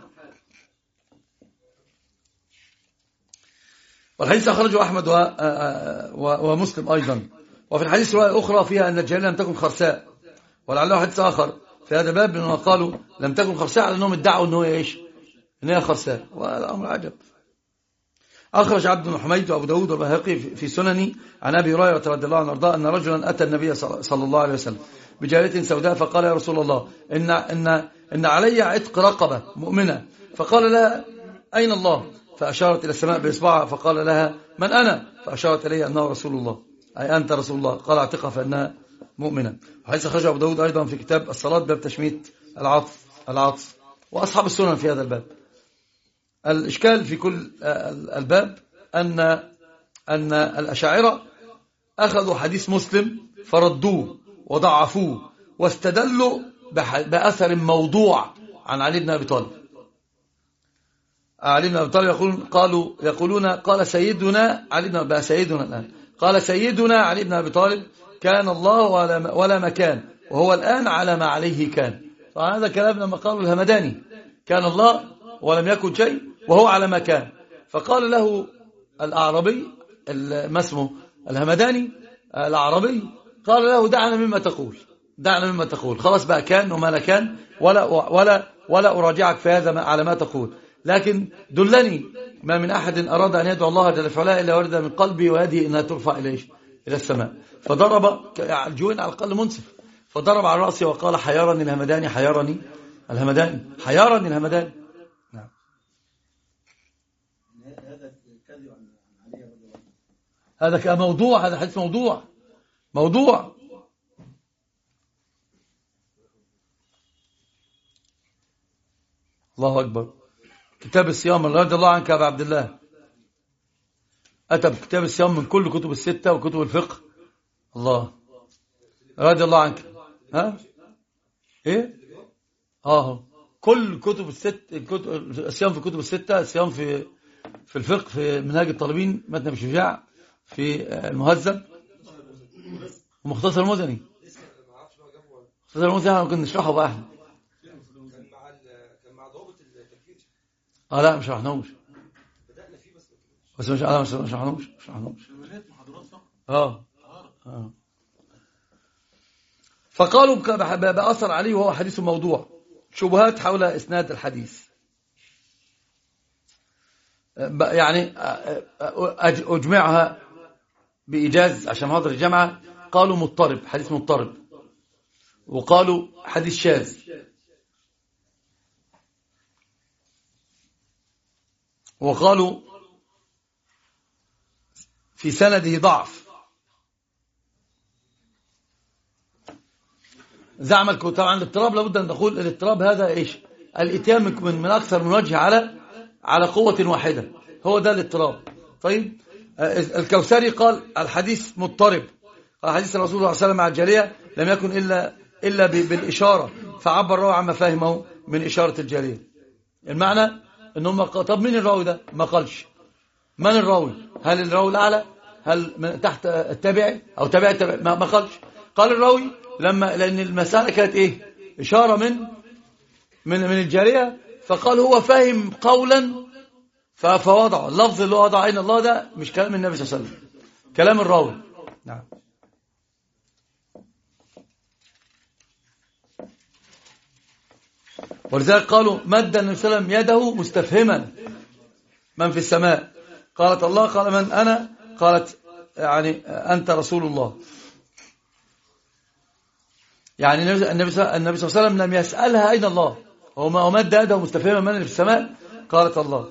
والحديث أخرجه أحمد ومسلم أيضا. وفي الحديث رواية أخرى فيها أن الجارية لم تكن خرساء، ولعله حديث آخر في هذا باب لأنه قالوا لم تكن خرساء على أنهم ادعوا أنه إيش؟ أنها خرساء، وهذا أمر عجب. أخرج عبد بن حميد وأبو داود والبيهقي في سنني عن أبي هريرة رضي الله عنه وارضاه أن رجلا أتى النبي صلى الله عليه وسلم بجارية سوداء فقال يا رسول الله إن علي عتق رقبة مؤمنة، فقال لها أين الله؟ فأشارت إلى السماء بإصبعها فقال لها من أنا؟ فأشارت إليه أنه رسول الله، أي أنت رسول الله. قال اعتقها فإنها مؤمنة. وحيث أخرج أبو داود أيضا في كتاب الصلاة باب تشميت العطف وأصحاب السنن في هذا الباب. الإشكال في كل الباب أن الأشاعرة أخذوا حديث مسلم فردوه وضعفوه واستدلوا بأثر موضوع عن علي بن أبي طالب. علي بن أبي طالب يقولون قال سيدنا علي بن أبي سيدنا الآن قال سيدنا علي بن أبي طالب كان الله ولا مكان، وهو الآن على ما عليه كان. فهذا كلام لما قالوا الهمداني كان الله ولم يكن شيء وهو على ما كان. فقال له الأعرابي ما اسمه الهمداني الأعرابي قال له دعنا مما تقول، دعنا مما تقول، خلاص بقى كان وما لا كان ولا أراجعك في هذا على ما تقول، لكن دلني ما من أحد أراد أن يدعو الله جل وعلا إلا ورد من قلبي ويدي إنها ترفع إلى السماء. فضرب الجوين على الأقل منصف، فضرب على رأسي وقال حيرني الهمداني، حيرني الهمداني، حيرني الهمداني. نعم. هذا كموضوع، هذا حديث موضوع. الله أكبر. كتاب الصيام رضي الله عنك يا أبا عبد الله، أتى بكتاب الصيام من كل كتب الستة وكتب الفقه. الله رضي الله عنك. ها ايه كل كتب الصيام في كتب الستة، الصيام في الفقه، في منهاج الطالبين، متن ابي شجاع، في المهذب، ومختصر المزني. مختصر المزني ممكن نشرحه بقى احنا. كان مع ضوابط التكفير. لا مش شرحناهوش، بس مش شرحناهوش. فقالوا بأثر عليه وهو حديث موضوع، شبهات حول إسناد الحديث. يعني أجمعها بإيجاز عشان حاضر الجامعة. قالوا مضطرب، حديث مضطرب، وقالوا حديث شاذ، وقالوا في سنده ضعف. زعم طبعا الاضطراب لابد أن نقول الاضطراب هذا إيش؟ الاتيان من أكثر من وجه على قوة واحدة، هو ده الاضطراب. طيب الكوثري قال الحديث مضطرب، قال حديث الرسول صلى الله عليه وسلم مع الجارية لم يكن إلا بالإشارة، فعبر الراوي عما فهمه من إشارة الجارية. المعنى أنهم طب مين الراوي ده؟ ما قالش من الراوي، هل الراوي الأعلى، هل من تحت التابعي أو تابع التابع، ما قالش. قال الراوي لأن المسألة كانت إيه؟ إشارة من الجارية، فقال هو فهم قولا فوضعه اللفظ اللي هو وضع عين الله، ده مش كلام النبي صلى الله عليه وسلم، كلام الراوي. نعم. ولذلك قالوا مد النبي صلى الله عليه وسلم يده مستفهما من في السماء، قالت الله، قال من أنا، قالت يعني أنت رسول الله. يعني النبي صلى الله عليه وسلم لم يسألها أين الله، هو مد يده مستفهما من في السماء، قالت الله.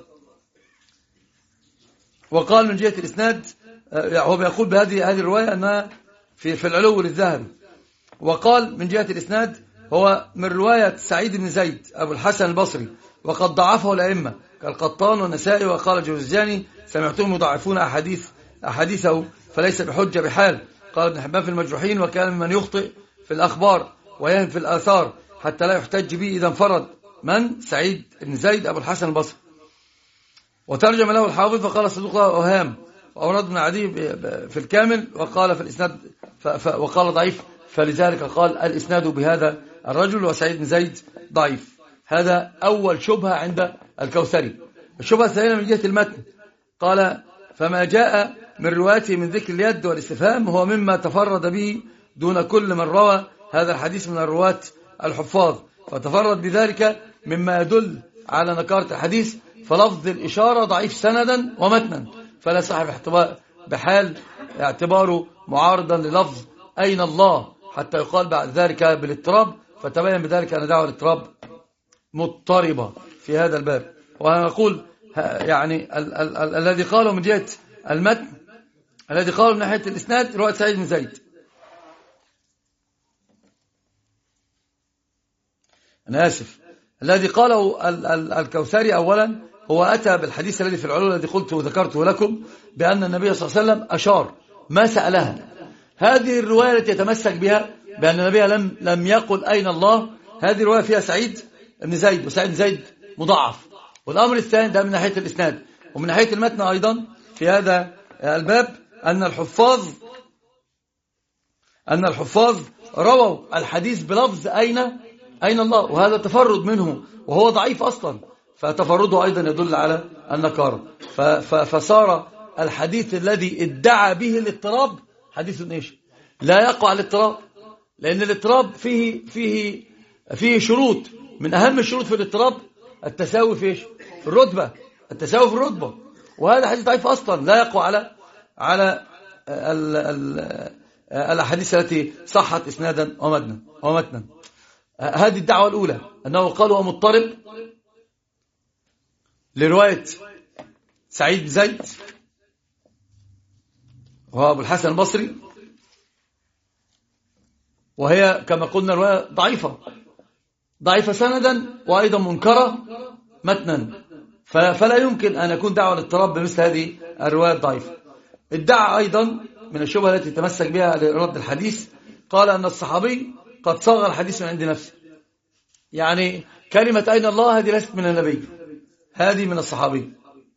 وقال من جهة الإسناد، هو بيقول بهذه الرواية أنها في العلو للذهبي. وقال من جهة الإسناد هو من رواية سعيد بن زيد أبو الحسن البصري، وقد ضعفه الأئمة كالقطان والنسائي. وقال الجوزجاني سمعتهم يضعفون أحاديثه فليس بحجة بحال. قال ابن حبان في المجروحين وكان ممن يخطئ في الأخبار ويهم في الآثار حتى لا يحتج به إذا انفرد. من؟ سعيد بن زيد أبو الحسن البصري. وترجم له الحافظ فقال صدوق له أوهام، وأورد بن عدي في الكامل وقال في الإسناد وقال ضعيف، فلذلك قال الإسناد بهذا الرجل وسعيد بن زيد ضعيف. هذا أول شبهة عند الكوثري. الشبهة الثانية من جهة المتن، قال فما جاء من روايته من ذكر اليد والاستفهام هو مما تفرد به دون كل من روى هذا الحديث من الرواة الحفاظ، فتفرد بذلك مما يدل على نكارة الحديث. فلفظ الإشارة ضعيف سندا ومتنا، فلا صاحب بحال اعتباره معارضا للفظ أين الله حتى يقال بعد ذلك بالاضطراب، فتبين بذلك أن دعوة الاضطراب مضطربة في هذا الباب. ونقول يعني الذي قاله من جهة المتن، الذي قاله من ناحية الإسناد رواية سعيد بن زيد. أنا آسف، الذي قاله الكوثري أولا هو أتى بالحديث الذي في العلو الذي قلت وذكرته لكم بأن النبي صلى الله عليه وسلم أشار ما سألها. هذه الرواية التي يتمسك بها بأن النبي لم يقل أين الله، هذه الرواية فيها سعيد بن زيد، وسعيد بن زيد مضاعف. والأمر الثاني ده من ناحية الإسناد، ومن ناحية المتن أيضا في هذا الباب أن الحفاظ رووا الحديث بلفظ أين الله، وهذا تفرد منه وهو ضعيف أصلا، فتفرده أيضا يدل على النكارة. فصار الحديث الذي ادعى به الاضطراب حديث إيش؟ لا يقع الاضطراب، لأن الاضطراب فيه شروط. من أهم الشروط في الاضطراب التساوي في إيش؟ في الرتبة، التساوي في الرتبة. وهذا حديث ضعيف أصلا، لا يقع على الأحاديث التي صحت إسنادا ومتنا. هذه الدعوة الأولى، أنه قال هو مضطرب لرواية سعيد بن زيد وهو أبو الحسن البصري، وهي كما قلنا رواية ضعيفة سندا وأيضا منكرة متنا، فلا يمكن أن يكون دعوة للاضطراب بمثل هذه الرواية الضعيفة. ادعى أيضا من الشبهة التي تمسك بها لرد الحديث، قال أن الصحابي قد صاغ الحديث من عند نفسه، يعني كلمة أين الله هذه ليست من النبي، هذه من الصحابي.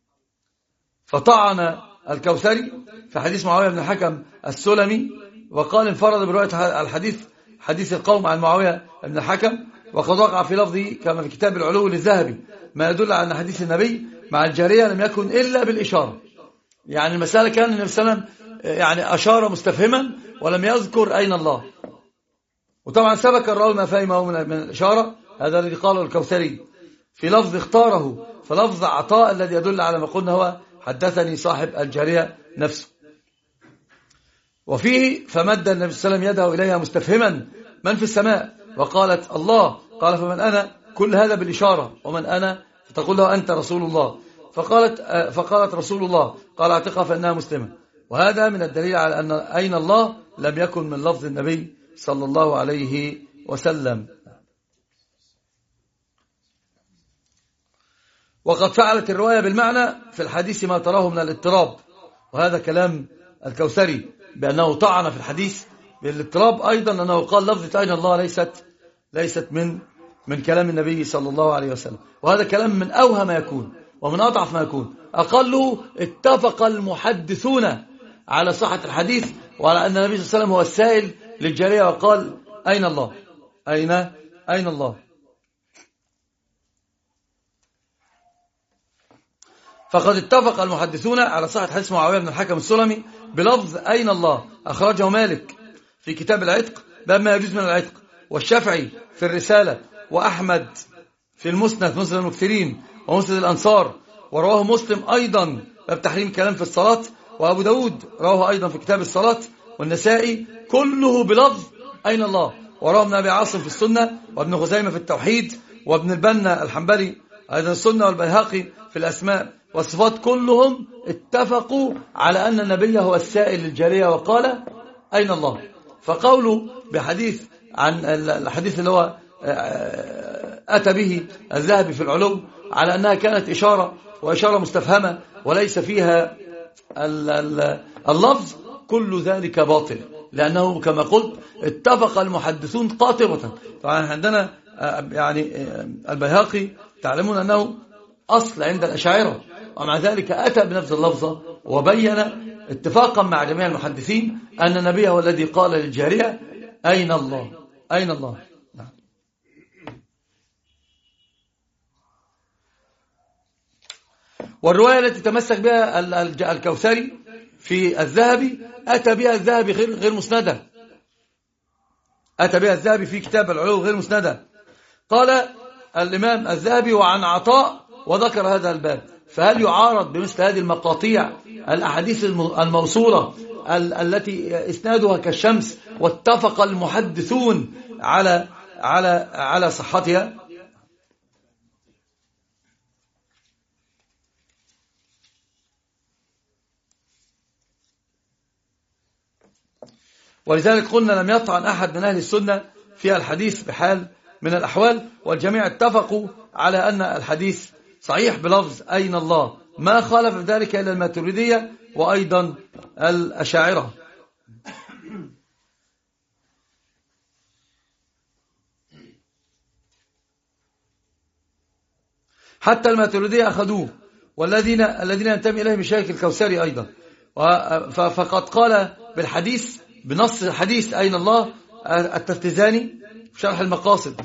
فطعن الكوثري في حديث معاوية بن الحكم السلمي، وقال انفرد برواية الحديث حديث القوم عن معاوية بن الحكم، وقد وقع في لفظه كما في كتاب العلو للذهبي ما يدل على أن حديث النبي مع الجارية لم يكن إلا بالإشارة. يعني المسألة كان النبي صلى الله عليه وسلم يعني أشار مستفهما ولم يذكر أين الله، وطبعا سبك الراوي ما فهمه من الإشارة، هذا الذي قاله الكوثري في لفظ اختاره، فلفظ عطاء الذي يدل على ما قلنا هو حدثني صاحب الجارية نفسه. وفيه فمد النبي صلى الله عليه وسلم يده إليها مستفهما من في السماء، وقالت الله، قال فمن أنا؟ كل هذا بالإشارة، ومن أنا؟ فتقول له أنت رسول الله، فقالت رسول الله، قال اعتقها فإنها مسلمة. وهذا من الدليل على أن أين الله لم يكن من لفظ النبي صلى الله عليه وسلم. وقد فعلت الرواية بالمعنى في الحديث ما تراه من الاضطراب، وهذا كلام الكوثري بأنه طعن في الحديث بالاضطراب، أيضا أنه قال لفظة أين الله ليست من كلام النبي صلى الله عليه وسلم. وهذا كلام من أوهى ما يكون ومن أضعف ما يكون. أقله اتفق المحدثون على صحة الحديث وعلى أن النبي صلى الله عليه وسلم هو السائل للجارية وقال أين الله؟ أين الله؟ فقد اتفق المحدثون على صحة حديث معاوية بن الحكم السلمي بلفظ أين الله، أخرجه مالك في كتاب العتق باب ما يجوز من العتق، والشافعي في الرسالة، وأحمد في المسند مسند المكثرين ومسند الأنصار، ورواه مسلم أيضا باب تحريم كلام في الصلاة، وأبو داود رواه أيضا في كتاب الصلاة، والنسائي كله بلفظ أين الله، ورواه ابن أبي عاصم في السنة، وابن خزيمة في التوحيد، وابن البنا الحنبلي أيضا السنة، والبيهقي في الأسماء والصفات، كلهم اتفقوا على أن النبي هو السائل للجارية وقال أين الله. فقوله بحديث عن الحديث اللي هو أتى به الذهبي في العلو على أنها كانت إشارة وإشارة مستفهمة وليس فيها اللفظ، كل ذلك باطل، لأنه كما قلت اتفق المحدثون قاطبة. طبعا عندنا يعني البيهقي تعلمون أنه أصل عند الأشاعرة، ومع ذلك أتى بنفس اللفظة وبين اتفاقا مع جميع المحدثين أن النبي هو الذي قال للجارية أين الله؟ أين الله؟ نعم. والرواية التي تمسك بها الكوثري في الذهبي أتى بها الذهبي غير مسندة، أتى بها الذهبي في كتاب العلو غير مسندة. قال الإمام الذهبي وعن عطاء وذكر هذا الباب، فهل يعارض بمثل هذه المقاطيع الأحاديث الموصولة التي إسنادها كالشمس واتفق المحدثون على صحتها؟ ولذلك قلنا لم يطعن أحد من أهل السنة في الحديث بحال من الأحوال، والجميع اتفقوا على أن الحديث صحيح بلفظ أين الله، ما خالف ذلك إلا الماتريدية وأيضا الأشاعرة. حتى الماتريدية أخذوه، والذين ينتمي إليه مشايخ الكوثري أيضا، فقد قال بالحديث بنص الحديث أين الله التفتزاني في شرح المقاصد،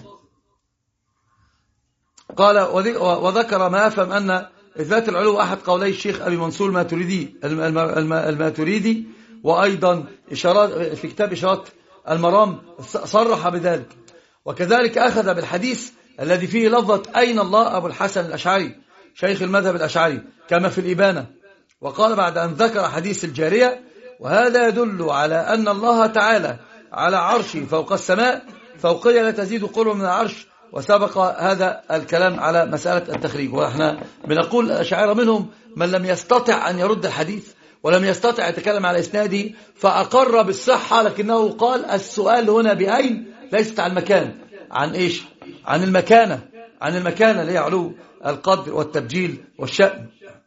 قال وذكر ما أفهم أن إثبات العلو أحد قولي الشيخ أبي منصور الماتريدي، وأيضا إشارات في كتاب إشارات المرام صرح بذلك. وكذلك أخذ بالحديث الذي فيه لفظة أين الله أبو الحسن الأشعري شيخ المذهب الأشعري كما في الإبانة، وقال بعد أن ذكر حديث الجارية: وهذا يدل على أن الله تعالى على عرشه فوق السماء فوقية لا تزيد قرب من العرش. وسبق هذا الكلام على مسألة التخريج. وإحنا بنقول الأشاعرة منهم من لم يستطع أن يرد الحديث ولم يستطع يتكلم على إسناده فأقر بالصحة، لكنه قال السؤال هنا بأين ليست عن المكان، عن إيش؟ عن المكانة، عن المكانة اللي هي علو القدر والتبجيل والشأن.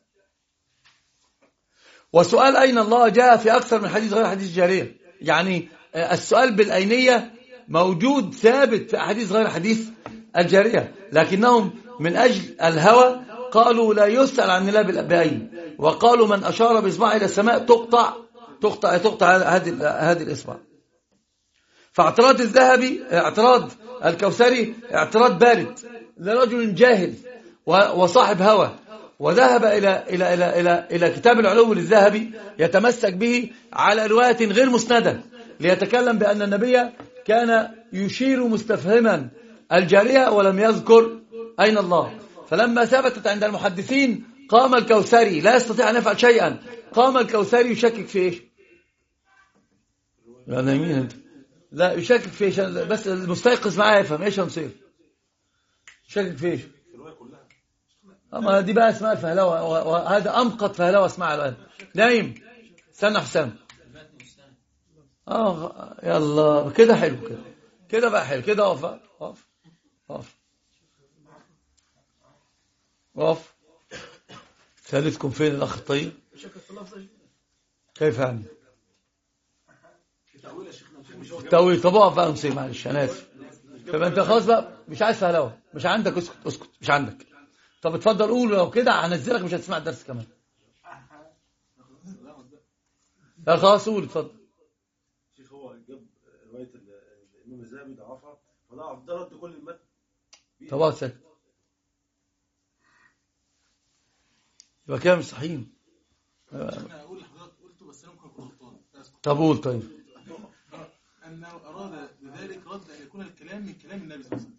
وسؤال أين الله جاء في أكثر من حديث غير حديث الجارية، يعني السؤال بالأينية موجود ثابت في أحاديث غير حديث الجارية، لكنهم من أجل الهوى قالوا لا يسأل عن الله بأين، وقالوا من أشار بإصبعه إلى السماء تقطع هذه الإصبع. فاعتراض الذهبي، اعتراض الكوثري اعتراض بارد لرجل جاهل وصاحب هوى، وذهب إلى كتاب العلو للذهبي يتمسك به على رواية غير مسندة ليتكلم بأن النبي كان يشير مستفهما الجارية ولم يذكر أين الله. فلما ثبتت عند المحدثين قام الكوثري لا يستطيع أن يفعل شيئا، قام الكوثري يشكك في إيش؟ لا نايمين أنت، لا يشكك في إيش؟ بس المستيقظ معاه يفهم إيش هنصير. يشكك في إيش؟ أما دي بقى اسمها الفهلوة، وهذا أمقت فهلوة اسمها الآن. نايم استنى حسام. يلا كده حلو، كده بقى حلو كده. وقف. ثالثكم فين الأخ الطيب؟ كيف يعني؟ التأويل. طب اقف بقى نصير، معلش أنا آسف. طب أنت خلاص بقى مش عايز فهلوة، مش عندك، اسكت مش عندك. طب اتفضل قول، لو كده هنزلك مش هتسمع الدرس كمان. لا خلاص قول اتفضل. شيخ هو جاب رواية الإمام الذهبي ضعفها فضعف ده رد كل المتن. طب اقعد ساكت. يبقى كده مش صحيح. اقول لحضرتك قلته بس انا ممكن اكون غلطان. طب قول. طيب انه اراد بذلك رد ان يكون الكلام من كلام النبي صلى الله عليه وسلم.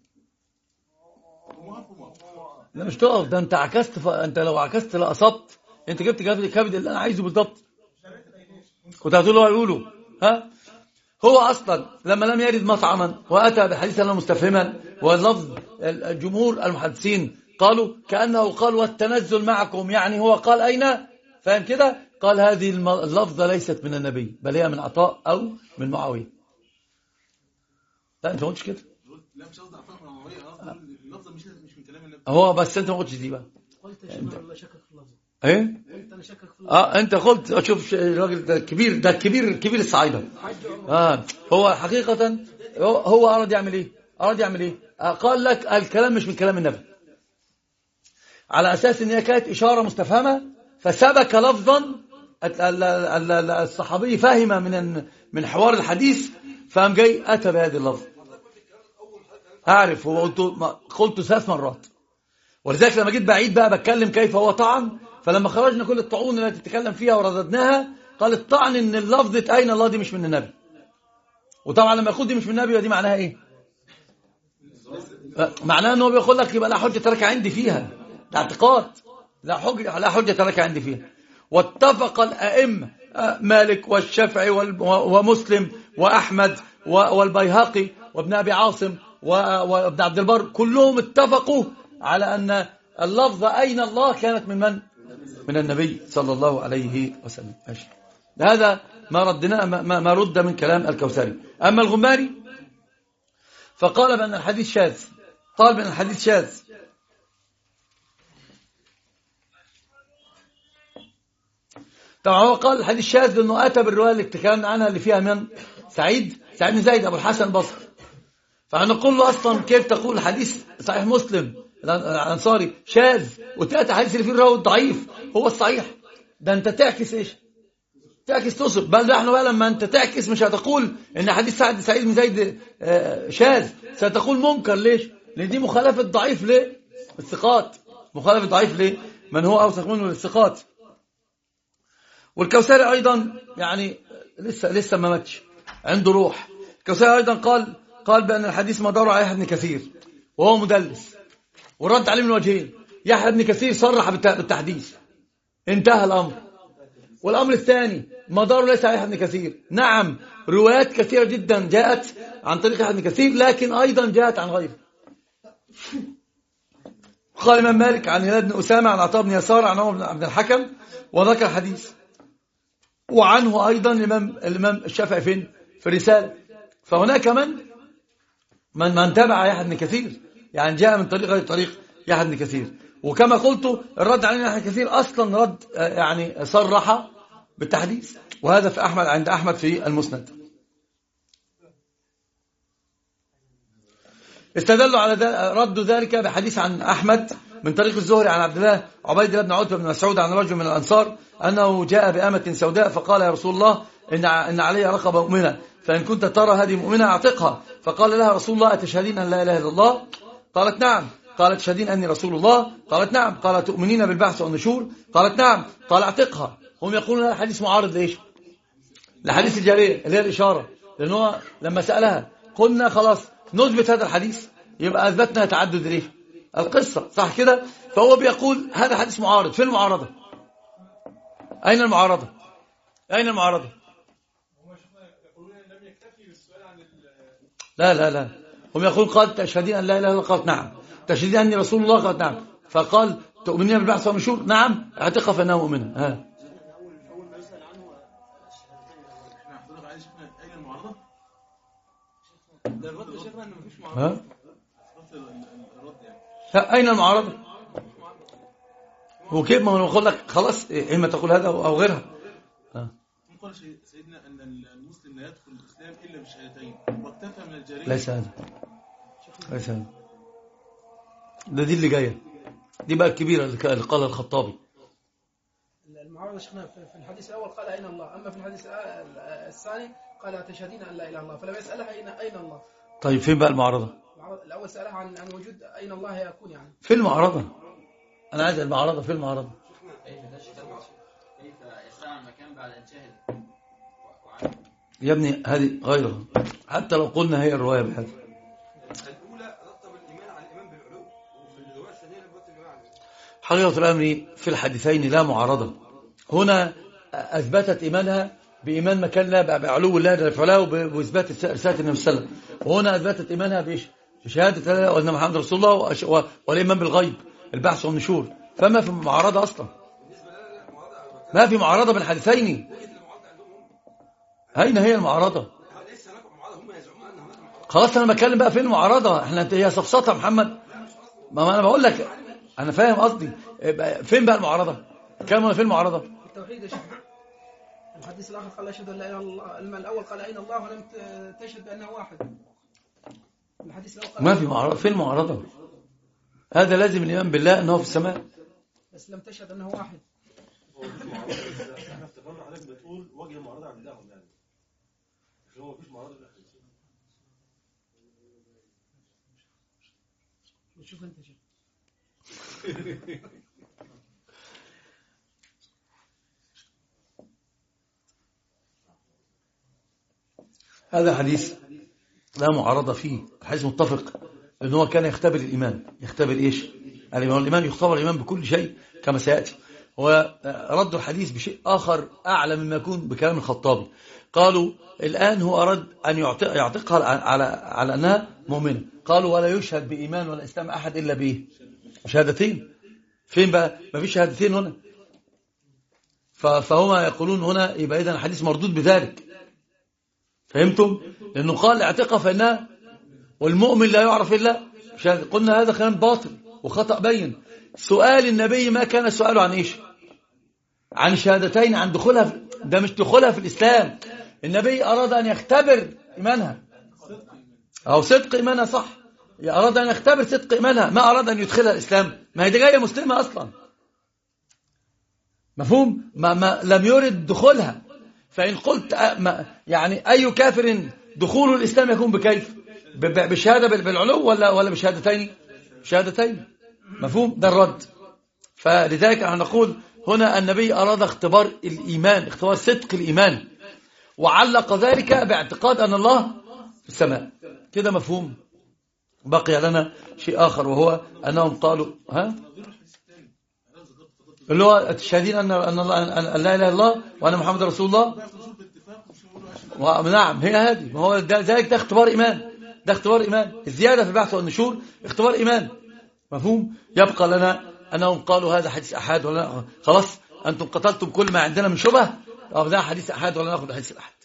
لا مش تقف، ده انت عكست. انت لو عكست لاصبت. انت جبت كبد اللي انا عايزه بالضبط. كنت هتقول له هيقوله. هو اصلا لما لم يرد مطعما واتى بحديثا مستفهما، واللفظ الجمهور المحدثين قالوا كانه قال والتنزل معكم، يعني هو قال اين، فاهم كده؟ قال هذه اللفظه ليست من النبي بل هي من عطاء او من معاويه. لا انت ما قلتش كده. لا مش قصدي عطاء من معاويه، قصدي اللفظه مش من كلام النبي. هو بس انت ما قلتش دي بقى. قلت ولا شكك في اللفظ. ايه؟ قلت انا شكك في اللفظ. انت قلت. شوف الراجل ده كبير، ده كبير الصعايده. هو حقيقه هو اراد يعمل ايه؟ قال لك الكلام مش من كلام النبي، على اساس ان هي كانت اشاره مستفهمه، فسبك لفظا الصحابي فهم من حوار الحديث، فقام جاي اتى بهذه اللفظ. اعرف، هو قلت 3 مرات. ولذلك لما جيت بعيد بقى بتكلم كيف هو طعن، فلما خرجنا كل الطعون التي تتكلم فيها ورددناها، قال الطعن ان اللفظة اين الله دي مش من النبي. وطبعا لما يقول دي مش من النبي دي معناها ايه؟ معناها انه بيقول لك يبقى لا حجة لك عندي فيها، ده اعتقاد، لا حجة لك عندي فيها. واتفق الائمه مالك والشافعي ومسلم واحمد والبيهقي وابن ابي عاصم وابن عبد البر، كلهم اتفقوا على أن اللفظ أين الله كانت من من؟ من النبي صلى الله عليه وسلم. هذا ما رد من كلام الكوثري. أما الغماري فقال بأن الحديث شاذ. طبعا هو قال الحديث شاذ لأنه أتى بالرواية اللي تكلمنا عنها اللي فيها من سعيد بن زيد أبو الحسن البصري. فهنقول له أصلا كيف تقول الحديث صحيح مسلم الأنصاري شاذ وتأتي حديث اللي فيه الراوي ضعيف هو الصحيح؟ ده أنت تعكس إيش؟ تعكس تصب. بل نحن بقى لما أنت تعكس مش هتقول إن حديث سعيد بن زيد شاذ، ستقول منكر. ليش؟ لأن دي مخالفة ضعيف ليه؟ الثقات. مخالفة ضعيف ليه؟ من هو أوثق منه للثقات. والكوثري أيضا يعني لسه ما ماتش، عنده روح. الكوثري أيضا قال بأن الحديث مداره على يحيى بن كثير وهو مدلس، ورد عليه من وجهين. يحيى بن كثير صرح بالتحديث، انتهى الأمر. والأمر الثاني مداره ليس على يحيى بن كثير. نعم، روايات كثيرة جدا جاءت عن طريق يحيى بن كثير، لكن أيضا جاءت عن غيره. قال الإمام مالك عن هلال بن أسامة عن عطاء بن يسار عن عمر بن الحكم وذكر الحديث. وعنه أيضا الإمام الشافعي فين؟ في الرسالة. فهناك من تبع يحيى بن كثير، يعني جاء من طريق غير طريق يحيى بن كثير. وكما قلت الرد علينا يحيى بن كثير أصلا رد يعني صرح بالتحديث، وهذا في أحمد عند أحمد في المسند. استدلوا على رد ذلك بحديث عن أحمد من طريق الزهري عن عبد الله عبيد الله بن عتبة بن مسعود عن رجل من الأنصار أنه جاء بأمة سوداء فقال يا رسول الله إن علي رقبة مؤمنة، فإن كنت ترى هذه مؤمنة أعتقها. فقال لها رسول الله أتشهدين أن لا إله إلا الله؟ قالت نعم. قالت تشهدين أني رسول الله؟ قالت نعم. قال تؤمنين بالبعث والنشور؟ قالت نعم. قال اعتقها. هم يقولون هذا حديث معارض ليش؟ لحديث الجارية اللي هي الإشارة، لأنه لما سألها قلنا خلاص نثبت هذا الحديث، يبقى أثبتنا تعدد ليه القصة، صح كده؟ فهو بيقول هذا حديث معارض. فين المعارضة؟ أين المعارضة؟ أين المعارضة؟ لا هم يقول قال تشهدين أن لا إله إلا الله؟ قالت نعم. تشهدين أني رسول الله؟ قالت نعم. فقال تؤمنين بالبعث والنشور؟ نعم. اعتقها فإنها مؤمنة. ها أين المعارضة؟ وكيف ما نقول لك خلاص إما تقول هذا أو غيرها. قال سيدنا أن المسلم لا يدخل الإسلام إلا بشهادتين واكتفى من الجارية. ليس هذا دي اللي جاية، دي بقى الكبيرة اللي قال الخطابي. المعارضة شيخنا في الحديث الأول قال أين الله، أما في الحديث الثاني قال تشهدين أن لا إله إلا الله، فلم يسألها أين الله. طيب فين بقى المعارضة؟ الأول سألها عن وجود أين الله يكون، يعني في المعارضة. أنا عايز المعارضة في المعارضة. يا ابني هذه غيرها، حتى لو قلنا هي الرواية بهذا. الأولى رتب الإيمان على الإيمان بالعلو، وفي الرواية الثانية رتب الإيمان على حقيقة الأمر في الحديثين لا معارضة. هنا أثبتت إيمانها بإيمان مكان لا بعلو الله جل وعلا وبإثبات رسالة النبي صلى الله عليه وسلم، وهنا أثبتت إيمانها بإيش؟ بشهادة وأن محمد رسول الله والإيمان بالغيب البعث والنشور. فما في معارضة أصلا، ما في معارضة بين الحديثين. أين هي المعارضة؟ خلاص أنا بتكلم بقى فين المعارضة. احنا هي سفسطة محمد، ما أنا بقول لك أنا فاهم قصدي. فين بقى المعارضة؟ كم فين المعارضة؟ التوحيد يا شيخ. الحديث الآخر قال أشهد أن لا إله إلا الله، الأول قال أين الله ولم تشهد بأنه واحد. الحديث الأول قال ما في معارضة. فين المعارضة؟ هذا لازم الإيمان بالله أنه في السماء، بس لم تشهد أنه واحد. احنا افتكرنا حضرتك بتقول وجه المعارضة عندهم، يعني هو مفيش معارضة في الحديث. شوف أنت شيخ. هذا حديث لا معارضة فيه، حديث متفق، لأن هو كان يختبر الإيمان. يختبر إيش؟ الإيمان يختبر الإيمان بكل شيء كما سيأتي. ورد الحديث بشيء آخر أعلى مما يكون بكلام الخطابي. قالوا الآن هو أراد أن يعتقها على أنها مؤمنة. قالوا ولا يشهد بإيمان ولا إسلام أحد إلا به شهادتين. فين بقى؟ ما فيش شهادتين هنا. فهم يقولون هنا يبقى إذن الحديث مردود بذلك. فهمتم؟ لأنه قال اعتقها فإنها، والمؤمن لا يعرف إلا شهادة. قلنا هذا كلام باطل وخطأ بين. سؤال النبي ما كان سؤاله عن إيش؟ عن شهادتين، عن دخولها ده مش دخولها في الإسلام. النبي أراد أن يختبر إيمانها أو صدق إيمانها، صح؟ أراد أن يختبر صدق إيمانها، ما أراد أن يدخلها الإسلام. ما هي دي جاية مسلمة أصلا، مفهوم؟ ما لم يرد دخولها. فإن قلت يعني أي كافر دخول الإسلام يكون بكيف؟ بشهادة بالعلو ولا بشهادتين؟ شهادتين، مفهوم؟ ده الرد. فلذلك نقول هنا النبي أراد اختبار الإيمان، اختبار صدق الإيمان. وعلق ذلك باعتقاد أن الله في السماء. كده مفهوم؟ بقي لنا شيء آخر، وهو أنهم قالوا اللي هو الشهادين أن لا إله إلا الله وأن محمد رسول الله. نعم، هي هذه، ما هو ذلك ده اختبار إيمان، ده اختبار إيمان. الزيادة في البحث والنشور اختبار إيمان. مفهوم؟ يبقى لنا أنهم قالوا هذا حديث أحاد ولا خلاص أنتم قتلتم كل ما عندنا من شبه، أو ده حديث أحاد ولا نأخذ حديث الأحاد.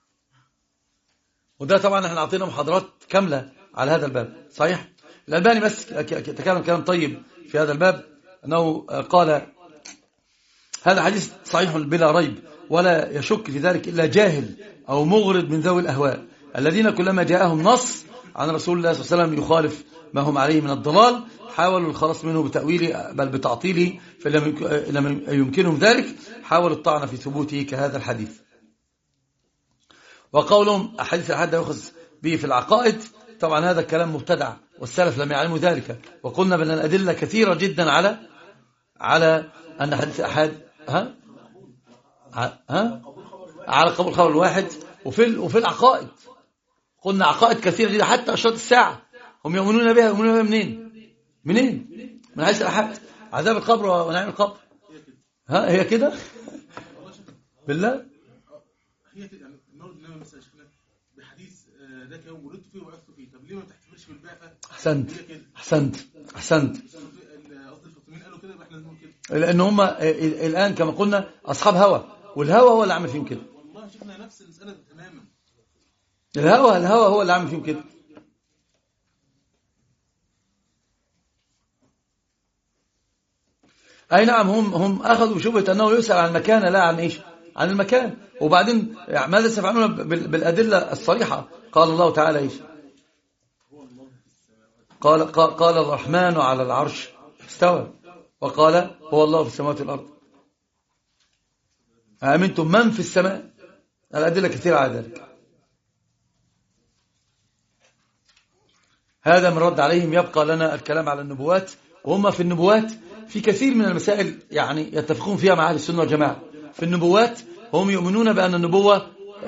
وده طبعا احنا أعطينا محاضرات كاملة على هذا الباب. صحيح؟ الألباني بس تكلم كلام طيب في هذا الباب، أنه قال هذا حديث صحيح بلا ريب، ولا يشك في ذلك إلا جاهل أو مغرض من ذوي الأهواء الذين كلما جاءهم نص عن رسول الله صلى الله عليه وسلم يخالف ما هم عليه من الضلال حاولوا الخلاص منه بتأويله بل بتعطيله، فلم يمكنهم ذلك حاولوا الطعن في ثبوته كهذا الحديث. وقولهم أحاديث الأحاد يؤخذ به في العقائد، طبعا هذا الكلام مبتدع والسلف لم يعلموا ذلك، وقلنا بأن الأدلة كثيرة جدا على أن حديث الأحاد على قبول خبر الواحد. وفي العقائد قلنا عقائد كثيرة جدا، حتى أشراط الساعة هم يؤمنون بها. يؤمنون بها منين؟ من حديث الأحاد. عذاب القبر ونعيم القبر، هي كده بالله. هي كده يعني النهارده انما مثلا شفنا بحديث ذاك يوم ولدت فيه وعرفت فيه، طب ليه ما تحتملش بالبعثه؟ احسنت قصدي الفاطميين قالوا كده، يبقى احنا لازم كده، لان هم الان كما قلنا اصحاب هوى، والهوى هو اللي عامل فيهم كده. والله شفنا نفس المساله تماما. الهوى هو اللي عامل فيهم كده. اي نعم، هم اخذوا شبهه انه يسأل عن المكان لا عن ايش؟ عن المكان. وبعدين ماذا سيفعلون بالادله الصريحه؟ قال الله تعالى ايش؟ قال الرحمن على العرش استوى، وقال هو الله في السماوات والارض. أأمنتم من في السماء؟ الأدلة كثيرة على ذلك. هذا من رد عليهم. يبقى لنا الكلام على النبوات، وهم في النبوات في كثير من المسائل يعني يتفقون فيها مع أهل السنة والجماعة. في النبوات هم يؤمنون بأن النبوة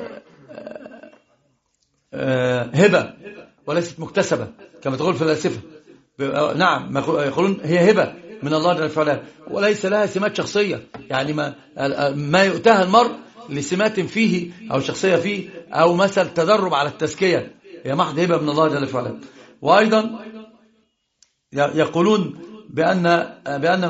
هبة وليست مكتسبة كما تقول الفلاسفة. نعم، يقولون هي هبة من الله جل وعلا وليس لها سمات شخصية، يعني ما يؤتاها المرء لسمات فيه أو شخصية فيه أو مثل تدرب على التزكية، هي محض هبة من الله جل وعلا. وأيضا يقولون بأن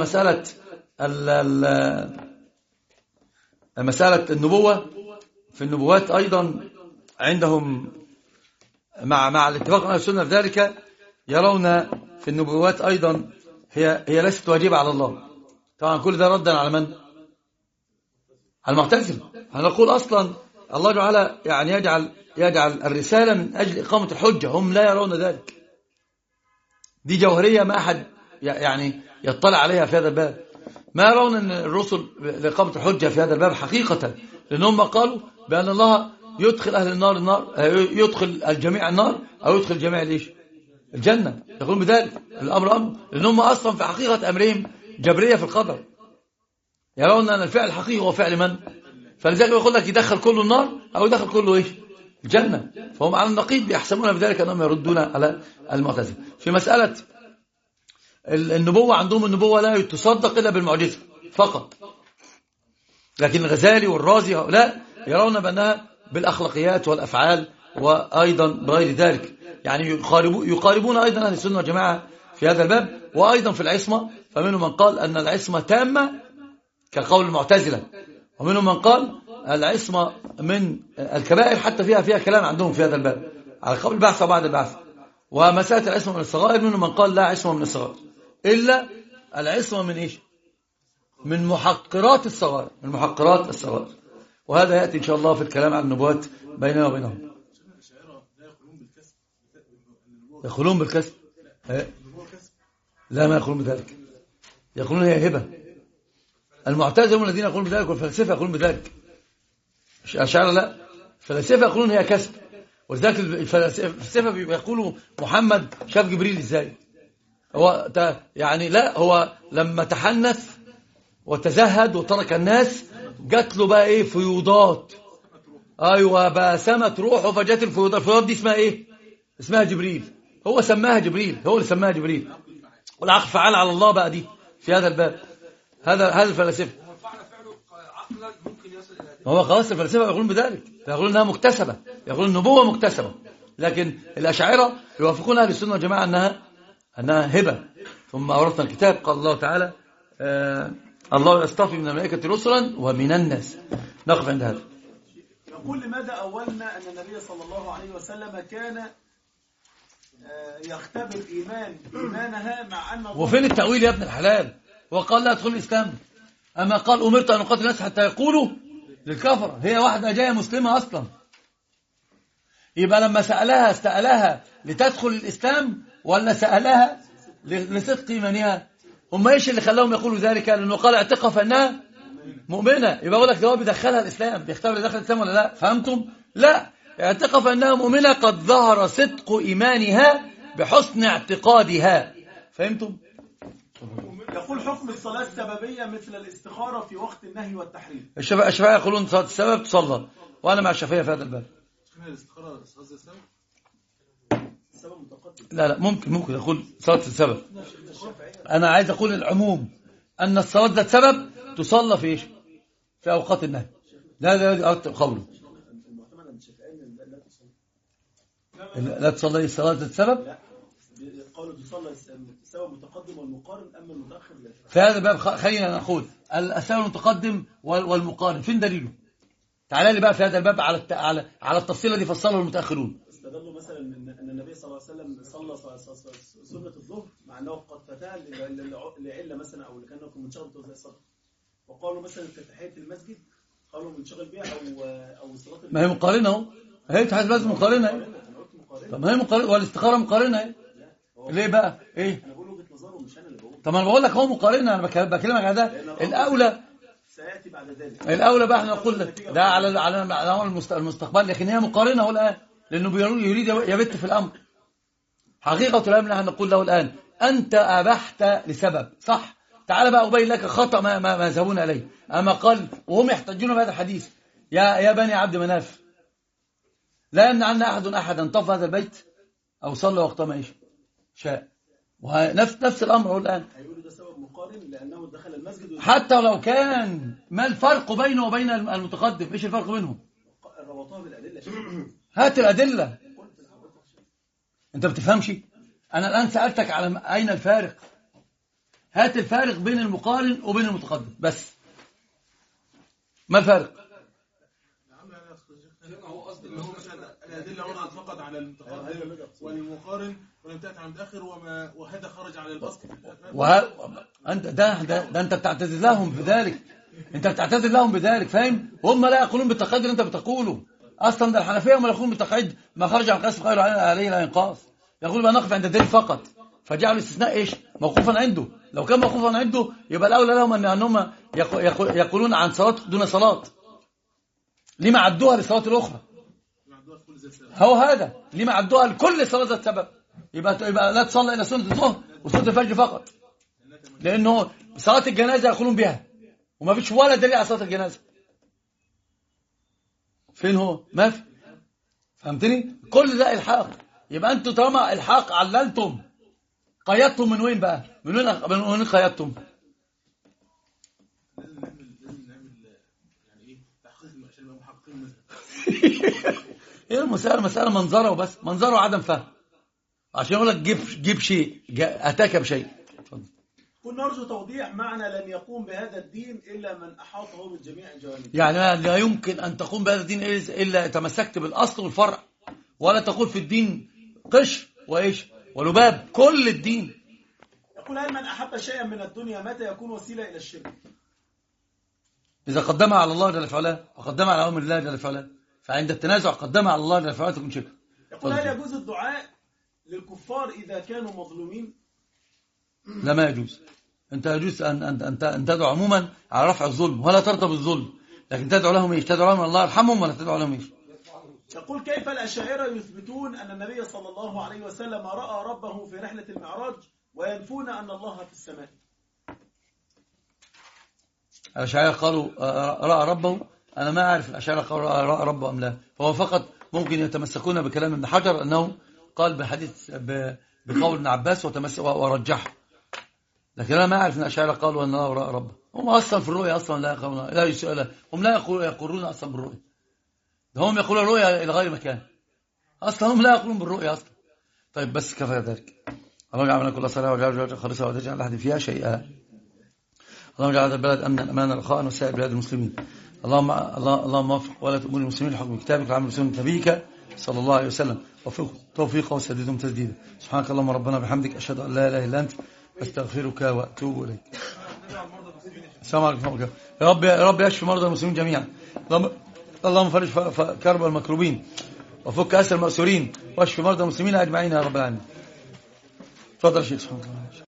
مسألة النبوة في النبوات أيضا عندهم مع الاتفاق مع السنة في ذلك، يرون في النبوات أيضا هي ليست واجبة على الله. طبعا كل ده ردا على من؟ على المعتزلة. هنقول أصلا الله تعالى يعني يجعل الرسالة من أجل إقامة الحجة، هم لا يرون ذلك. دي جوهرية ما أحد يعني يطلع عليها في هذا الباب. ما يرون أن الرسل لإقامة الحجة في هذا الباب حقيقة، لأنهم قالوا بأن الله يدخل أهل النار يدخل الجميع النار أو يدخل الجميع ليش؟ الجنة. يقولون بذلك الأمر أمر، لأنهم أصلا في حقيقة أمرهم جبرية في القدر، يرون أن الفعل الحقيقي هو فعل من؟ فلذلك يقول لك يدخل كله النار أو يدخل كله إيش؟ الجنة. فهم على النقيض يحسبون بذلك أنهم يردون على المعتزلة. في مسألة النبوة عندهم النبوة لا تصدق إلا بالمعجزة فقط، لكن الغزالي والرازي هؤلاء يرون بأنها بالأخلاقيات والأفعال وأيضا بغير ذلك. يعني يقاربون أيضا أهل السنة والجماعة في هذا الباب. وأيضا في العصمة فمنهم من قال أن العصمة تامة كقول المعتزلة، ومنهم من قال العصمة من الكبائر حتى فيها كلام عندهم في هذا الباب على قبل البعث وبعد البعث. ومسألة العصمة من الصغائر منهم من قال لا عصمة من الصغائر إلا العصمة من إيش؟ من محقرات الصغائر، من محقرات الصغائر. وهذا يأتي إن شاء الله في الكلام عن النبوات بيننا وبينهم. يقولون بالكسب؟ لا، ما يقولون بذلك، يقولون هي هبة. المعتزلة هم الذين يقولون بذلك، والفلاسفة يقولون بذلك. الأشاعرة لا، الفلاسفة يقولون هي كسب. ولذلك الفلاسفة يقولوا محمد شاف جبريل ازاي؟ هو يعني لا، هو لما تحنث وتزهد وترك الناس جات له بقى ايه؟ فيوضات. ايوه باسمت روحه فجت الفيوضات. الفيوضات دي اسمها ايه؟ اسمها جبريل. هو سماها جبريل، هو اللي سماها جبريل. والعقل فعال على الله بقى دي في هذا الباب. هذا الفلاسفه هو خلاص الفلاسفه يقولون بذلك، يقولون انها مكتسبه، يقولون النبوه مكتسبه. لكن الاشاعره يوافقون اهل السنه والجماعه انها هبه. ثم اورثنا الكتاب قال الله تعالى الله يصطفي من الملائكه رسلا ومن الناس. نقف عند هذا. يقول لماذا أولنا أن النبي صلى الله عليه وسلم كان يختبر إيمانها مع أن وفين التأويل يا ابن الحلال؟ وقال لا ادخل الإسلام، أما قال أمرت أن أقاتل الناس حتى يقولوا للكفر. هي واحدة جاية مسلمة أصلا. يبقى لما سألها لتدخل الإسلام ولا سألها لصدق إيمانها؟ هم إيش اللي خلاهم يقولوا ذلك؟ لأنه قال اعتقها فإنها مؤمنة. يبقى أقول لك ده هو بيدخلها الإسلام، بيختبر دخل الإسلام ولا لا؟ فهمتم؟ لا، اعتقها فإنها مؤمنة قد ظهر صدق إيمانها بحسن اعتقادها. فهمتم؟ يقول حكم الصلاة السببية مثل الاستخارة في وقت النهي والتحريم. الشافعية يقولون صلاة السبب تصلى، وأنا مع الشافعية في هذا الباب. لا ممكن أقول صلاة السبب. أنا عايز أقول العموم أن الصلاة ذات سبب تصلى في إيش؟ في أوقات النهي. لا قوله لا تصلي الصلاة ذات سبب. قالوا تصلى السبب متقدم والمقارن، أما المتأخر لا. في هذا الباب خلينا نقول السبب المتقدم والمقارن فين دليله؟ تعالى لي بقى في هذا الباب على التفصيلة دي فصله المتأخرون. استدلوا مثلا أن النبي صلى الله عليه وسلم صلى سنة الظهر مع أنه قد فتاه لعلة مثلا أو لكأنه منشغل بتوزيع الصلاة، وقالوا مثلا افتتاحية المسجد قالوا منشغل بها أو صلاة. ما هي مقارنة اهو، هي تحس بس مقارنة. طب ما هي مقارنة والاستخارة مقارنة. ليه بقى؟ ايه؟ انا بقول وجهة نظره مش انا اللي بقول. طب انا بقول لك هو مقارنة، انا بكلمك على ده. الاولى سياتي بعد ذلك. الاولى بقى احنا نقول لك ده على المستقبل، لكن هي مقارنة هو الان، لانه يريد يبت في الامر. حقيقة الامر نحن نقول له الان انت ابحت لسبب صح، تعال بقى ابين لك خطأ ما ذهبون اليه. اما قال وهم يحتجون بهذا الحديث يا بني عبد مناف لا يمنعن احدا طاف هذا البيت او صلى وقت ما ايش شاء. ونفس الامر هو الان. هيقولوا ده سبب مقارن لانه دخل المسجد حتى لو كان، ما الفرق بينه وبين المتقدم؟ ايش الفرق بينهم؟ ربطوها بالادله. هات الادله. انت بتفهمش؟ انا الان سالتك على اين الفارق. هات الفارق بين المقارن وبين المتقدم بس. ما الفارق؟ هو مثلا الادله وضعت فقط على المتقدم والمقارن ولم تاتي على المتاخر وهذا خرج على الاصل. انت ده انت بتعتذر لهم بذلك. انت بتعتذر لهم بذلك، فاهم؟ هم لا يقولون بالتقييد اللي انت بتقوله. اصلا ده الحنفيه هم يقولون بالتقييد ما خرج عن قياس غير عليه لا ينقاص. يقول بقى نقف عند الدليل فقط، فجعلوا الاستثناء ايش؟ موقوفا عنده. لو كان موقوفا عنده يبقى الاولى لهم انهم يقولون عن صلاه دون صلاه. لما عدوها للصلاه الاخرى؟ هو هذا لما عدوها لكل صلاه ذات سبب. يبقى لا تصلى الى سنه الظهر وسنه الفجر فقط، لانه صلاه الجنازه يقولون بها وما فيش ولا دليل على صلاه الجنازه. فين هو؟ ما في. فهمتني؟ كل ده الحاق. يبقى انتوا طالما الحاق عللتم، قيدتم من وين بقى؟ من وين قيدتم؟ لازم نعمل يعني ايه تحقيق عشان نبقى محققين مثلا. ايه المسألة منظره وبس، منظره عدم فهم، عشان يقول لك جيب شيء اتاك بشيء. كنا نرجو توضيح معنى لن يقوم بهذا الدين الا من احاطه من جميع الجوانب. يعني لا يمكن ان تقوم بهذا الدين الا تمسكت بالاصل والفرع، ولا تقول في الدين قش وايش ولباب، كل الدين. يقول هل من احب شيئا من الدنيا متى يكون وسيله الى الشرك؟ اذا قدمها على الله جل وعلا وقدمها على امر الله جل وعلا، فعند التنازع قدمها على الله جل وعلا تكون شرك. يقول هل يجوز الدعاء للكفار اذا كانوا مظلومين؟ لا ما يجوز. انت يجوز ان تدعو عموما على رفع الظلم ولا ترضى بالظلم، لكن تدعو لهم ايش؟ تدعو لهم الله يرحمهم ولا تدعو لهم ايش؟ يقول كيف الأشاعرة يثبتون أن النبي صلى الله عليه وسلم رأى ربه في رحلة المعراج وينفون أن الله في السماء؟ الأشاعرة قالوا رأى ربه أنا ما أعرف الأشاعرة قالوا رب أم لا، فهو فقط ممكن يتمسكون بكلام ابن حجر أنه قال بحديث بقول ابن عباس ورجحه، لكن أنا ما أعرف أن الأشاعرة قالوا أن الله رب. هم أصلا في الرؤية أصلا لا يقولون، هم لا يقولون أصلا بالرؤية، هم يقولون الرؤية إلى غير مكان، أصلا هم لا يقولون بالرؤية أصلا. طيب بس كفى ذلك. اللهم اجعلنا كل صلاة وجعل خالصة ولا تجعل أحد فيها شيئا. اللهم اجعل هذا البلد أمنا أمانا رخاء وسائر بلاد المسلمين. اللهم وفق ولاة أمور المسلمين لحكم كتابك وعمل رسول نبيك صلى الله عليه وسلم، توفيقه وسددهم تسديدا. سبحانك اللهم ربنا بحمدك، أشهد أن لا إله إلا أنت، أستغفرك وأتوب إليك. السلام عليكم. يا رب يشفي مرضى المسلمين جميعا. اللهم فرج كرب المكروبين وفك أسر المأسورين واشفي مرضى المسلمين أجمعين يا رب العالمين. تفضل شيخ. سبحانك الله.